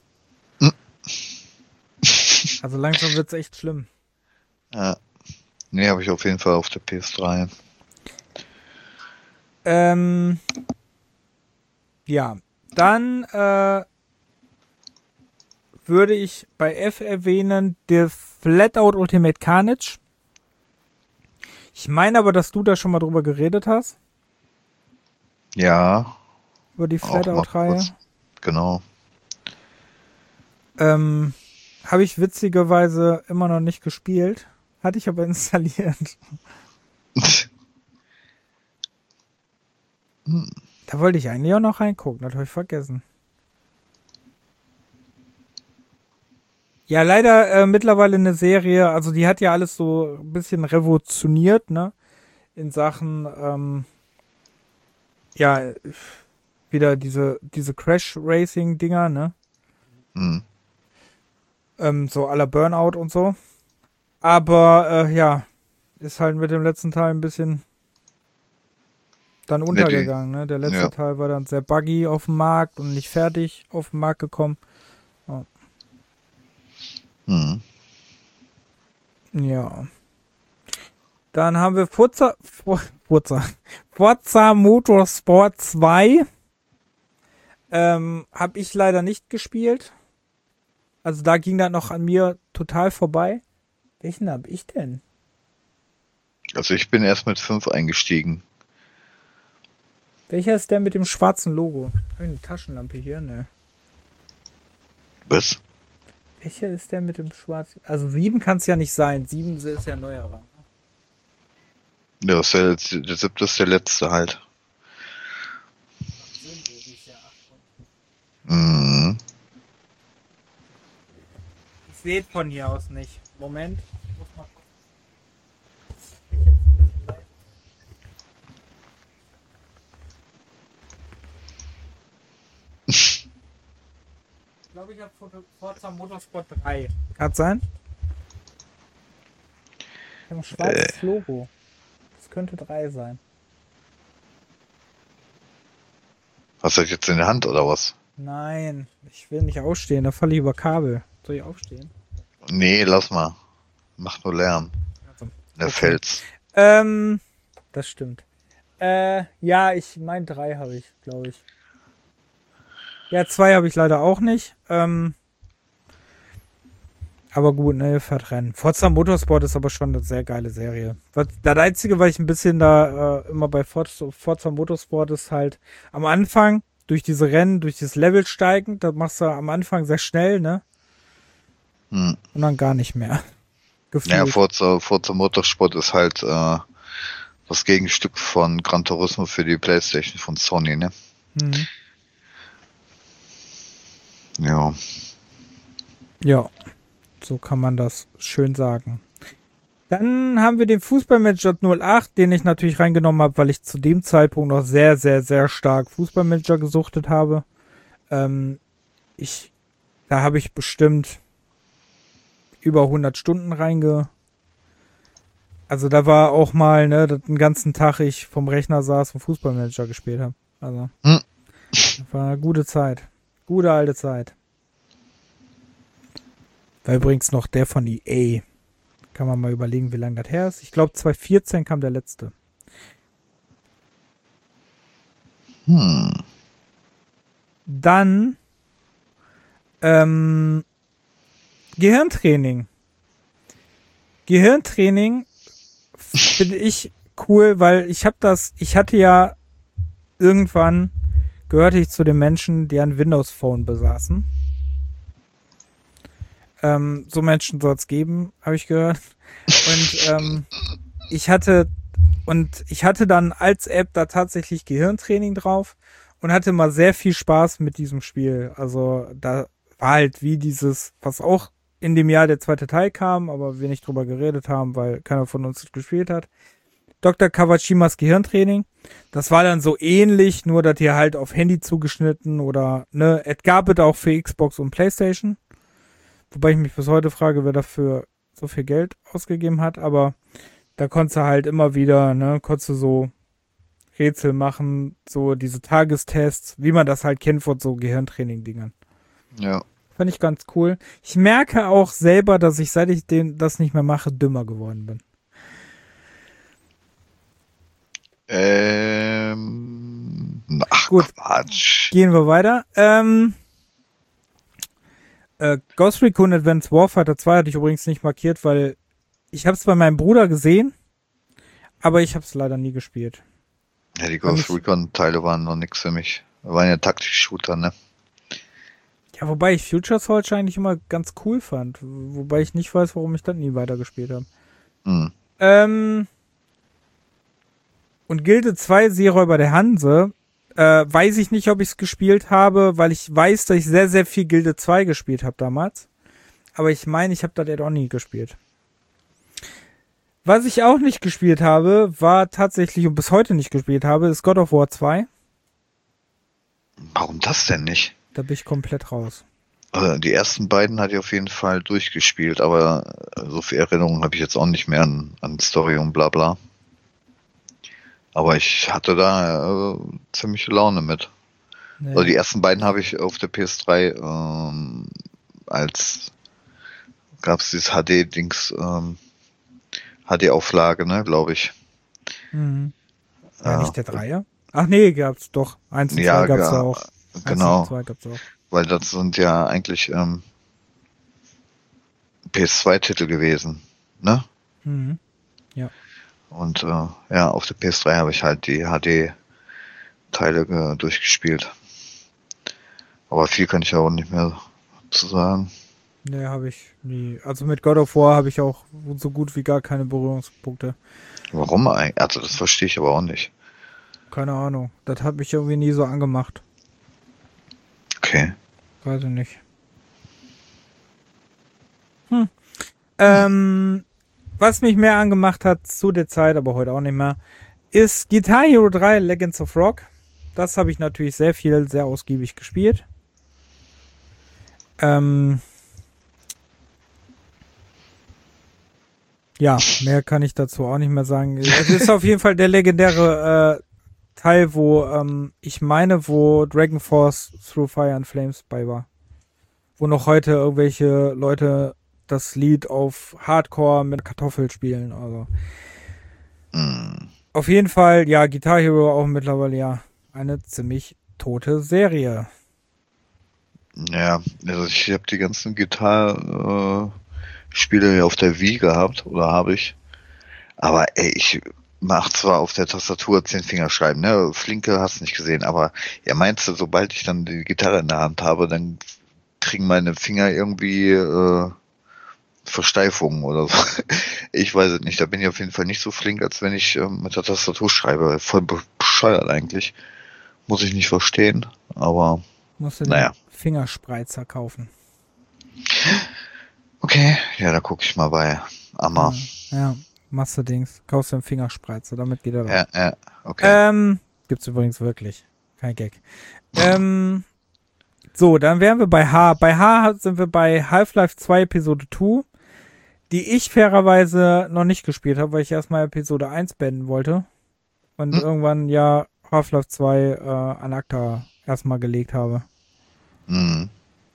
Speaker 1: Also langsam wird es echt schlimm.
Speaker 2: Ja. Nee, habe ich auf jeden Fall auf der PS3.
Speaker 1: Ja, dann würde ich bei F erwähnen, der Flatout Ultimate Carnage. Ich meine aber, dass du da schon mal drüber geredet hast.
Speaker 2: Ja.
Speaker 1: Über die Flatout-Reihe.
Speaker 2: Genau.
Speaker 1: Habe ich witzigerweise immer noch nicht gespielt. Hatte ich aber installiert. Da wollte ich eigentlich auch noch reingucken. Das habe ich vergessen. Ja, leider mittlerweile eine Serie. Also die hat ja alles so ein bisschen revolutioniert, ne? In Sachen, ja, wieder diese Crash-Racing-Dinger, ne? So à la Burnout und so. Aber ja, ist halt mit dem letzten Teil ein bisschen dann untergegangen. Ne? Der letzte Teil war dann sehr buggy auf dem Markt und nicht fertig auf den Markt gekommen. Oh. Ja. Dann haben wir Forza Motorsport 2. Hab ich leider nicht gespielt. Also da ging das noch an mir total vorbei. Welchen hab ich denn?
Speaker 2: Also ich bin erst mit 5 eingestiegen.
Speaker 1: Welcher ist der mit dem schwarzen Logo? Habe ich eine Taschenlampe hier? Ne.
Speaker 2: Was?
Speaker 1: Welcher ist der mit dem schwarzen? Also 7 kann es ja nicht sein. 7 ist ja neuerer.
Speaker 2: Ja, der 7. ist der letzte halt. Mhm.
Speaker 1: Ich sehe es von hier aus nicht. Moment. Ich muss mal ich glaube, ich habe Forza Motorsport 3. Kann es sein? Ich habe ein schwarzes Logo. Das könnte 3 sein.
Speaker 2: Hast du das jetzt in der Hand oder was?
Speaker 1: Nein, ich will nicht aufstehen, da falle ich über Kabel. Soll ich aufstehen?
Speaker 2: Nee, lass mal. Macht nur Lärm.
Speaker 1: Also,
Speaker 2: Der
Speaker 1: okay.
Speaker 2: Fels.
Speaker 1: Das stimmt. Ja, ich mein 3 habe ich, glaube ich. Ja, 2 habe ich leider auch nicht. Aber gut, ne, fährt Rennen. Forza Motorsport ist aber schon eine sehr geile Serie. Das Einzige, was ich ein bisschen da immer bei Forza Motorsport ist halt am Anfang, durch diese Rennen, durch dieses Level steigen, da machst du am Anfang sehr schnell, ne?
Speaker 2: Hm.
Speaker 1: Und dann gar nicht mehr.
Speaker 2: Ja,
Speaker 1: Gefühlt.
Speaker 2: Forza Motorsport ist halt das Gegenstück von Gran Turismo für die PlayStation von Sony, ne?
Speaker 1: Mhm.
Speaker 2: Ja.
Speaker 1: Ja, so kann man das schön sagen. Dann haben wir den Fußballmanager 08, den ich natürlich reingenommen habe, weil ich zu dem Zeitpunkt noch sehr, sehr, sehr stark Fußballmanager gesuchtet habe. Da habe ich bestimmt über 100 Stunden Also da war auch mal, ne, dass den ganzen Tag ich vom Rechner saß und Fußballmanager gespielt habe. Also,
Speaker 2: Hm.
Speaker 1: das war eine gute Zeit. Gute alte Zeit. War übrigens noch der von EA. Kann man mal überlegen, wie lange das her ist. Ich glaube, 2014 kam der letzte. Dann Gehirntraining. Gehirntraining finde ich cool, weil ich hatte ja irgendwann, gehörte ich zu den Menschen, die ein Windows Phone besaßen. So Menschen soll es geben, habe ich gehört. Und ich hatte dann als App da tatsächlich Gehirntraining drauf und hatte mal sehr viel Spaß mit diesem Spiel. Also da war halt wie dieses, was auch in dem Jahr der zweite Teil kam, aber wir nicht drüber geredet haben, weil keiner von uns gespielt hat. Dr. Kawashimas Gehirntraining. Das war dann so ähnlich, nur dass hier halt auf Handy zugeschnitten oder, ne, es gab es auch für Xbox und PlayStation. Wobei ich mich bis heute frage, wer dafür so viel Geld ausgegeben hat, aber da konntest du halt immer wieder, ne, konntest du so Rätsel machen, so diese Tagestests, wie man das halt kennt von so Gehirntraining-Dingern.
Speaker 2: Ja.
Speaker 1: Fand ich ganz cool. Ich merke auch selber, dass ich, seit ich das nicht mehr mache, dümmer geworden bin.
Speaker 2: Ach,
Speaker 1: Gut,
Speaker 2: Quatsch.
Speaker 1: gehen wir weiter. Ghost Recon Advanced Warfighter 2 hatte ich übrigens nicht markiert, weil ich habe es bei meinem Bruder gesehen, aber ich habe es leider nie gespielt.
Speaker 2: Ja, die Ghost Recon-Teile waren noch nix für mich. Waren ja Taktik-Shooter, ne?
Speaker 1: Ja, wobei ich Future Soldier eigentlich immer ganz cool fand. Wobei ich nicht weiß, warum ich dann nie weitergespielt habe.
Speaker 2: Hm.
Speaker 1: Und Gilde 2 Seeräuber der Hanse, weiß ich nicht, ob ich es gespielt habe, weil ich weiß, dass ich sehr, sehr viel Gilde 2 gespielt habe damals. Aber ich meine, ich habe das ja auch nie gespielt. Was ich auch nicht gespielt habe, war tatsächlich und bis heute nicht gespielt habe, ist God of War 2.
Speaker 2: Warum das denn nicht?
Speaker 1: Da bin ich komplett raus.
Speaker 2: Also die ersten beiden hatte ich auf jeden Fall durchgespielt, aber so viel Erinnerung habe ich jetzt auch nicht mehr an Story und bla bla. Aber ich hatte da ziemliche Laune mit.
Speaker 1: Nee.
Speaker 2: Also die ersten beiden habe ich auf der PS3 als gab es dieses HD-Dings, HD-Auflage, ne, glaube ich.
Speaker 1: Mhm. Ja, nicht der Dreier? Ach nee, gab's doch. 1 und 2 gab's da auch.
Speaker 2: Genau.
Speaker 1: 1 und 2 gab's auch.
Speaker 2: Weil das sind ja eigentlich PS2-Titel gewesen, ne?
Speaker 1: Mhm. Ja.
Speaker 2: Und ja, auf der PS3 habe ich halt die HD-Teile durchgespielt. Aber viel kann ich auch nicht mehr zu sagen.
Speaker 1: Nee, habe ich nie. Also mit God of War habe ich auch so gut wie gar keine Berührungspunkte.
Speaker 2: Warum eigentlich? Also das verstehe ich aber auch nicht.
Speaker 1: Keine Ahnung. Das hat mich irgendwie nie so angemacht.
Speaker 2: Okay.
Speaker 1: Weiß ich nicht. Was mich mehr angemacht hat zu der Zeit, aber heute auch nicht mehr, ist Guitar Hero 3 Legends of Rock. Das habe ich natürlich sehr viel, sehr ausgiebig gespielt. Ja, mehr kann ich dazu auch nicht mehr sagen. Es ist auf jeden Fall der legendäre Teil, wo, wo Dragon Force Through Fire and Flames bei war. Wo noch heute irgendwelche Leute das Lied auf Hardcore mit Kartoffel spielen. Also. Auf jeden Fall, ja, Guitar Hero auch mittlerweile ja eine ziemlich tote Serie.
Speaker 2: Ja, also ich habe die ganzen Gitarre-Spiele auf der Wii gehabt, oder habe ich. Aber ey, ich mach zwar auf der Tastatur 10 Fingerschreiben, ne? Flinke hast du nicht gesehen, aber ja, meinst du, sobald ich dann die Gitarre in der Hand habe, dann kriegen meine Finger irgendwie Versteifungen oder so. Ich weiß es nicht. Da bin ich auf jeden Fall nicht so flink, als wenn ich mit der Tastatur schreibe. Voll bescheuert eigentlich. Muss ich nicht verstehen, aber
Speaker 1: Musst du
Speaker 2: naja.
Speaker 1: den Fingerspreizer kaufen.
Speaker 2: Okay, ja, da gucke ich mal bei Amma.
Speaker 1: Ja, machst du Dings. Kaufst du einen Fingerspreizer, damit geht er doch.
Speaker 2: Ja, okay.
Speaker 1: Gibt's übrigens wirklich. Kein Gag. So, dann wären wir bei H. Bei H sind wir bei Half-Life 2 Episode 2, die ich fairerweise noch nicht gespielt habe, weil ich erstmal Episode 1 beenden wollte. Und irgendwann ja Half-Life 2 an ACTA erstmal gelegt habe. Und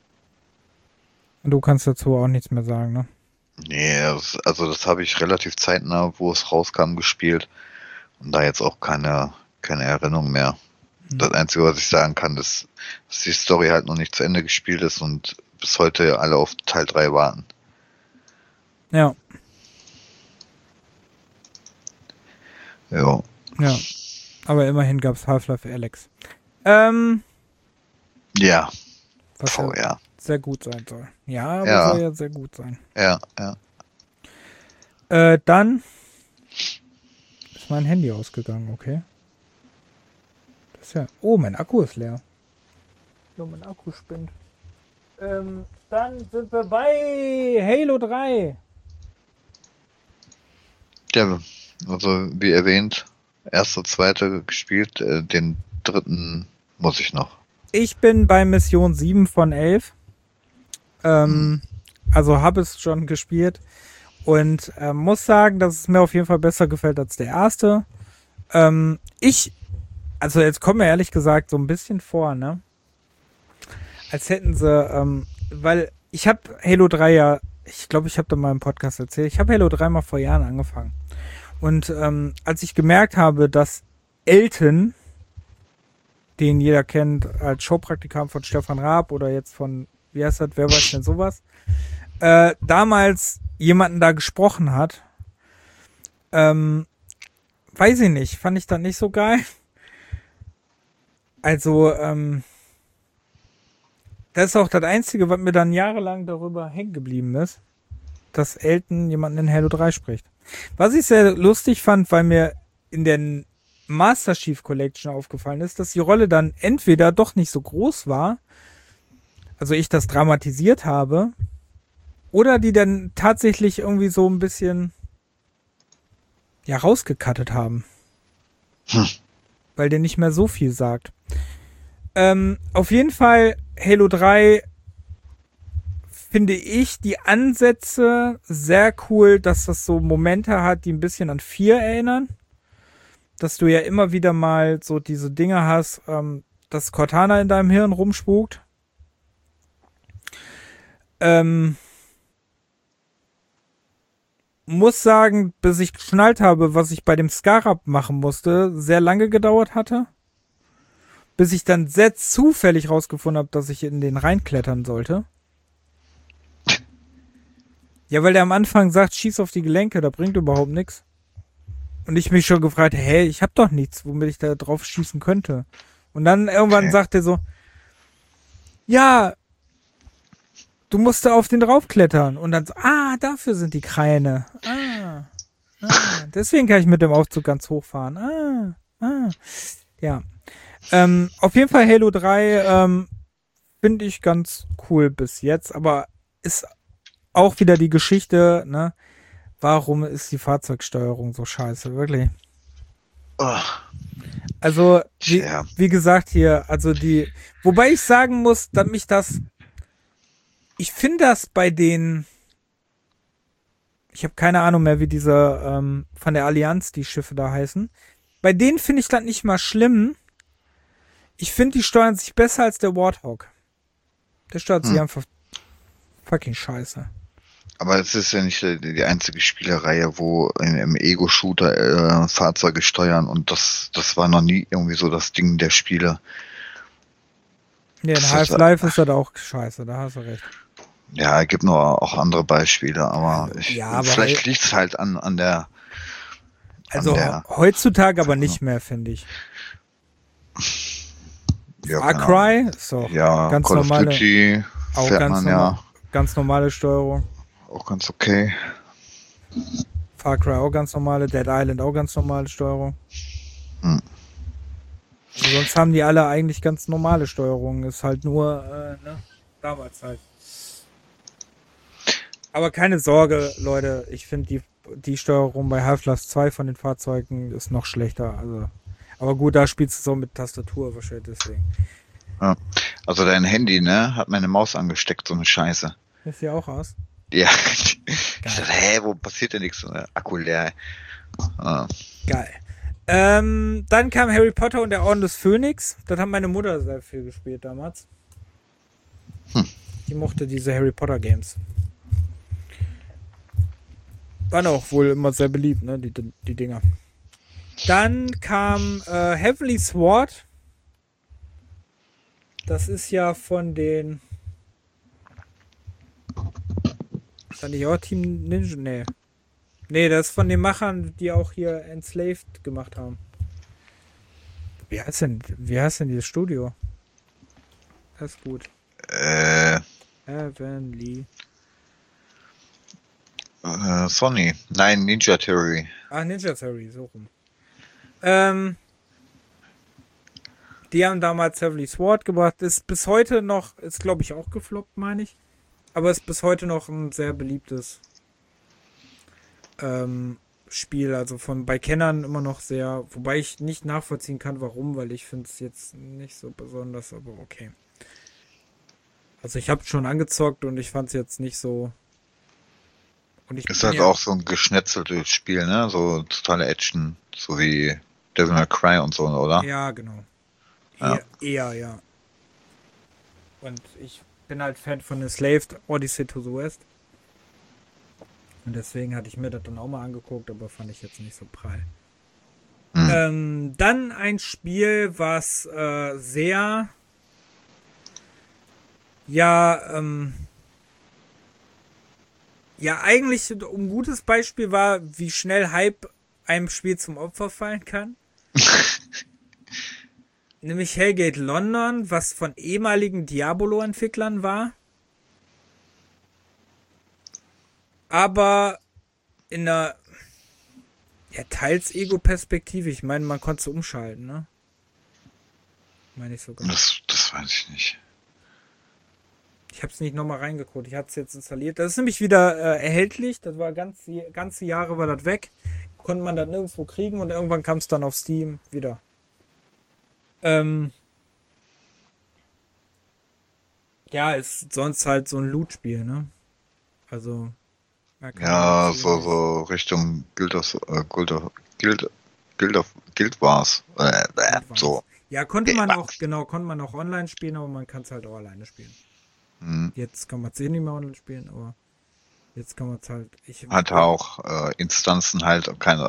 Speaker 1: du kannst dazu auch nichts mehr sagen, ne?
Speaker 2: Nee, das habe ich relativ zeitnah, wo es rauskam, gespielt. Und da jetzt auch keine Erinnerung mehr. Das Einzige, was ich sagen kann, ist, dass die Story halt noch nicht zu Ende gespielt ist und bis heute alle auf Teil 3 warten.
Speaker 1: Ja.
Speaker 2: Jo.
Speaker 1: Ja. Aber immerhin gab es Half-Life Alyx.
Speaker 2: Ja.
Speaker 1: Was
Speaker 2: VR.
Speaker 1: Sehr gut sein soll. Ja, aber
Speaker 2: Ja.
Speaker 1: soll ja sehr gut sein.
Speaker 2: Ja.
Speaker 1: Dann ist mein Handy ausgegangen, okay. Das ist ja. Oh, mein Akku ist leer. So, mein Akku spinnt. Dann sind wir bei Halo 3.
Speaker 2: Ja, also wie erwähnt, erster, zweiter gespielt, den dritten muss ich noch.
Speaker 1: Ich bin bei Mission 7 von 11. Also habe es schon gespielt und muss sagen, dass es mir auf jeden Fall besser gefällt als der erste. Also jetzt kommen wir ehrlich gesagt so ein bisschen vor, ne? Als hätten sie, weil ich habe Halo 3 ja, ich glaube, ich habe da mal im Podcast erzählt, ich habe Halo 3 mal vor Jahren angefangen. Und als ich gemerkt habe, dass Elton, den jeder kennt als Showpraktikant von Stefan Raab oder jetzt von, wie heißt das, wer weiß denn sowas, damals jemanden da gesprochen hat, weiß ich nicht, fand ich dann nicht so geil. Also, das ist auch das Einzige, was mir dann jahrelang darüber hängen geblieben ist, dass Elton jemanden in Halo 3 spricht. Was ich sehr lustig fand, weil mir in der Master Chief Collection aufgefallen ist, dass die Rolle dann entweder doch nicht so groß war, also ich das dramatisiert habe, oder die dann tatsächlich irgendwie so ein bisschen ja rausgekattet haben. Weil der nicht mehr so viel sagt. Auf jeden Fall Halo 3 finde ich die Ansätze sehr cool, dass das so Momente hat, die ein bisschen an 4 erinnern. Dass du ja immer wieder mal so diese Dinge hast, dass Cortana in deinem Hirn rumspukt. Muss sagen, bis ich geschnallt habe, was ich bei dem Scarab machen musste, sehr lange gedauert hatte. Bis ich dann sehr zufällig rausgefunden habe, dass ich in den reinklettern sollte. Ja, weil der am Anfang sagt, schieß auf die Gelenke, da bringt überhaupt nichts. Und ich mich schon gefragt, hey, ich hab doch nichts, womit ich da drauf schießen könnte. Und dann irgendwann sagt er so, ja, du musst da auf den draufklettern. Und dann so, dafür sind die Kreine. Deswegen kann ich mit dem Aufzug ganz hoch fahren. Ja. Auf jeden Fall Halo 3 finde ich ganz cool bis jetzt, aber ist auch wieder die Geschichte, ne? Warum ist die Fahrzeugsteuerung so scheiße, wirklich? Also, wie gesagt hier, also wobei ich sagen muss, dass ich finde das bei den, ich habe keine Ahnung mehr, wie diese von der Allianz die Schiffe da heißen, bei denen finde ich das nicht mal schlimm. Ich finde, die steuern sich besser als der Warthog. Der steuert sich einfach fucking scheiße.
Speaker 2: Aber es ist ja nicht die einzige Spielereihe, wo im Ego-Shooter Fahrzeuge steuern und das war noch nie irgendwie so das Ding der Spiele.
Speaker 1: Ja, in Half-Life ist das auch scheiße, da hast du recht.
Speaker 2: Ja, es gibt noch auch andere Beispiele, aber vielleicht liegt es halt an der...
Speaker 1: Also heutzutage aber nicht mehr, finde ich.
Speaker 2: Ja,
Speaker 1: Far Cry ist doch ganz
Speaker 2: Call
Speaker 1: normale,
Speaker 2: of Duty
Speaker 1: auch ganz normale Steuerung.
Speaker 2: Auch ganz okay.
Speaker 1: Far Cry auch ganz normale, Dead Island auch ganz normale Steuerung. Also sonst haben die alle eigentlich ganz normale Steuerungen. Ist halt nur, damals halt. Aber keine Sorge, Leute, ich finde die Steuerung bei Half-Life 2 von den Fahrzeugen ist noch schlechter. Also, aber gut, da spielst du so mit Tastatur wahrscheinlich deswegen.
Speaker 2: Ja. Also dein Handy, ne, hat meine Maus angesteckt, so eine Scheiße.
Speaker 1: Ist ja auch aus.
Speaker 2: Ja. Ich dachte, wo passiert denn nichts? Akku leer.
Speaker 1: Geil. Dann kam Harry Potter und der Orden des Phönix. Das hat meine Mutter sehr viel gespielt damals. Die mochte diese Harry Potter Games. Waren auch wohl immer sehr beliebt, ne, die Dinger. Dann kam Heavenly Sword. Das ist ja von den... Ist das nicht auch Team Ninja? Nee, das ist von den Machern, die auch hier Enslaved gemacht haben. Wie heißt denn dieses Studio? Das ist gut. Heavenly.
Speaker 2: Sony. Nein, Ninja Theory.
Speaker 1: Ach, Ninja Theory, so rum. Die haben damals Heavenly Sword gebracht. Ist bis heute noch, ist glaube ich auch gefloppt, meine ich. Aber ist bis heute noch ein sehr beliebtes Spiel. Also bei Kennern immer noch sehr, wobei ich nicht nachvollziehen kann, warum, weil ich finde es jetzt nicht so besonders, aber okay. Also ich habe schon angezockt und ich fand es jetzt nicht so. Und
Speaker 2: ist halt auch so ein geschnetzeltes Spiel, ne? So totale Action, so wie Devil May Cry und so, oder?
Speaker 1: Ja, genau. Eher, ja. Und ich bin halt Fan von Enslaved, Odyssey to the West. Und deswegen hatte ich mir das dann auch mal angeguckt, aber fand ich jetzt nicht so prall. Dann ein Spiel, was sehr eigentlich ein gutes Beispiel war, wie schnell Hype einem Spiel zum Opfer fallen kann. Nämlich Hellgate London, was von ehemaligen Diabolo-Entwicklern war. Aber in einer teils Ego-Perspektive. Ich meine, man konnte es umschalten, ne? Meine ich sogar.
Speaker 2: Das weiß ich nicht.
Speaker 1: Ich habe es nicht nochmal reingeguckt. Ich hatte es jetzt installiert. Das ist nämlich wieder erhältlich. Das war ganze Jahre war das weg. Konnte man das nirgendwo kriegen und irgendwann kam es dann auf Steam wieder. Ist sonst halt so ein Loot-Spiel, ne? Also.
Speaker 2: Ja, so Richtung Guild Wars. So.
Speaker 1: Ja, konnte man auch online spielen, aber man kann es halt auch alleine spielen. Jetzt kann man es nicht mehr online spielen, aber jetzt kann man es halt.
Speaker 2: Hat auch Instanzen halt, keine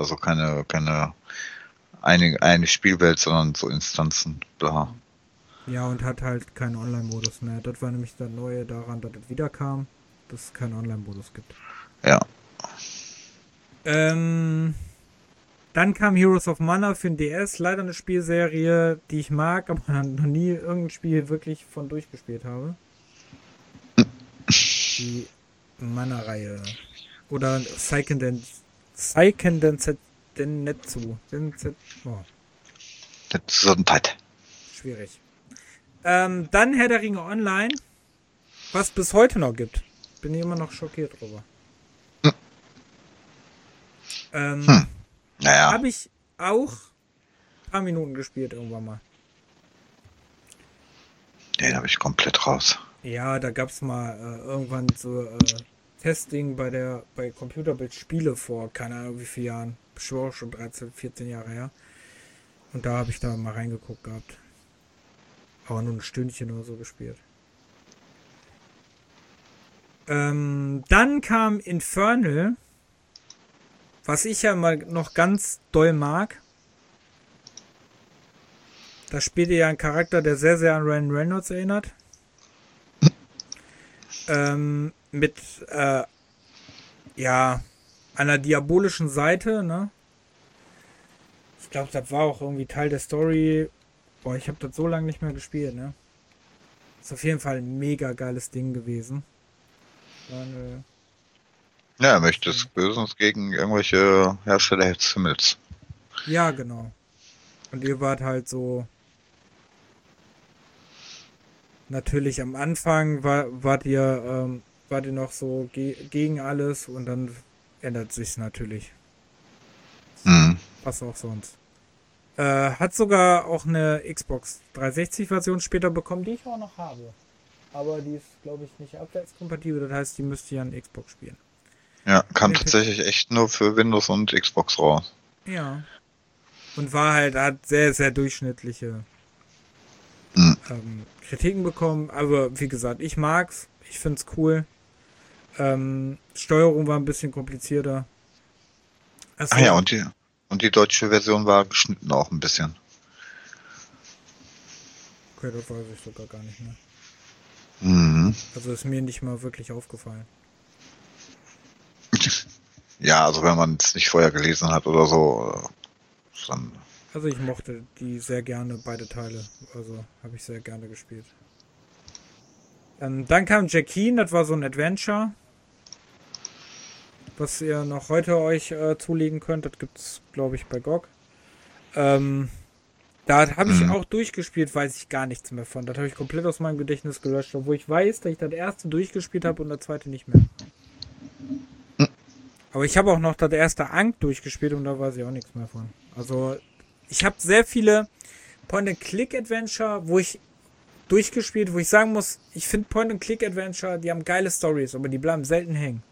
Speaker 2: eine Spielwelt, sondern so Instanzen, bla.
Speaker 1: Ja, und hat halt keinen Online-Modus mehr. Das war nämlich das Neue daran, dass es wieder kam, dass es keinen Online-Modus gibt.
Speaker 2: Ja.
Speaker 1: Dann kam Heroes of Mana für den DS. Leider eine Spielserie, die ich mag, aber noch nie irgendein Spiel wirklich von durchgespielt habe. Die Mana-Reihe. Oder Seiken Densetsu. Schwierig. Dann Herr der Ringe Online, was bis heute noch gibt. Bin ich immer noch schockiert drüber.
Speaker 2: Naja.
Speaker 1: Habe ich auch ein paar Minuten gespielt irgendwann mal.
Speaker 2: Den habe ich komplett raus.
Speaker 1: Ja, da gab es mal irgendwann so Testing bei Computerbild Spiele vor, keine Ahnung wie vielen Jahren. Schon 13, 14 Jahre her. Und da habe ich da mal reingeguckt gehabt. Aber nur ein Stündchen oder so gespielt. Dann kam Infernal, was ich ja mal noch ganz doll mag. Da spielt ihr ja einen Charakter, der sehr, sehr an Ryan Reynolds erinnert. Mit, ja, einer diabolischen Seite, ne? Ich glaube, das war auch irgendwie Teil der Story. Boah, ich habe das so lange nicht mehr gespielt, ne? Ist auf jeden Fall ein mega geiles Ding gewesen.
Speaker 2: Ja, er möchte des Bösen gegen irgendwelche Hersteller des Himmels.
Speaker 1: Ja, genau. Und ihr wart halt so. Natürlich am Anfang wart ihr noch so gegen alles und dann ändert sich's natürlich.
Speaker 2: Mhm.
Speaker 1: Was auch sonst. Hat sogar auch eine Xbox 360 Version später bekommen, die ich auch noch habe. Aber die ist, glaube ich, nicht abwärtskompatibel. Das heißt, die müsste ja an Xbox spielen.
Speaker 2: Ja, kam tatsächlich echt nur für Windows und Xbox raus.
Speaker 1: Ja. Und hat sehr, sehr durchschnittliche Kritiken bekommen. Aber wie gesagt, ich mag's. Ich find's cool. Steuerung war ein bisschen komplizierter.
Speaker 2: Ach ja, und die deutsche Version war geschnitten auch ein bisschen.
Speaker 1: Okay, das weiß ich sogar gar nicht mehr.
Speaker 2: Mhm.
Speaker 1: Also ist mir nicht mal wirklich aufgefallen.
Speaker 2: Ja, also wenn man es nicht vorher gelesen hat oder so, dann.
Speaker 1: Also ich mochte die sehr gerne, beide Teile. Also habe ich sehr gerne gespielt. Dann kam Jackie, das war so ein Adventure. Was ihr noch heute euch zulegen könnt. Das gibt's, glaube ich, bei GOG. Da habe ich auch durchgespielt, weiß ich gar nichts mehr von. Das habe ich komplett aus meinem Gedächtnis gelöscht, obwohl ich weiß, dass ich das erste durchgespielt habe und das zweite nicht mehr. Aber ich habe auch noch das erste Ankh durchgespielt und da weiß ich auch nichts mehr von. Also ich habe sehr viele Point-and-Click-Adventure, wo ich durchgespielt, wo ich sagen muss, ich finde Point-and-Click-Adventure, die haben geile Stories, aber die bleiben selten hängen.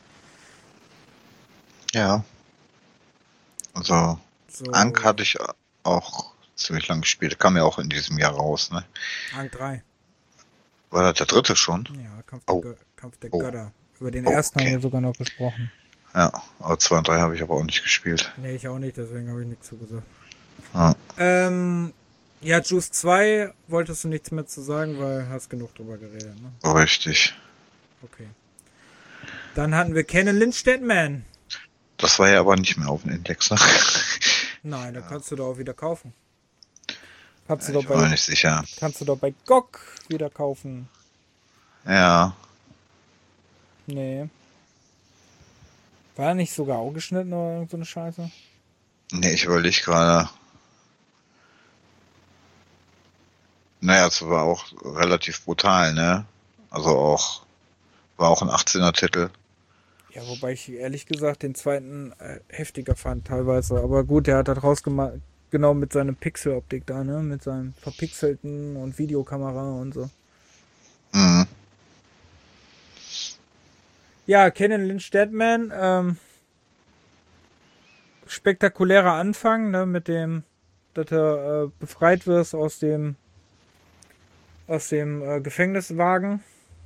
Speaker 2: Ja. Also Ankh hatte ich auch ziemlich lang gespielt. Kam ja auch in diesem Jahr raus, ne?
Speaker 1: Ankh 3.
Speaker 2: War das der dritte schon?
Speaker 1: Ja, Kampf der Götter. Über den
Speaker 2: Oh,
Speaker 1: ersten
Speaker 2: okay.
Speaker 1: haben wir sogar noch gesprochen.
Speaker 2: Ja, aber 2 und 3 habe ich aber auch nicht gespielt.
Speaker 1: Nee, ich auch nicht, deswegen habe ich nichts zu gesagt.
Speaker 2: Ja.
Speaker 1: Ja, Juice 2 wolltest du nichts mehr zu sagen, weil hast genug drüber geredet, ne?
Speaker 2: Richtig.
Speaker 1: Okay. Dann hatten wir Ken Lynch Deadman.
Speaker 2: Das war ja aber nicht mehr auf dem Index, ne?
Speaker 1: Nein, da kannst du doch auch wieder kaufen. Kannst du
Speaker 2: Ich war mir nicht sicher.
Speaker 1: Kannst du doch bei GOG wieder kaufen.
Speaker 2: Ja.
Speaker 1: Nee. War er nicht sogar auch geschnitten oder irgend so eine Scheiße?
Speaker 2: Nee, ich überlege gerade. Naja, es war auch relativ brutal, ne? Also war auch ein 18er Titel.
Speaker 1: Ja, wobei ich ehrlich gesagt den zweiten heftiger fand teilweise. Aber gut, der hat das rausgemacht, genau mit seiner Pixeloptik da, ne? Mit seinem verpixelten und Videokamera und so.
Speaker 2: Mhm.
Speaker 1: Ja, Ken Lynch Deadman, spektakulärer Anfang, ne? Mit dem, dass er befreit wirst aus dem Gefängniswagen.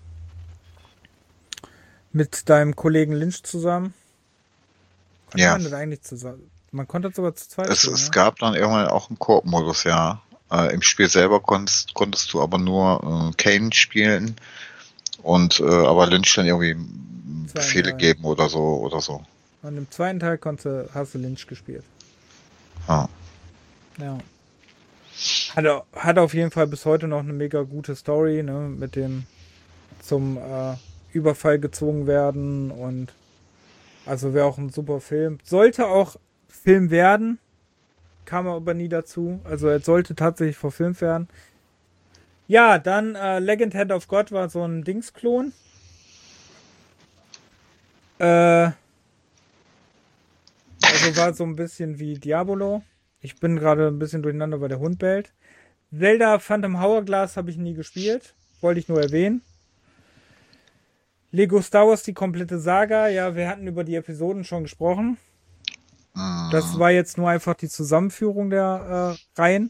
Speaker 1: Mit deinem Kollegen Lynch zusammen. Konnte man das eigentlich zusammen? Man konnte das sogar zu zweit spielen,
Speaker 2: Es gab dann irgendwann auch einen Koop-Modus, ja. Im Spiel selber konntest du aber nur Kane spielen und aber Lynch dann irgendwie Befehle geben oder so.
Speaker 1: Und im zweiten Teil hast du Lynch gespielt.
Speaker 2: Ja.
Speaker 1: Ja. Hat auf jeden Fall bis heute noch eine mega gute Story, ne? Mit dem zum Überfall gezwungen werden und also wäre auch ein super Film. Sollte auch Film werden, kam aber nie dazu. Also er sollte tatsächlich verfilmt werden. Ja, dann Legend Hand of God war so ein Dingsklon. Also war so ein bisschen wie Diabolo. Ich bin gerade ein bisschen durcheinander, weil der Hund bellt. Zelda Phantom Hourglass habe ich nie gespielt. Wollte ich nur erwähnen. Lego Star Wars, die komplette Saga. Ja, wir hatten über die Episoden schon gesprochen. Das war jetzt nur einfach die Zusammenführung der Reihen.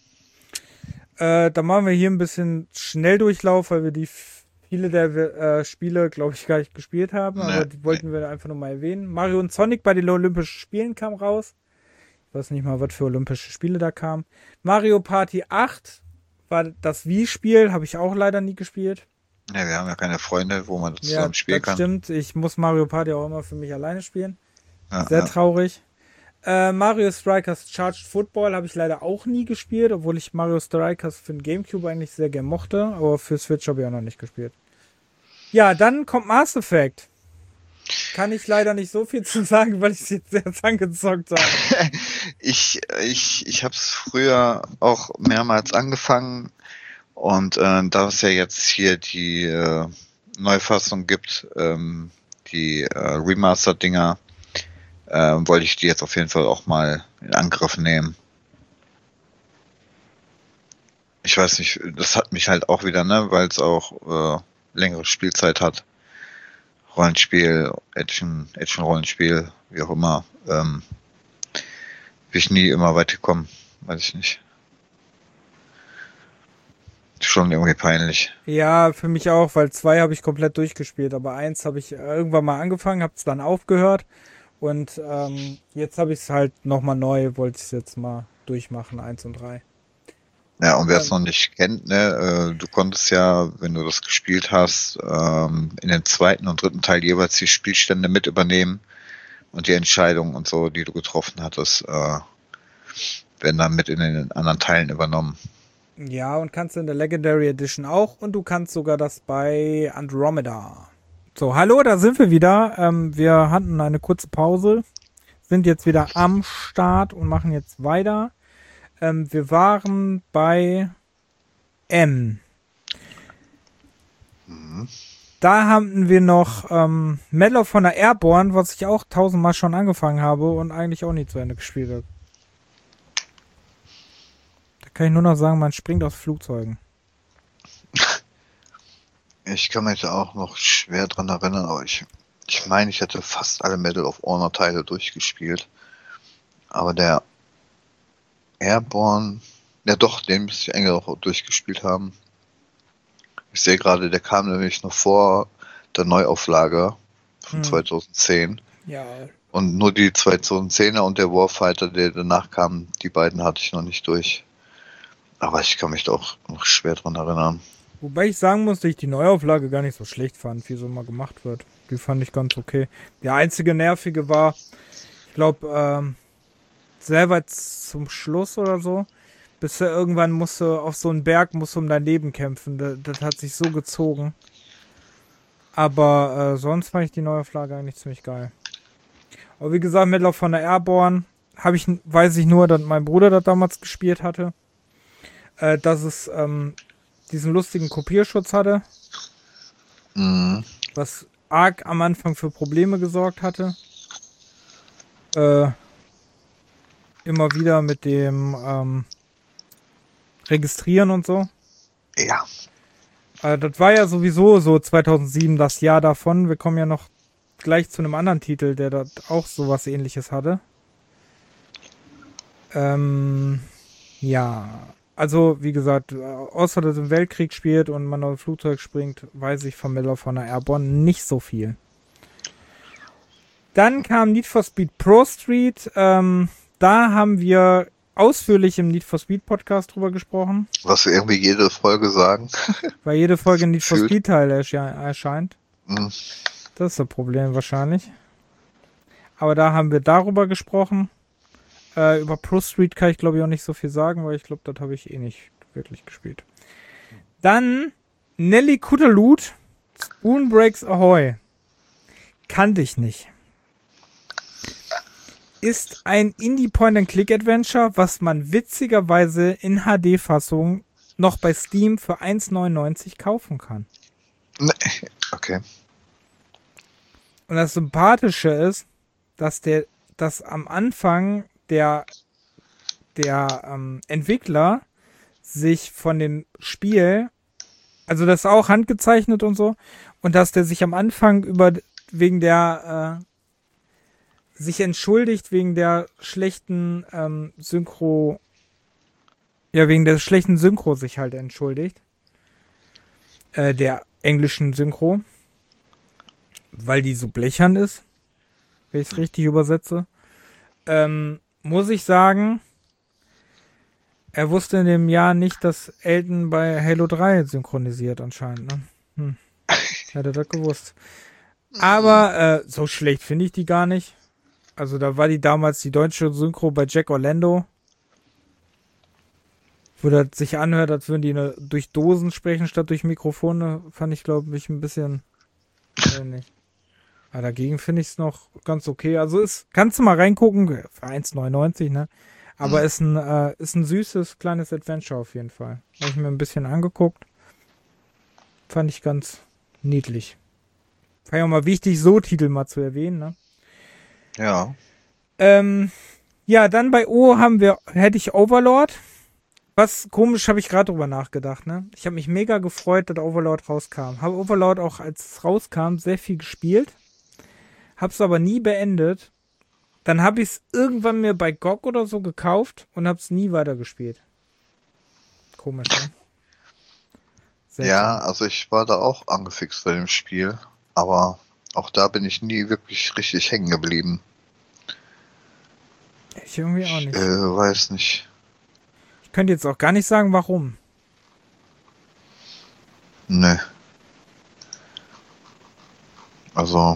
Speaker 1: Da machen wir hier ein bisschen Schnelldurchlauf, weil wir viele der Spiele, glaube ich, gar nicht gespielt haben, aber die wollten wir einfach nur mal erwähnen. Mario und Sonic bei den Olympischen Spielen kam raus. Ich weiß nicht mal, was für Olympische Spiele da kamen. Mario Party 8 war das Wii-Spiel, habe ich auch leider nie gespielt.
Speaker 2: Ja, wir haben ja keine Freunde, wo man das zusammen spielen kann.
Speaker 1: Ja, das stimmt. Ich muss Mario Party auch immer für mich alleine spielen.
Speaker 2: Ja,
Speaker 1: Sehr traurig. Mario Strikers Charged Football habe ich leider auch nie gespielt, obwohl ich Mario Strikers für den Gamecube eigentlich sehr gern mochte, aber für Switch habe ich auch noch nicht gespielt. Ja, dann kommt Mass Effect. Kann ich leider nicht so viel zu sagen, weil ich es jetzt erst angezockt habe.
Speaker 2: Ich habe es früher auch mehrmals angefangen und da es ja jetzt hier die Neufassung gibt, die Remaster-Dinger, wollte ich die jetzt auf jeden Fall auch mal in Angriff nehmen. Ich weiß nicht, das hat mich halt auch wieder, ne, weil es auch längere Spielzeit hat. Rollenspiel, Action-Rollenspiel, wie auch immer. Bin ich nie immer weit gekommen, weiß ich nicht. Schon irgendwie peinlich.
Speaker 1: Ja, für mich auch, weil 2 habe ich komplett durchgespielt, aber 1 habe ich irgendwann mal angefangen, habe es dann aufgehört und jetzt habe ich es halt nochmal neu, wollte ich es jetzt mal durchmachen, 1 und 3.
Speaker 2: Ja, und wer es noch nicht kennt, ne, du konntest ja, wenn du das gespielt hast, in den zweiten und dritten Teil jeweils die Spielstände mit übernehmen und die Entscheidungen und so, die du getroffen hattest, werden dann mit in den anderen Teilen übernommen.
Speaker 1: Ja, und kannst du in der Legendary Edition auch und du kannst sogar das bei Andromeda. So, hallo, da sind wir wieder. Wir hatten eine kurze Pause, sind jetzt wieder am Start und machen jetzt weiter. Wir waren bei M. Da hatten wir noch Medal of Honor Airborne, was ich auch 1000-mal schon angefangen habe und eigentlich auch nie zu Ende gespielt habe. Da kann ich nur noch sagen, man springt aus Flugzeugen.
Speaker 2: Ich kann mich da auch noch schwer dran erinnern, aber ich meine, ich hätte fast alle Medal of Honor Teile durchgespielt. Aber der Airborne, ja doch, den müsste ich eigentlich auch durchgespielt haben. Ich sehe gerade, der kam nämlich noch vor der Neuauflage von 2010.
Speaker 1: Ja.
Speaker 2: Und nur die 2010er und der Warfighter, der danach kam, die beiden hatte ich noch nicht durch. Aber ich kann mich da auch noch schwer dran erinnern.
Speaker 1: Wobei ich sagen muss, dass ich die Neuauflage gar nicht so schlecht fand, wie so mal gemacht wird. Die fand ich ganz okay. Der einzige nervige war, ich glaube, sehr weit zum Schluss oder so. Bis er irgendwann musste auf so einen Berg, musste um dein Leben kämpfen. Das hat sich so gezogen. Aber sonst fand ich die Neuauflage eigentlich ziemlich geil. Aber wie gesagt, Medal of Honor Airborne weiß ich nur, dass mein Bruder das damals gespielt hatte. Dass es diesen lustigen Kopierschutz hatte.
Speaker 2: Mhm.
Speaker 1: Was arg am Anfang für Probleme gesorgt hatte. Immer wieder mit dem Registrieren und so.
Speaker 2: Ja.
Speaker 1: Das war ja sowieso so 2007 das Jahr davon. Wir kommen ja noch gleich zu einem anderen Titel, der dort auch sowas Ähnliches hatte. Ja, also wie gesagt, außer dass im Weltkrieg spielt und man auf ein Flugzeug springt, weiß ich von Medal of Honor Airborne nicht so viel. Dann kam Need for Speed Pro Street. Da haben wir ausführlich im Need for Speed Podcast drüber gesprochen.
Speaker 2: Was wir irgendwie jede Folge sagen.
Speaker 1: Weil jede Folge ein Need for Speed Teil erscheint.
Speaker 2: Mhm.
Speaker 1: Das ist das Problem wahrscheinlich. Aber da haben wir darüber gesprochen. Über Pro Street kann ich glaube ich auch nicht so viel sagen, weil ich glaube, das habe ich eh nicht wirklich gespielt. Dann Nelly Kutterlut, Spoon Breaks Ahoy. Kannte ich nicht. Ist ein Indie-Point-and-Click-Adventure, was man witzigerweise in HD-Fassung noch bei Steam für 1,99 kaufen kann.
Speaker 2: Okay.
Speaker 1: Und das Sympathische ist, dass am Anfang der Entwickler sich von dem Spiel, also das ist auch handgezeichnet und so, und dass der sich am Anfang wegen der sich entschuldigt wegen der schlechten Synchro. Ja, wegen der schlechten Synchro sich halt entschuldigt. Der englischen Synchro. Weil die so blechern ist. Wenn ich es richtig übersetze. Muss ich sagen, er wusste in dem Jahr nicht, dass Elton bei Halo 3 synchronisiert anscheinend. Ne? Hätte das gewusst. Aber so schlecht finde ich die gar nicht. Also da war die damals die deutsche Synchro bei Jack Orlando. Wo das sich anhört, als würden die durch Dosen sprechen statt durch Mikrofone, fand ich, glaube ich, ein bisschen nicht. Aber dagegen finde ich es noch ganz okay. Also kannst du mal reingucken, für 1,99, ne? Aber ist ein süßes, kleines Adventure auf jeden Fall. Habe ich mir ein bisschen angeguckt. Fand ich ganz niedlich. War ja auch mal wichtig, so Titel mal zu erwähnen, ne?
Speaker 2: Ja.
Speaker 1: Ja, dann bei O hätte ich Overlord. Was komisch, habe ich gerade drüber nachgedacht, ne? Ich habe mich mega gefreut, dass Overlord rauskam. Habe Overlord auch, als es rauskam, sehr viel gespielt. Hab's aber nie beendet. Dann habe ich es irgendwann mir bei GOG oder so gekauft und hab's nie weitergespielt. Komisch, ne? Seltsam.
Speaker 2: Ja, also ich war da auch angefixt bei dem Spiel, aber auch da bin ich nie wirklich richtig hängen geblieben.
Speaker 1: Ich irgendwie auch nicht.
Speaker 2: Weiß nicht.
Speaker 1: Ich könnte jetzt auch gar nicht sagen, warum.
Speaker 2: Ne. Also.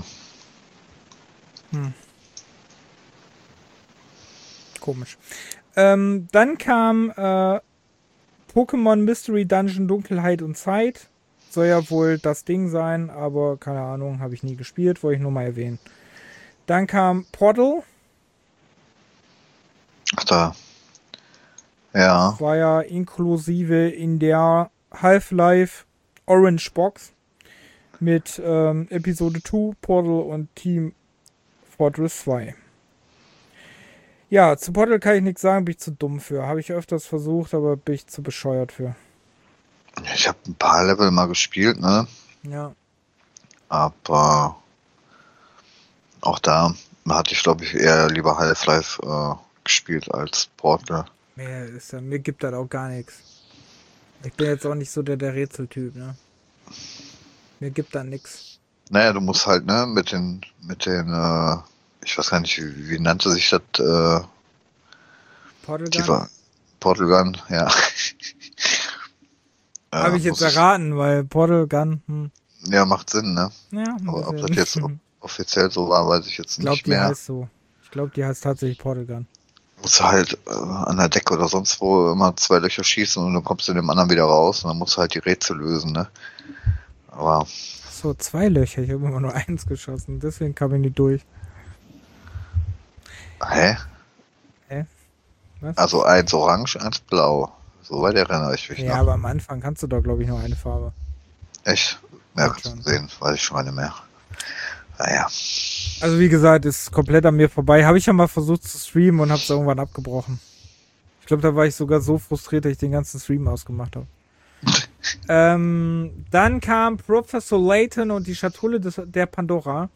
Speaker 1: Komisch. Dann kam Pokémon Mystery Dungeon Dunkelheit und Zeit. Soll ja wohl das Ding sein, aber keine Ahnung, habe ich nie gespielt, wollte ich nur mal erwähnen. Dann kam Portal.
Speaker 2: Ach da. Ja.
Speaker 1: War ja inklusive in der Half-Life Orange Box mit Episode 2, Portal und Team Fortress 2. Ja, zu Portal kann ich nichts sagen, bin ich zu dumm für. Habe ich öfters versucht, aber bin ich zu bescheuert für.
Speaker 2: Ich habe ein paar Level mal gespielt, ne?
Speaker 1: Ja.
Speaker 2: Aber auch da hatte ich, glaube ich, eher lieber Half-Life gespielt als Portal.
Speaker 1: Mir gibt das auch gar nichts. Ich bin jetzt auch nicht so der Rätseltyp, ne? Mir gibt da nichts.
Speaker 2: Naja, du musst halt, ne, mit den, ich weiß gar nicht, wie nannte sich das,
Speaker 1: Portal Gun?
Speaker 2: Portal Gun, ja.
Speaker 1: Habe ich jetzt erraten, weil Portal Gun,
Speaker 2: Ja, macht Sinn, ne?
Speaker 1: Ja,
Speaker 2: aber ob das jetzt offiziell so war, weiß ich jetzt nicht mehr.
Speaker 1: Ich glaube, die heißt tatsächlich Portal Gun.
Speaker 2: Du musst halt an der Decke oder sonst wo immer 2 Löcher schießen und dann kommst du in dem anderen wieder raus und dann musst du halt die Rätsel lösen, ne? Aber.
Speaker 1: Ach so, 2 Löcher, ich habe immer nur 1 geschossen, deswegen kam ich nicht durch.
Speaker 2: Hä?
Speaker 1: Was?
Speaker 2: Also 1 orange, 1 blau. Soweit erinnere ich mich noch.
Speaker 1: Ja, aber am Anfang kannst du da, glaube ich, nur eine Farbe.
Speaker 2: Echt? Ja, kannst du sehen, weiß ich schon gar nicht mehr. Naja.
Speaker 1: Also wie gesagt, ist komplett an mir vorbei. Habe ich ja mal versucht zu streamen und habe es irgendwann abgebrochen. Ich glaube, da war ich sogar so frustriert, dass ich den ganzen Stream ausgemacht habe. Dann kam Professor Layton und die Schatulle der Pandora.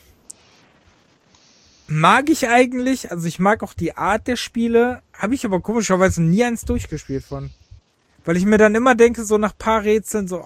Speaker 1: Mag ich eigentlich, also ich mag auch die Art der Spiele, habe ich aber komischerweise nie eins durchgespielt von. Weil ich mir dann immer denke, so nach paar Rätseln, so,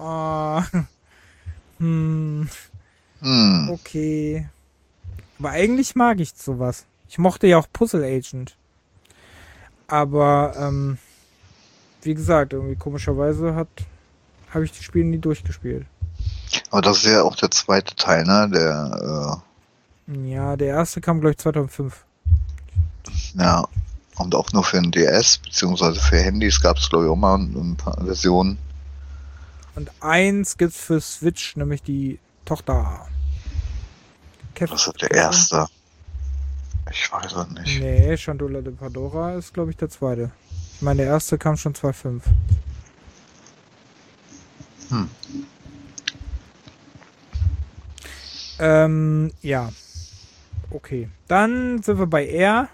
Speaker 1: okay. Aber eigentlich mag ich sowas. Ich mochte ja auch Puzzle Agent. Aber, wie gesagt, irgendwie komischerweise habe ich die Spiele nie durchgespielt.
Speaker 2: Aber das ist ja auch der zweite Teil, ne?
Speaker 1: Ja, der erste kam, glaube ich, 2005.
Speaker 2: Ja, und auch nur für den DS, beziehungsweise für Handys gab es, glaube ich, auch mal ein paar Versionen.
Speaker 1: Und 1 gibt's für Switch, nämlich die Tochter.
Speaker 2: Das ist der erste. Ich weiß es nicht.
Speaker 1: Nee, Schatulle de Pandora ist, glaube ich, der zweite. Ich meine, der erste kam schon 2005. Ja. Okay. Dann sind wir bei R.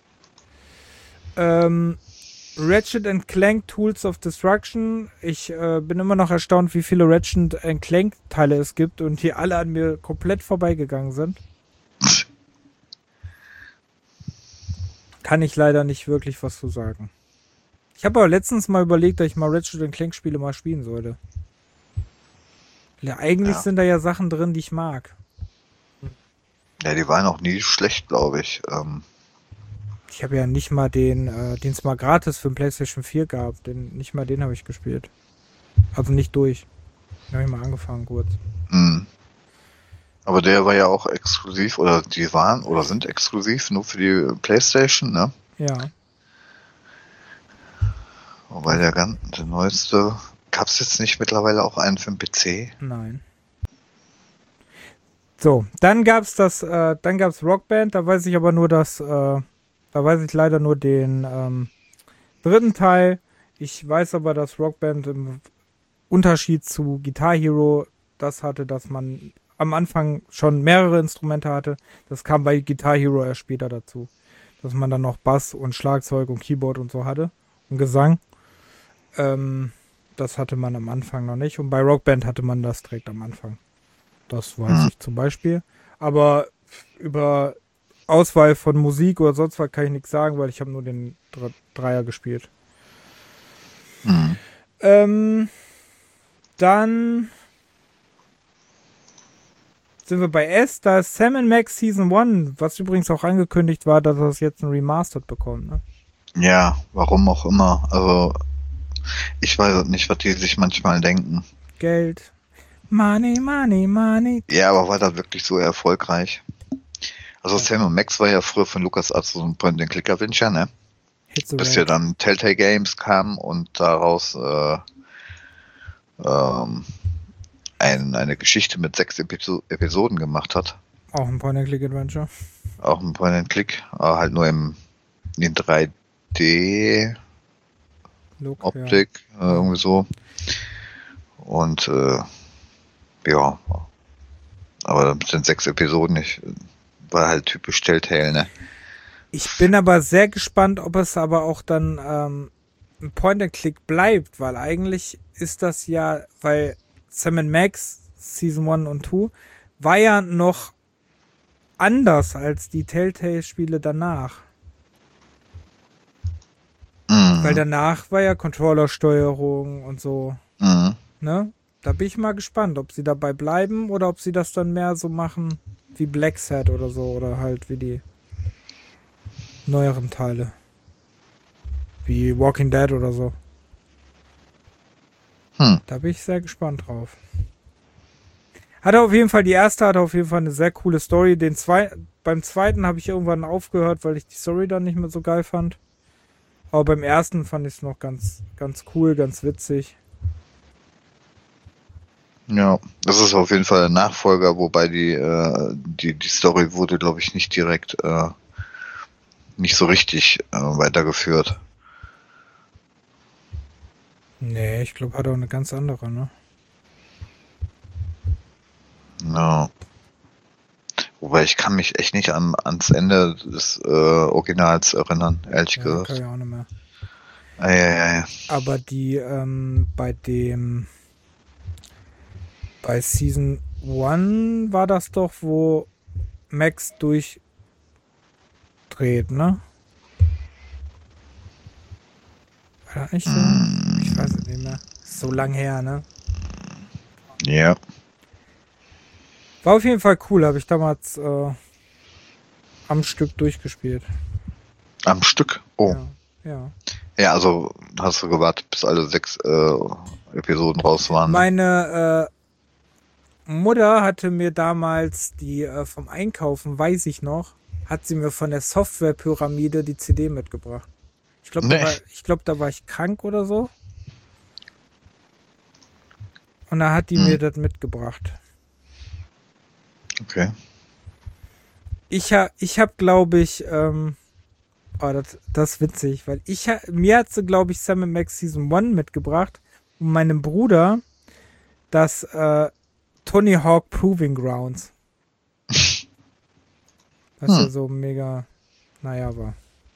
Speaker 1: Ratchet & Clank Tools of Destruction. Ich bin immer noch erstaunt, wie viele Ratchet & Clank Teile es gibt und die alle an mir komplett vorbeigegangen sind. Kann ich leider nicht wirklich was zu sagen. Ich habe aber letztens mal überlegt, dass ich mal Ratchet Clank Spiele mal spielen sollte. Ja, eigentlich
Speaker 2: Ja.
Speaker 1: sind da ja Sachen drin, die ich mag.
Speaker 2: Ja, die waren auch nie schlecht, glaube ich.
Speaker 1: Ich habe ja nicht mal den es mal gratis für den PlayStation 4 gab. Nicht mal den habe ich gespielt. Also nicht durch. Den habe ich mal angefangen kurz.
Speaker 2: Aber der war ja auch exklusiv, oder die waren oder sind exklusiv nur für die PlayStation, ne?
Speaker 1: Ja.
Speaker 2: Wobei der neueste, gab's jetzt nicht mittlerweile auch einen für den PC?
Speaker 1: Nein. So, dann gab's Rockband, da weiß ich aber nur da weiß ich leider nur den dritten Teil. Ich weiß aber, dass Rockband im Unterschied zu Guitar Hero das hatte, dass man am Anfang schon mehrere Instrumente hatte. Das kam bei Guitar Hero erst später dazu. Dass man dann noch Bass und Schlagzeug und Keyboard und so hatte. Und Gesang. Das hatte man am Anfang noch nicht. Und bei Rockband hatte man das direkt am Anfang. Das weiß ich zum Beispiel. Aber über Auswahl von Musik oder sonst was kann ich nichts sagen, weil ich habe nur den Dreier gespielt. Dann sind wir bei S, da ist Sam Max Season 1, was übrigens auch angekündigt war, dass das jetzt ein Remastered bekommt, ne?
Speaker 2: Ja, warum auch immer. Also, ich weiß nicht, was die sich manchmal denken.
Speaker 1: Geld. Money, money, money.
Speaker 2: Ja, aber war das wirklich so erfolgreich? Also Sam Max war ja früher von LucasArts so ein Point-and-Click-Adventure, ne? Bis ja dann Telltale Games kam und daraus eine Geschichte mit 6 Episoden gemacht hat.
Speaker 1: Auch ein Point-and-Click-Adventure.
Speaker 2: Auch ein Point-and-Click, aber halt nur in 3D
Speaker 1: Look,
Speaker 2: Optik,
Speaker 1: ja.
Speaker 2: irgendwie so. Und ja, aber mit den 6 Episoden nicht, war halt typisch Telltale, ne?
Speaker 1: Ich bin aber sehr gespannt, ob es aber auch dann ein Point-and-Click bleibt, weil eigentlich ist das ja, weil Sam Max Season 1 und 2 war ja noch anders als die Telltale-Spiele danach. Weil danach war ja Controller-Steuerung und so. Ne? Da bin ich mal gespannt, ob sie dabei bleiben oder ob sie das dann mehr so machen wie Black Sad oder so oder halt wie die neueren Teile. Wie Walking Dead oder so. Da bin ich sehr gespannt drauf. Die erste hatte auf jeden Fall eine sehr coole Story. Beim zweiten habe ich irgendwann aufgehört, weil ich die Story dann nicht mehr so geil fand. Aber beim ersten fand ich es noch ganz, ganz cool, ganz witzig.
Speaker 2: Ja, das ist auf jeden Fall ein Nachfolger, wobei die Story wurde, glaube ich, nicht direkt, nicht so richtig weitergeführt.
Speaker 1: Nee, ich glaube, hat auch eine ganz andere, ne?
Speaker 2: Ja. Wobei ich kann mich echt nicht ans Ende des Originals erinnern, ehrlich gesagt.
Speaker 1: Kann ich auch nicht mehr.
Speaker 2: Ja.
Speaker 1: Aber bei Season 1 war das doch, wo Max durchdreht, ne? War das nicht so? Ich weiß es nicht mehr. Ist so lang her, ne?
Speaker 2: Ja.
Speaker 1: War auf jeden Fall cool, habe ich damals am Stück durchgespielt.
Speaker 2: Am Stück? Oh.
Speaker 1: Ja.
Speaker 2: Ja, also hast du gewartet, bis alle 6 Episoden raus waren.
Speaker 1: Meine Mutter hatte mir damals die vom Einkaufen, weiß ich noch, hat sie mir von der Softwarepyramide die CD mitgebracht. Ich glaube, da war ich krank oder so. Und da hat die mir das mitgebracht.
Speaker 2: Okay.
Speaker 1: Ich habe, glaube ich, das ist witzig, weil mir hat sie, glaube ich, Sam Max Season 1 mitgebracht und meinem Bruder das Tony Hawk Proving Grounds. Was ja so mega, naja, war.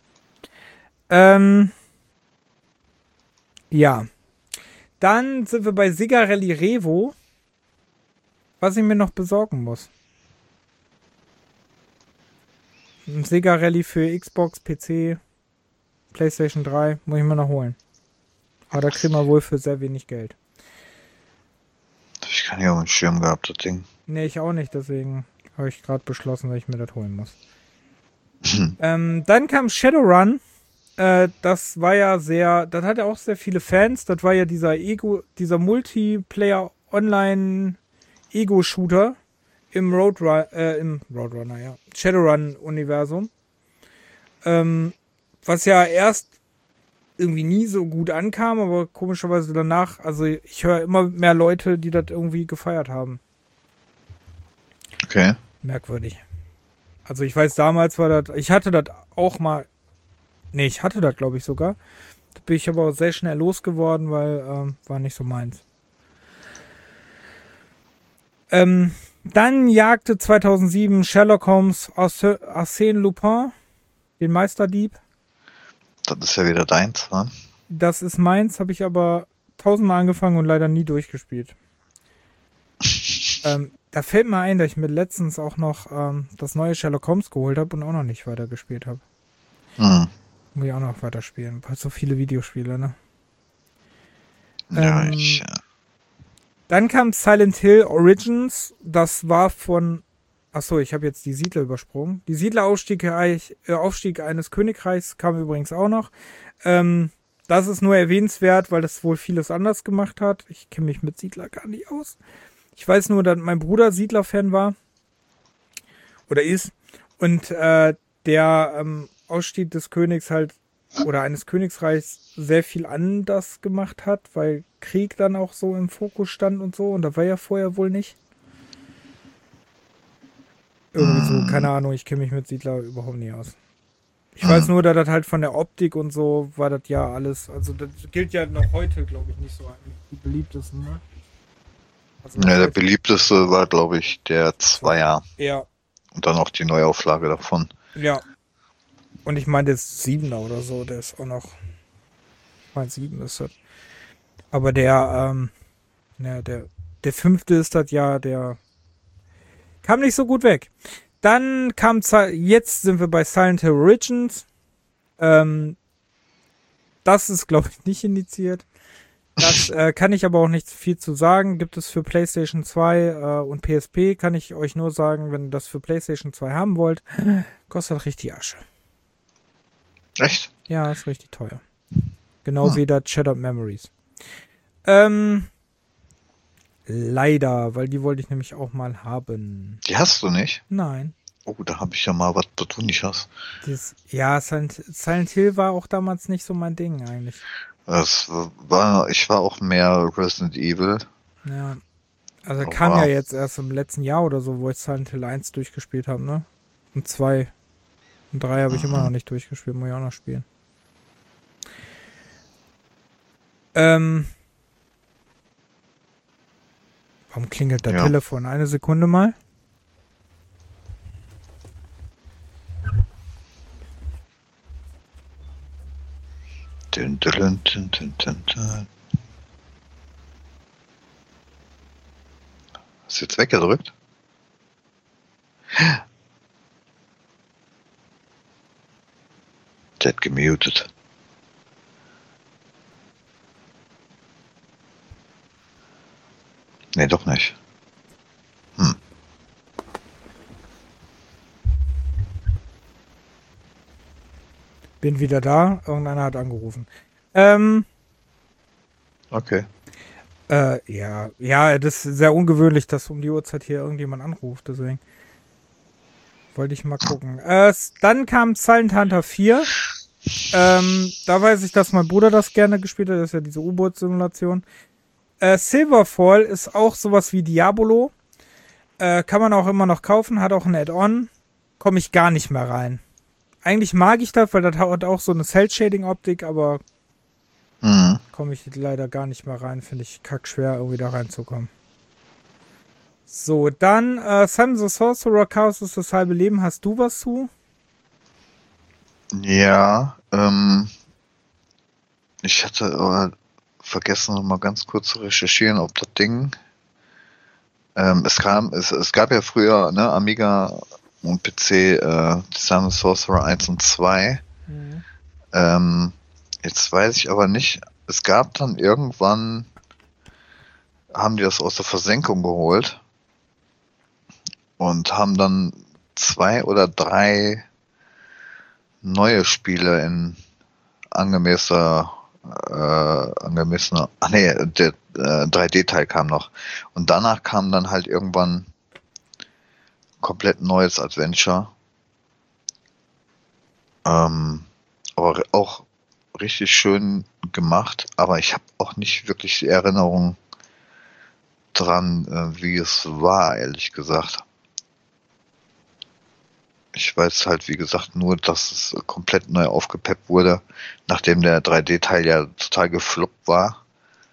Speaker 1: Ja. Dann sind wir bei Sigarelli Revo, was ich mir noch besorgen muss. Ein Sega Rally für Xbox, PC, PlayStation 3, muss ich mir noch holen. Aber da kriegen wir wohl für sehr wenig Geld.
Speaker 2: Ich kann ja auch einen Schirm gehabt, das Ding.
Speaker 1: Nee, ich auch nicht, deswegen habe ich gerade beschlossen, dass ich mir das holen muss. Dann kam Shadowrun. Das war ja das hatte auch sehr viele Fans. Das war ja dieser Multiplayer Online Ego-Shooter im Roadrunner, ja. Shadowrun-Universum. Was ja erst irgendwie nie so gut ankam, aber komischerweise danach, also ich höre immer mehr Leute, die das irgendwie gefeiert haben.
Speaker 2: Okay.
Speaker 1: Merkwürdig. Also ich weiß, damals war das, ich hatte das auch mal, ich hatte das glaube ich sogar. Da bin ich aber auch sehr schnell losgeworden, weil war nicht so meins. Dann jagte 2007 Sherlock Holmes Arsène Lupin, den Meisterdieb.
Speaker 2: Das ist ja wieder deins, ne?
Speaker 1: Das ist meins, habe ich aber 1000-mal angefangen und leider nie durchgespielt. Da fällt mir ein, dass ich mir letztens auch noch das neue Sherlock Holmes geholt habe und auch noch nicht weitergespielt habe. Muss ich auch noch weiterspielen. Weil so viele Videospiele, ne?
Speaker 2: Ja,
Speaker 1: Dann kam Silent Hill Origins. Das war von... Achso, ich habe jetzt die Siedler übersprungen. Die Siedleraufstieg eines Königreichs kam übrigens auch noch. Das ist nur erwähnenswert, weil das wohl vieles anders gemacht hat. Ich kenne mich mit Siedler gar nicht aus. Ich weiß nur, dass mein Bruder Siedler-Fan war. Oder ist. Und der Ausstieg des Königs halt, oder eines Königsreichs sehr viel anders gemacht hat, weil Krieg dann auch so im Fokus stand und so. Und da war ja vorher wohl nicht. Irgendwie so, keine Ahnung, ich kenne mich mit Siedler überhaupt nicht aus. Ich weiß nur, dass das halt von der Optik und so war das ja alles, also das gilt ja noch heute, glaube ich, nicht so die beliebtesten, ne? Also
Speaker 2: ja, der beliebteste war, glaube ich, der Zweier.
Speaker 1: Ja.
Speaker 2: Und dann auch die Neuauflage davon.
Speaker 1: Ja. Und ich meine, der ist 7er oder so, der ist auch noch, ich meine 7 ist das. Aber der 5. ist das ja, der kam nicht so gut weg. Dann kam, jetzt sind wir bei Silent Hill Origins. Das ist, glaube ich, nicht indiziert. Das kann ich aber auch nicht viel zu sagen. Gibt es für PlayStation 2 und PSP, kann ich euch nur sagen, wenn ihr das für PlayStation 2 haben wollt, kostet richtig Asche.
Speaker 2: Echt?
Speaker 1: Ja, ist richtig teuer. Genau wie das Shattered Memories. Leider, weil die wollte ich nämlich auch mal haben.
Speaker 2: Die hast du nicht?
Speaker 1: Nein.
Speaker 2: Oh, da habe ich ja mal was, was du nicht hast.
Speaker 1: Silent Hill war auch damals nicht so mein Ding eigentlich.
Speaker 2: Ich war auch mehr Resident Evil.
Speaker 1: Ja. Also kam ja jetzt erst im letzten Jahr oder so, wo ich Silent Hill 1 durchgespielt habe, ne? Und 2. Und 3 habe ich immer noch nicht durchgespielt, muss ich auch noch spielen. Warum klingelt das Telefon? Eine Sekunde mal.
Speaker 2: Hast du jetzt weggedrückt? Der hat gemutet. Nee, doch nicht.
Speaker 1: Bin wieder da. Irgendeiner hat angerufen.
Speaker 2: Okay.
Speaker 1: Ja, das ist sehr ungewöhnlich, dass um die Uhrzeit hier irgendjemand anruft. Deswegen wollte ich mal gucken. Dann kam Silent Hunter 4. Da weiß ich, dass mein Bruder das gerne gespielt hat. Das ist ja diese U-Boot-Simulation. Silverfall ist auch sowas wie Diabolo. Kann man auch immer noch kaufen. Hat auch ein Add-on. Komme ich gar nicht mehr rein. Eigentlich mag ich das, weil das hat auch so eine Cell-Shading-Optik, aber komme ich leider gar nicht mehr rein. Finde ich kackschwer, irgendwie da reinzukommen. So, dann Simon the Sorcerer, Chaos ist das halbe Leben. Hast du was zu?
Speaker 2: Ja, ich hatte vergessen, noch mal ganz kurz zu recherchieren, ob das Ding es gab ja früher, ne, Amiga und PC Design Sorcerer 1 und 2. Jetzt weiß ich aber nicht, es gab dann irgendwann, haben die das aus der Versenkung geholt und haben dann 2 oder 3 neue Spiele in angemessener, der 3D-Teil kam noch. Und danach kam dann halt irgendwann komplett neues Adventure. Aber auch richtig schön gemacht, aber ich habe auch nicht wirklich die Erinnerung dran, wie es war, ehrlich gesagt. Ich weiß halt, wie gesagt, nur, dass es komplett neu aufgepeppt wurde, nachdem der 3D-Teil ja total gefloppt war.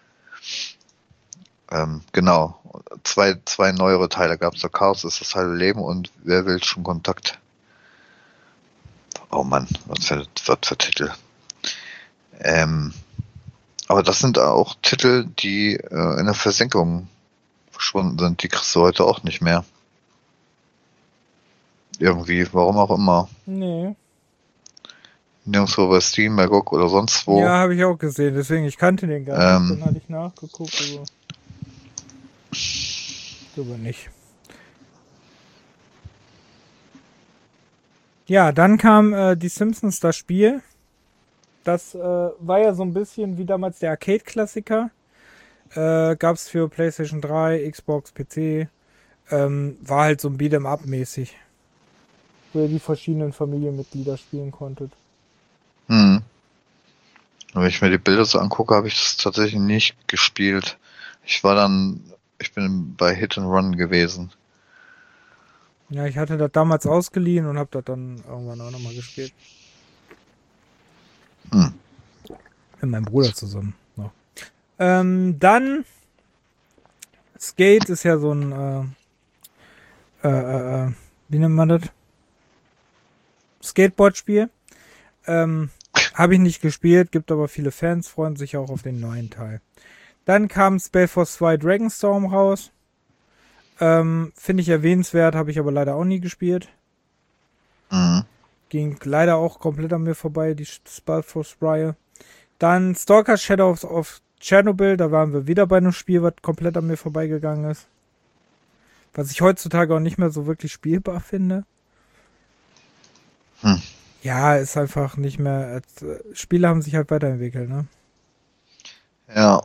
Speaker 2: Genau. Zwei neuere Teile gab es. Chaos ist das halbe Leben und Wer will schon Kontakt? Oh Mann, was für Titel. Aber das sind auch Titel, die in der Versenkung verschwunden sind. Die kriegst du heute auch nicht mehr. Irgendwie, warum auch immer.
Speaker 1: Nee.
Speaker 2: Nirgendwo bei Steam, bei GOG oder sonst wo.
Speaker 1: Ja, habe ich auch gesehen, deswegen, ich kannte den gar nicht. Dann hatte ich nachgeguckt, aber nicht. Ja, dann kam die Simpsons, das Spiel. Das war ja so ein bisschen wie damals der Arcade-Klassiker. Gab es für PlayStation 3, Xbox, PC. War halt so ein Beat'em-up mäßig. Wo ihr die verschiedenen Familienmitglieder spielen konntet.
Speaker 2: Wenn ich mir die Bilder so angucke, habe ich das tatsächlich nicht gespielt. Ich bin bei Hit and Run gewesen.
Speaker 1: Ja, ich hatte das damals ausgeliehen und habe das dann irgendwann auch nochmal gespielt. Mit meinem Bruder zusammen. No. Dann Skate ist ja so ein wie nennt man das? Skateboard-Spiel. Habe ich nicht gespielt, gibt aber viele Fans, freuen sich auch auf den neuen Teil. Dann kam Spellforce 2 Dragonstorm raus. Finde ich erwähnenswert, habe ich aber leider auch nie gespielt. Ging leider auch komplett an mir vorbei, die Spellforce-Reihe. Dann Stalker Shadows of Chernobyl, da waren wir wieder bei einem Spiel, was komplett an mir vorbeigegangen ist. Was ich heutzutage auch nicht mehr so wirklich spielbar finde. Ja, ist einfach nicht mehr. Spiele haben sich halt weiterentwickelt, ne?
Speaker 2: Ja.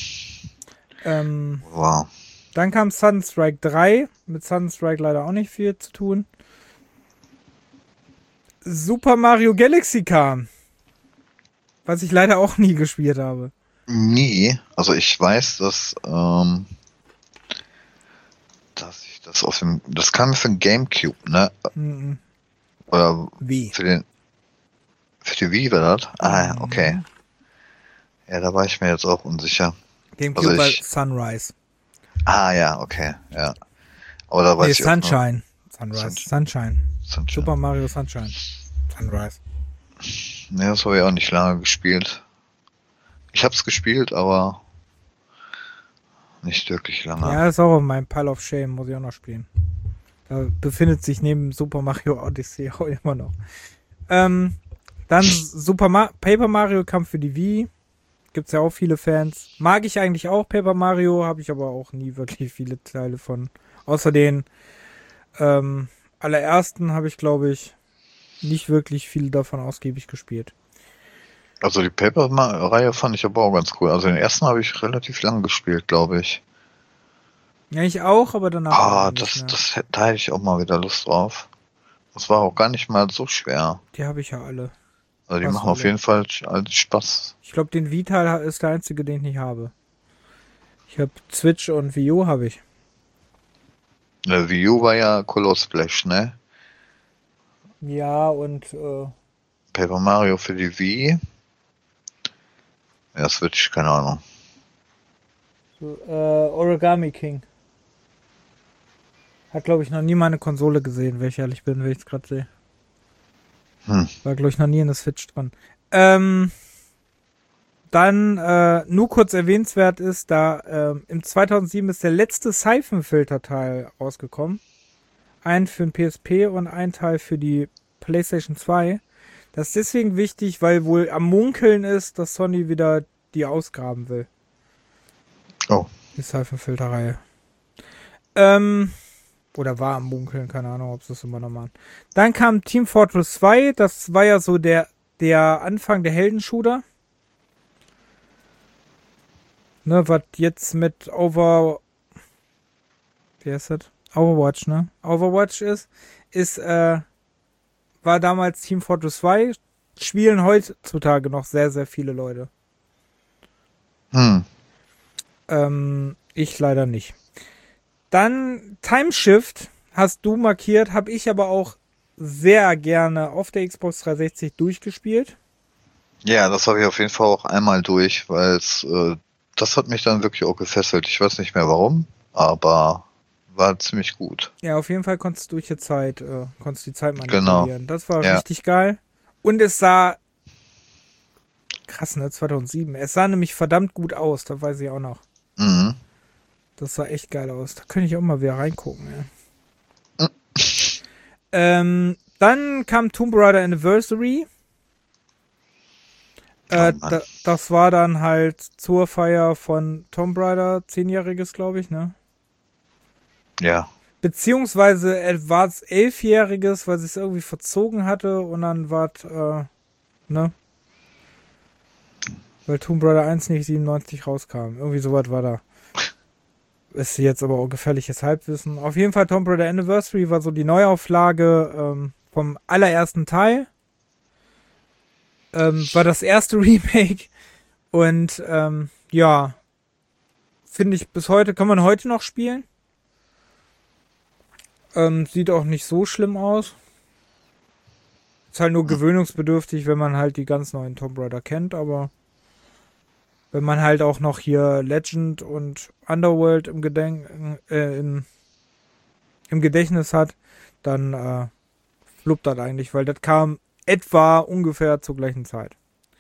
Speaker 1: Wow. Dann kam Sunstrike 3. Mit Sunstrike leider auch nicht viel zu tun. Super Mario Galaxy kam. Was ich leider auch nie gespielt habe.
Speaker 2: Nie. Also ich weiß, dass ich das auf dem. Das kam für den GameCube, ne? Oder
Speaker 1: Wie?
Speaker 2: Für die Wii war das? Ah, okay. Ja, da war ich mir jetzt auch unsicher.
Speaker 1: GameCube also war Sunrise.
Speaker 2: Ah, ja, okay, ja. Oder weiß ich
Speaker 1: Sunshine. Sunshine. Super Mario Sunshine. Sunrise.
Speaker 2: Ne, das habe ich auch nicht lange gespielt. Ich habe es gespielt, aber nicht wirklich lange.
Speaker 1: Ja, ist auch auf meinem Pile of Shame, muss ich auch noch spielen. Da befindet sich neben Super Mario Odyssey auch immer noch. Dann Paper Mario kam für die Wii. Gibt's ja auch viele Fans. Mag ich eigentlich auch Paper Mario, habe ich aber auch nie wirklich viele Teile von. Außer den allerersten habe ich, glaube ich, nicht wirklich viele davon ausgiebig gespielt.
Speaker 2: Also die Paper-Reihe fand ich aber auch ganz cool. Also den ersten habe ich relativ lang gespielt, glaube ich.
Speaker 1: Ja, ich auch, aber danach.
Speaker 2: Da hätte ich auch mal wieder Lust drauf. Das war auch gar nicht mal so schwer.
Speaker 1: Die habe ich ja alle.
Speaker 2: Also die machen auf jeden Fall Spaß.
Speaker 1: Ich glaube, den Wii-Teil ist der einzige, den ich nicht habe. Ich habe Switch und Wii U habe ich.
Speaker 2: Der Wii U war ja Color Splash, ne?
Speaker 1: Ja, und
Speaker 2: Paper Mario für die Wii. Ja, Switch, keine Ahnung.
Speaker 1: Origami King. Hat, glaube ich, noch nie meine Konsole gesehen, wenn ich ehrlich bin, wenn ich es gerade sehe. War, glaube ich, noch nie in der Switch dran. Dann nur kurz erwähnenswert ist, da im 2007 ist der letzte Siphon-Filter-Teil rausgekommen. einen für den PSP und einen Teil für die PlayStation 2. Das ist deswegen wichtig, weil wohl am Munkeln ist, dass Sony wieder die ausgraben will.
Speaker 2: Oh.
Speaker 1: Die Siphon-Filterreihe. Oder war am Munkeln, keine Ahnung, ob sie es immer noch machen. Dann kam Team Fortress 2, das war ja so der Anfang der Heldenshooter. Ne, was jetzt mit Overwatch, ne? Overwatch war damals Team Fortress 2, spielen heutzutage noch sehr, sehr viele Leute. Ich leider nicht. Dann Timeshift hast du markiert, habe ich aber auch sehr gerne auf der Xbox 360 durchgespielt.
Speaker 2: Ja, das habe ich auf jeden Fall auch einmal durch, weil das hat mich dann wirklich auch gefesselt. Ich weiß nicht mehr warum, aber war ziemlich gut.
Speaker 1: Ja, auf jeden Fall konntest du die Zeit manipulieren.
Speaker 2: Genau.
Speaker 1: Das war richtig geil. Und es sah krass, ne, 2007. Es sah nämlich verdammt gut aus, da weiß ich auch noch.
Speaker 2: Mhm.
Speaker 1: Das sah echt geil aus. Da könnte ich auch mal wieder reingucken, ja. Dann kam Tomb Raider Anniversary. Das war dann halt zur Feier von Tomb Raider, 10-jähriges, glaube ich, ne?
Speaker 2: Ja.
Speaker 1: Beziehungsweise war es 11-jähriges, weil sie es irgendwie verzogen hatte und dann war es, ne? Weil Tomb Raider 1 nicht 97 rauskam. Irgendwie sowas war da. Ist jetzt aber auch gefährliches Halbwissen. Auf jeden Fall Tomb Raider Anniversary war so die Neuauflage vom allerersten Teil. War das erste Remake. Und ja, finde ich bis heute, kann man heute noch spielen. Sieht auch nicht so schlimm aus. Ist halt nur gewöhnungsbedürftig, wenn man halt die ganz neuen Tomb Raider kennt, aber wenn man halt auch noch hier Legend und Underworld im Gedächtnis hat, dann fluppt das eigentlich, weil das kam etwa ungefähr zur gleichen Zeit.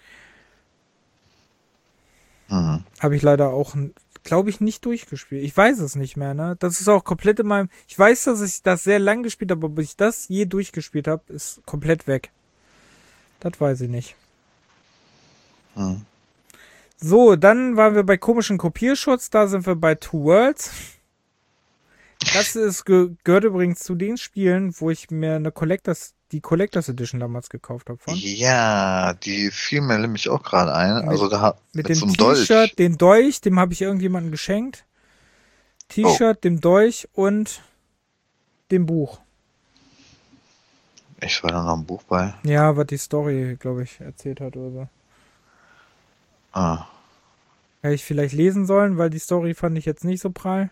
Speaker 1: Habe ich leider auch, glaube ich, nicht durchgespielt. Ich weiß es nicht mehr, ne? Das ist auch komplett in meinem... Ich weiß, dass ich das sehr lang gespielt habe, aber bis ich das je durchgespielt habe, ist komplett weg. Das weiß ich nicht. So, dann waren wir bei komischen Kopierschutz. Da sind wir bei Two Worlds. Das gehört übrigens zu den Spielen, wo ich mir die Collectors Edition damals gekauft habe.
Speaker 2: Ja, die fiel mir nämlich auch gerade ein.
Speaker 1: Mit dem T-Shirt, den Dolch, dem habe ich irgendjemandem geschenkt. T-Shirt, dem Dolch und dem Buch.
Speaker 2: Ich war da noch ein Buch bei.
Speaker 1: Ja, was die Story, glaube ich, erzählt hat oder so. Hätte ich vielleicht lesen sollen, weil die Story fand ich jetzt nicht so prall.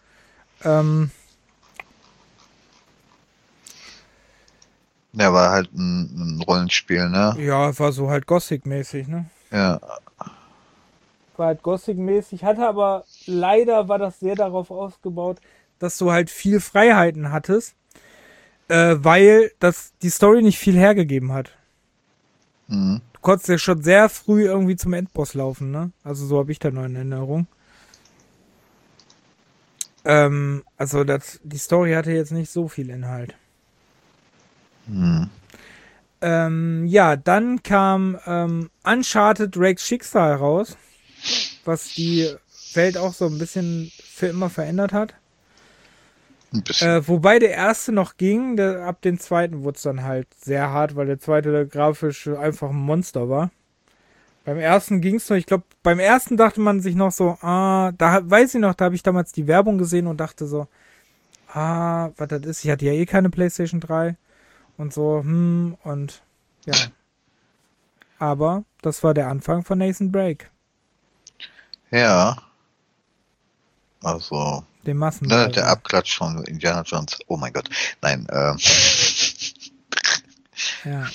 Speaker 2: Ja, war halt ein Rollenspiel, ne?
Speaker 1: Ja, war so halt Gothic-mäßig, ne?
Speaker 2: Ja.
Speaker 1: War halt Gothic-mäßig, hatte aber leider war das sehr darauf ausgebaut, dass du halt viel Freiheiten hattest, weil die Story nicht viel hergegeben hat. Du konntest ja schon sehr früh irgendwie zum Endboss laufen, ne? Also so habe ich da noch in Erinnerung. Also die Story hatte jetzt nicht so viel Inhalt. Ja, dann kam Uncharted Drake's Schicksal raus, was die Welt auch so ein bisschen für immer verändert hat.
Speaker 2: Ein bisschen.
Speaker 1: Wobei der erste noch ging, ab dem zweiten wurde es dann halt sehr hart, weil der zweite grafisch einfach ein Monster war. Beim ersten ging es noch, ich glaube, beim ersten dachte man sich noch so, da weiß ich noch, da habe ich damals die Werbung gesehen und dachte so, was das ist. Ich hatte ja eh keine PlayStation 3 und so, und ja. Aber das war der Anfang von Nathan Drake.
Speaker 2: Ja. Also.
Speaker 1: Dem Massen.
Speaker 2: Ne, der Abklatsch von Indiana Jones. Oh mein Gott. Nein,
Speaker 1: Ja.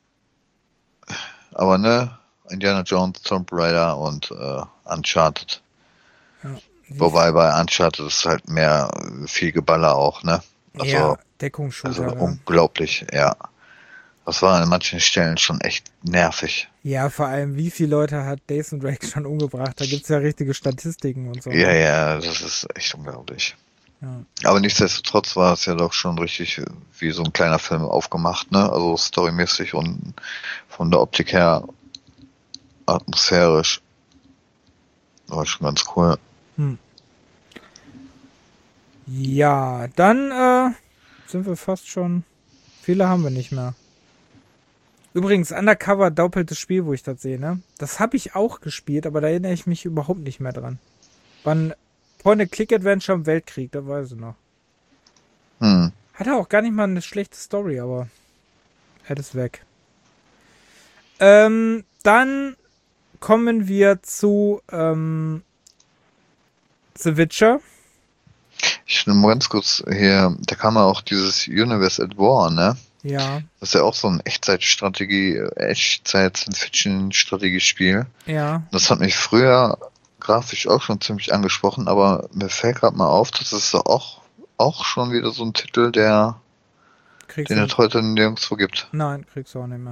Speaker 2: Aber ne, Indiana Jones, Tomb Raider und Uncharted.
Speaker 1: Ja.
Speaker 2: Wobei bei Uncharted ist halt viel Geballer auch, ne? Also,
Speaker 1: ja, Deckungsshooter.
Speaker 2: Also unglaublich, ja. Das war an manchen Stellen schon echt nervig.
Speaker 1: Ja, vor allem, wie viele Leute hat Nathan Drake schon umgebracht? Da gibt's ja richtige Statistiken und so.
Speaker 2: Ja, das ist echt unglaublich.
Speaker 1: Ja.
Speaker 2: Aber nichtsdestotrotz war es ja doch schon richtig wie so ein kleiner Film aufgemacht, ne? Also storymäßig und von der Optik her atmosphärisch. War schon ganz cool.
Speaker 1: Ja, dann sind wir fast schon. Viele haben wir nicht mehr. Übrigens, Undercover, doppeltes Spiel, wo ich das sehe, ne? Das habe ich auch gespielt, aber da erinnere ich mich überhaupt nicht mehr dran. War ein Point-and-Click-Adventure im Weltkrieg, da weiß ich noch.
Speaker 2: Hm.
Speaker 1: Hatte auch gar nicht mal eine schlechte Story, aber er ist weg. Dann kommen wir zu The Witcher.
Speaker 2: Ich will mal ganz kurz hier, da kam ja auch dieses Universe at War, ne?
Speaker 1: Ja,
Speaker 2: Das ist ja auch so ein Echtzeit-Science-Fiction-Strategiespiel.
Speaker 1: ja.
Speaker 2: Das hat mich früher grafisch auch schon ziemlich angesprochen, aber mir fällt gerade mal auf, dass es da auch schon wieder so ein Titel,
Speaker 1: Kriegst
Speaker 2: den
Speaker 1: du.
Speaker 2: es heute nirgendwo gibt.
Speaker 1: Nein, kriegst du auch nicht mehr.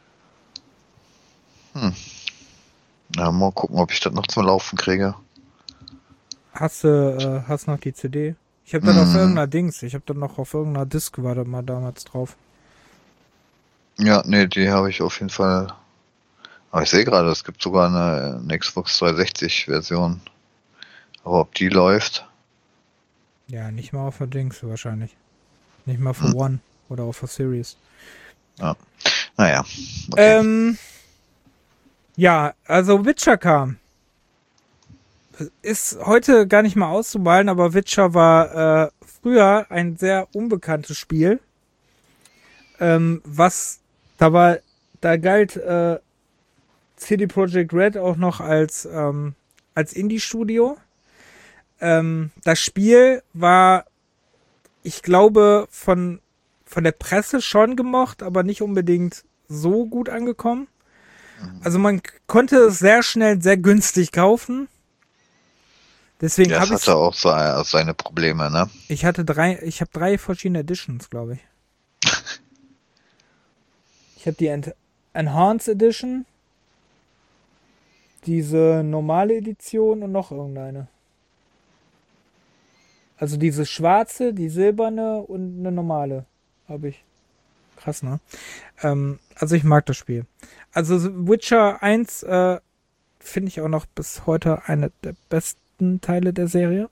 Speaker 2: Ja, mal gucken, ob ich das noch zum Laufen kriege.
Speaker 1: Hast noch die CD? Ich habe das auf irgendeiner Dings. Ich habe das noch auf irgendeiner Disc, war da mal damals drauf.
Speaker 2: Ja, nee, die habe ich auf jeden Fall. Aber ich sehe gerade, es gibt sogar eine Xbox 360-Version. Aber ob die läuft?
Speaker 1: Ja, nicht mal auf der Dings wahrscheinlich. Nicht mal für One oder auf der Series.
Speaker 2: Ja. Naja. Okay.
Speaker 1: Ja, also Witcher kam. Ist heute gar nicht mal auszumalen, aber Witcher war früher ein sehr unbekanntes Spiel. Da galt CD Projekt Red auch noch als Indie-Studio. Das Spiel war, ich glaube, von der Presse schon gemocht, aber nicht unbedingt so gut angekommen. Also man konnte es sehr schnell, sehr günstig kaufen. Deswegen
Speaker 2: Ja, es
Speaker 1: habe ich
Speaker 2: hatte auch seine Probleme, ne?
Speaker 1: ich habe drei verschiedene Editions, glaube ich. Ich habe die Enhanced Edition, diese normale Edition und noch irgendeine. Also diese schwarze, die silberne und eine normale habe ich. Krass, ne? Also ich mag das Spiel. Also Witcher 1 finde ich auch noch bis heute eine der besten Teile der Serie.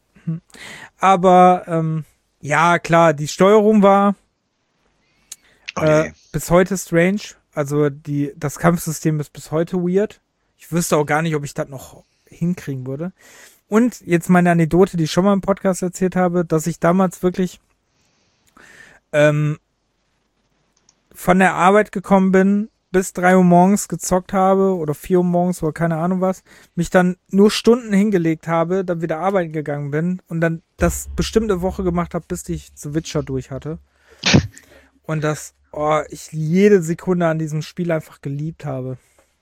Speaker 1: Aber ja, klar, die Steuerung war
Speaker 2: Okay.
Speaker 1: bis heute strange. Also das Kampfsystem ist bis heute weird. Ich wüsste auch gar nicht, ob ich das noch hinkriegen würde. Und jetzt meine Anekdote, die ich schon mal im Podcast erzählt habe, dass ich damals wirklich von der Arbeit gekommen bin, bis 3 Uhr morgens gezockt habe oder 4 Uhr morgens oder keine Ahnung was, mich dann nur Stunden hingelegt habe, dann wieder arbeiten gegangen bin und dann das bestimmte Woche gemacht habe, bis ich The Witcher durch hatte. Und ich jede Sekunde an diesem Spiel einfach geliebt habe.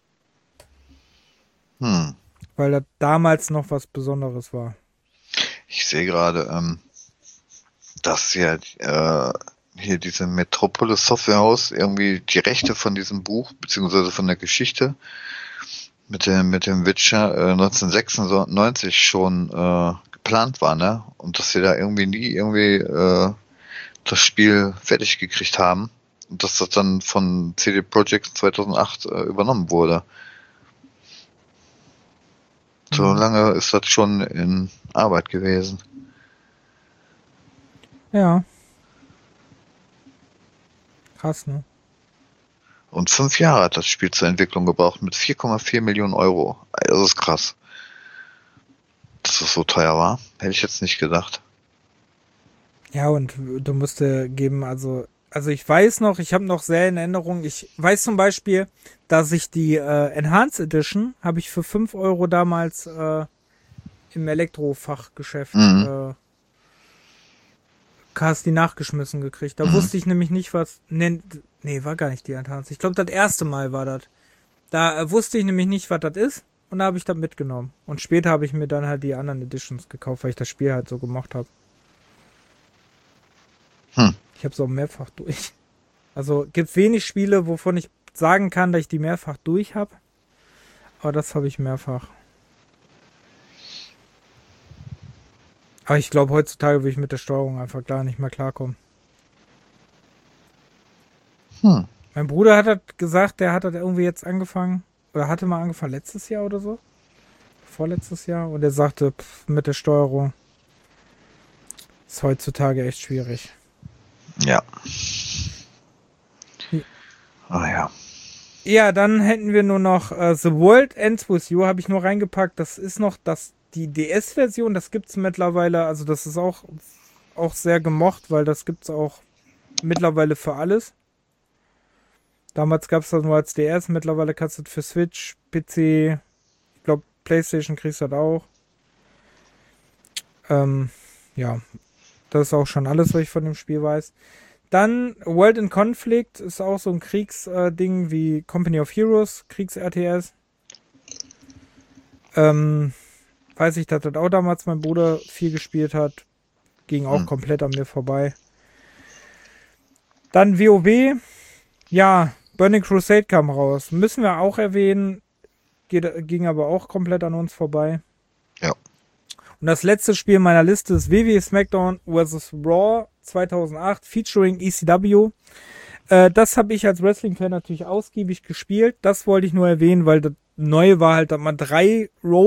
Speaker 1: Weil das damals noch was Besonderes war.
Speaker 2: Ich sehe gerade, dass ja hier diese Metropolis Softwarehaus irgendwie die Rechte von diesem Buch, beziehungsweise von der Geschichte mit dem Witcher 1996 schon geplant war, ne? Und dass sie da irgendwie nie das Spiel fertig gekriegt haben und dass das dann von CD Projekt 2008 übernommen wurde. So lange ist das schon in Arbeit gewesen.
Speaker 1: Ja. Krass, ne?
Speaker 2: Und 5 Jahre hat das Spiel zur Entwicklung gebraucht mit 4,4 Millionen Euro. Das ist krass. Dass es so teuer war, hätte ich jetzt nicht gedacht.
Speaker 1: Ja, und du musst geben, also ich weiß noch, ich habe noch sehr in Erinnerung, ich weiß zum Beispiel, dass ich die Enhanced Edition habe ich für 5 Euro damals im Elektrofachgeschäft hast die nachgeschmissen gekriegt. Da wusste ich nämlich nicht, was. Nee, war gar nicht die Enhanced. Ich glaube, das erste Mal war das. Da wusste ich nämlich nicht, was das ist. Und da habe ich das mitgenommen. Und später habe ich mir dann halt die anderen Editions gekauft, weil ich das Spiel halt so gemocht habe. Ich habe es auch mehrfach durch. Also gibt wenig Spiele, wovon ich sagen kann, dass ich die mehrfach durch habe. Aber das habe ich mehrfach. Aber ich glaube, heutzutage würde ich mit der Steuerung einfach gar nicht mehr klarkommen. Mein Bruder hat das gesagt, der hat das irgendwie jetzt angefangen, oder hatte mal angefangen letztes Jahr oder so. Vorletztes Jahr. Und er sagte, mit der Steuerung ist heutzutage echt schwierig.
Speaker 2: Ja.
Speaker 1: Ja.
Speaker 2: Ah ja.
Speaker 1: Ja, dann hätten wir nur noch The World Ends With You, habe ich nur reingepackt. Das ist noch die DS-Version, das gibt es mittlerweile, also das ist auch sehr gemocht, weil das gibt es auch mittlerweile für alles. Damals gab es das nur als DS, mittlerweile kannst du das für Switch, PC, ich glaube PlayStation kriegst du das auch. Ja, das ist auch schon alles, was ich von dem Spiel weiß. Dann World in Conflict ist auch so ein Kriegsding wie Company of Heroes, Kriegs-RTS. Weiß ich, dass das auch damals mein Bruder viel gespielt hat. Ging auch komplett an mir vorbei. Dann WoW. Ja, Burning Crusade kam raus. Müssen wir auch erwähnen. Ging aber auch komplett an uns vorbei.
Speaker 2: Ja.
Speaker 1: Und das letzte Spiel meiner Liste ist WWE SmackDown vs. Raw 2008 featuring ECW. Das habe ich als Wrestling-Fan natürlich ausgiebig gespielt. Das wollte ich nur erwähnen, weil das Neue war halt, dass man 3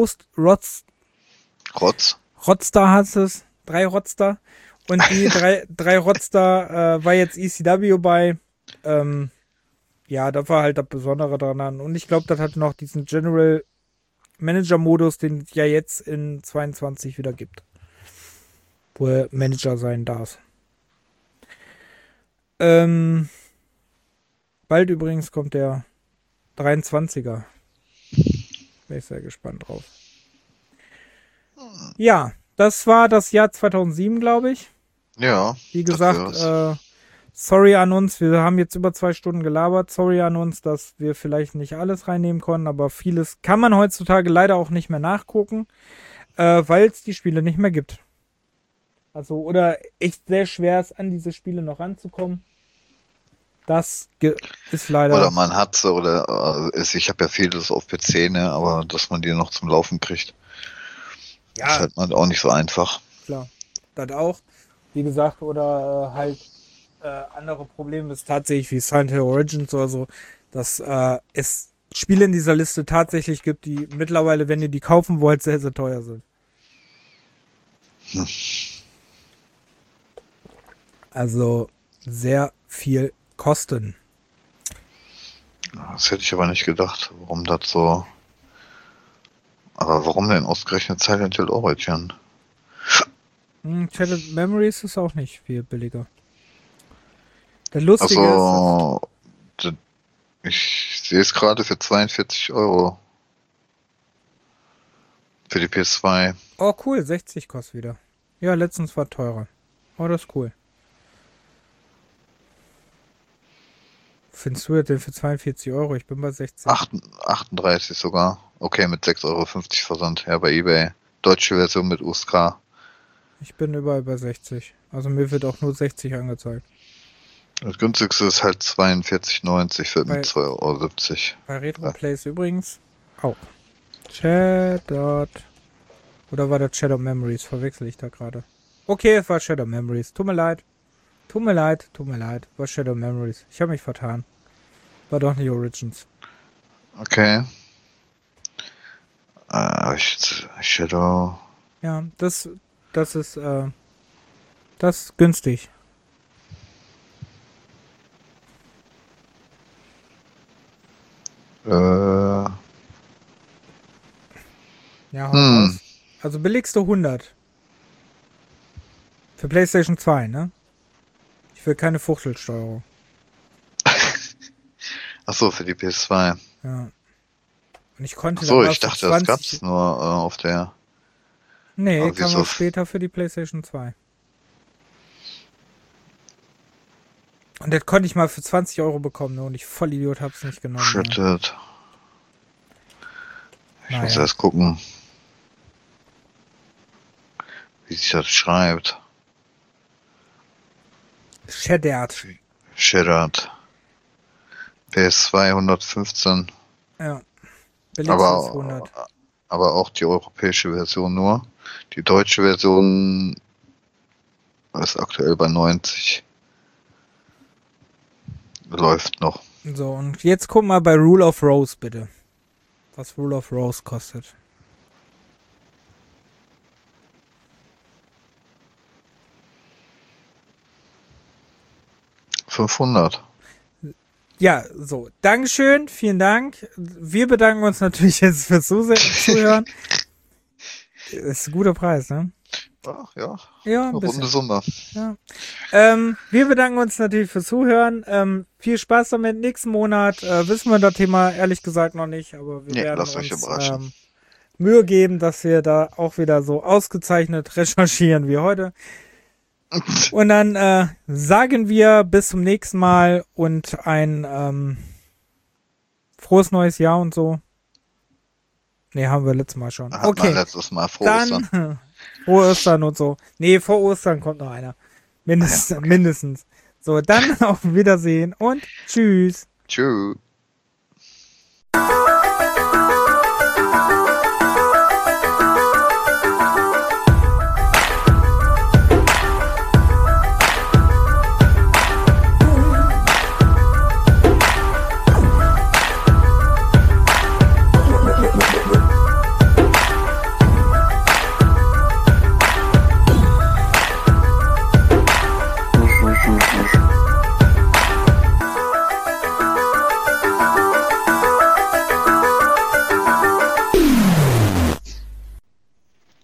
Speaker 1: Rodstar hat es. 3 Rodstar. Und die drei Rodstar war jetzt ECW bei. Ja, da war halt das Besondere dran. Und ich glaube, das hat noch diesen General Manager-Modus, den es ja jetzt in 22 wieder gibt. Wo er Manager sein darf. Bald übrigens kommt der 23er. Bin ich sehr gespannt drauf. Ja, das war das Jahr 2007, glaube ich.
Speaker 2: Ja.
Speaker 1: Wie gesagt, sorry an uns, wir haben jetzt über 2 Stunden gelabert. Sorry an uns, dass wir vielleicht nicht alles reinnehmen konnten, aber vieles kann man heutzutage leider auch nicht mehr nachgucken, weil es die Spiele nicht mehr gibt. Also, oder echt sehr schwer ist, an diese Spiele noch ranzukommen. Das ist leider...
Speaker 2: Oder man hat sie, oder ich habe ja vieles auf PC, ne, aber dass man die noch zum Laufen kriegt,
Speaker 1: ja,
Speaker 2: ist halt auch nicht so einfach.
Speaker 1: Klar, das auch. Wie gesagt, oder halt andere Probleme ist tatsächlich wie Silent Hill Origins oder so, dass es Spiele in dieser Liste tatsächlich gibt, die mittlerweile, wenn ihr die kaufen wollt, sehr, sehr teuer sind. Also sehr viel kosten.
Speaker 2: Das hätte ich aber nicht gedacht, warum das so... Aber warum denn ausgerechnet Silent Hill Origin?
Speaker 1: Shattered Memories ist auch nicht viel billiger. Der Lustige ist...
Speaker 2: Ich sehe es gerade für 42 Euro. Für die PS2.
Speaker 1: Oh cool, 60 kostet wieder. Ja, letztens war teurer. Oh, das ist cool. Findest du das denn für 42 Euro? Ich bin bei 60.
Speaker 2: 38 sogar. Okay, mit 6,50 Euro Versand. Ja, bei eBay. Deutsche Version mit USK.
Speaker 1: Ich bin überall bei 60. Also mir wird auch nur 60 angezeigt.
Speaker 2: Das günstigste ist halt 42,90 für mit 2,70 Euro.
Speaker 1: Bei Retroplays übrigens auch. Shattered. Oder war das Shadow Memories? Verwechsel ich da gerade. Okay, es war Shadow Memories. Tut mir leid. War Shadow Memories. Ich habe mich vertan. War doch nicht Origins.
Speaker 2: Okay. Shadow.
Speaker 1: Ja, das ist günstig. Ja, also billigste 100. Für PlayStation 2, ne? Ich will keine Fuchtelsteuerung.
Speaker 2: Achso, für die PS2.
Speaker 1: Ja. Und ich konnte
Speaker 2: Achso, ich dachte, das gab's nur auf der...
Speaker 1: Nee, kam auch später für die PlayStation 2. Und das konnte ich mal für 20 Euro bekommen, ne? Und ich Vollidiot hab's nicht genommen.
Speaker 2: Shitted. Ich muss erst gucken, wie sich das schreibt. Shattered. PS2 115.
Speaker 1: Ja.
Speaker 2: Aber aber auch die europäische Version nur. Die deutsche Version ist aktuell bei 90. Läuft noch.
Speaker 1: So, und jetzt guck mal bei Rule of Rose, bitte. Was Rule of Rose kostet.
Speaker 2: $500.
Speaker 1: Ja, so. Dankeschön, vielen Dank. Wir bedanken uns natürlich jetzt fürs Zuhören. Ist ein guter Preis, ne?
Speaker 2: Ach, ja.
Speaker 1: Ja,
Speaker 2: eine
Speaker 1: ein bisschen.
Speaker 2: runde Summe.
Speaker 1: Ja. Wir bedanken uns natürlich fürs Zuhören. Viel Spaß damit. Nächsten Monat wissen wir das Thema ehrlich gesagt noch nicht, aber wir werden
Speaker 2: lasst euch überraschen.
Speaker 1: Mühe geben, dass wir da auch wieder so ausgezeichnet recherchieren wie heute. Und dann sagen wir bis zum nächsten Mal und ein frohes neues Jahr und so. Nee, haben wir letztes Mal schon. Okay.
Speaker 2: Letztes Mal frohe Ostern.
Speaker 1: Dann frohe Ostern und so. Nee, vor Ostern kommt noch einer. Mindestens. So, dann auf Wiedersehen und tschüss.
Speaker 2: Tschüss.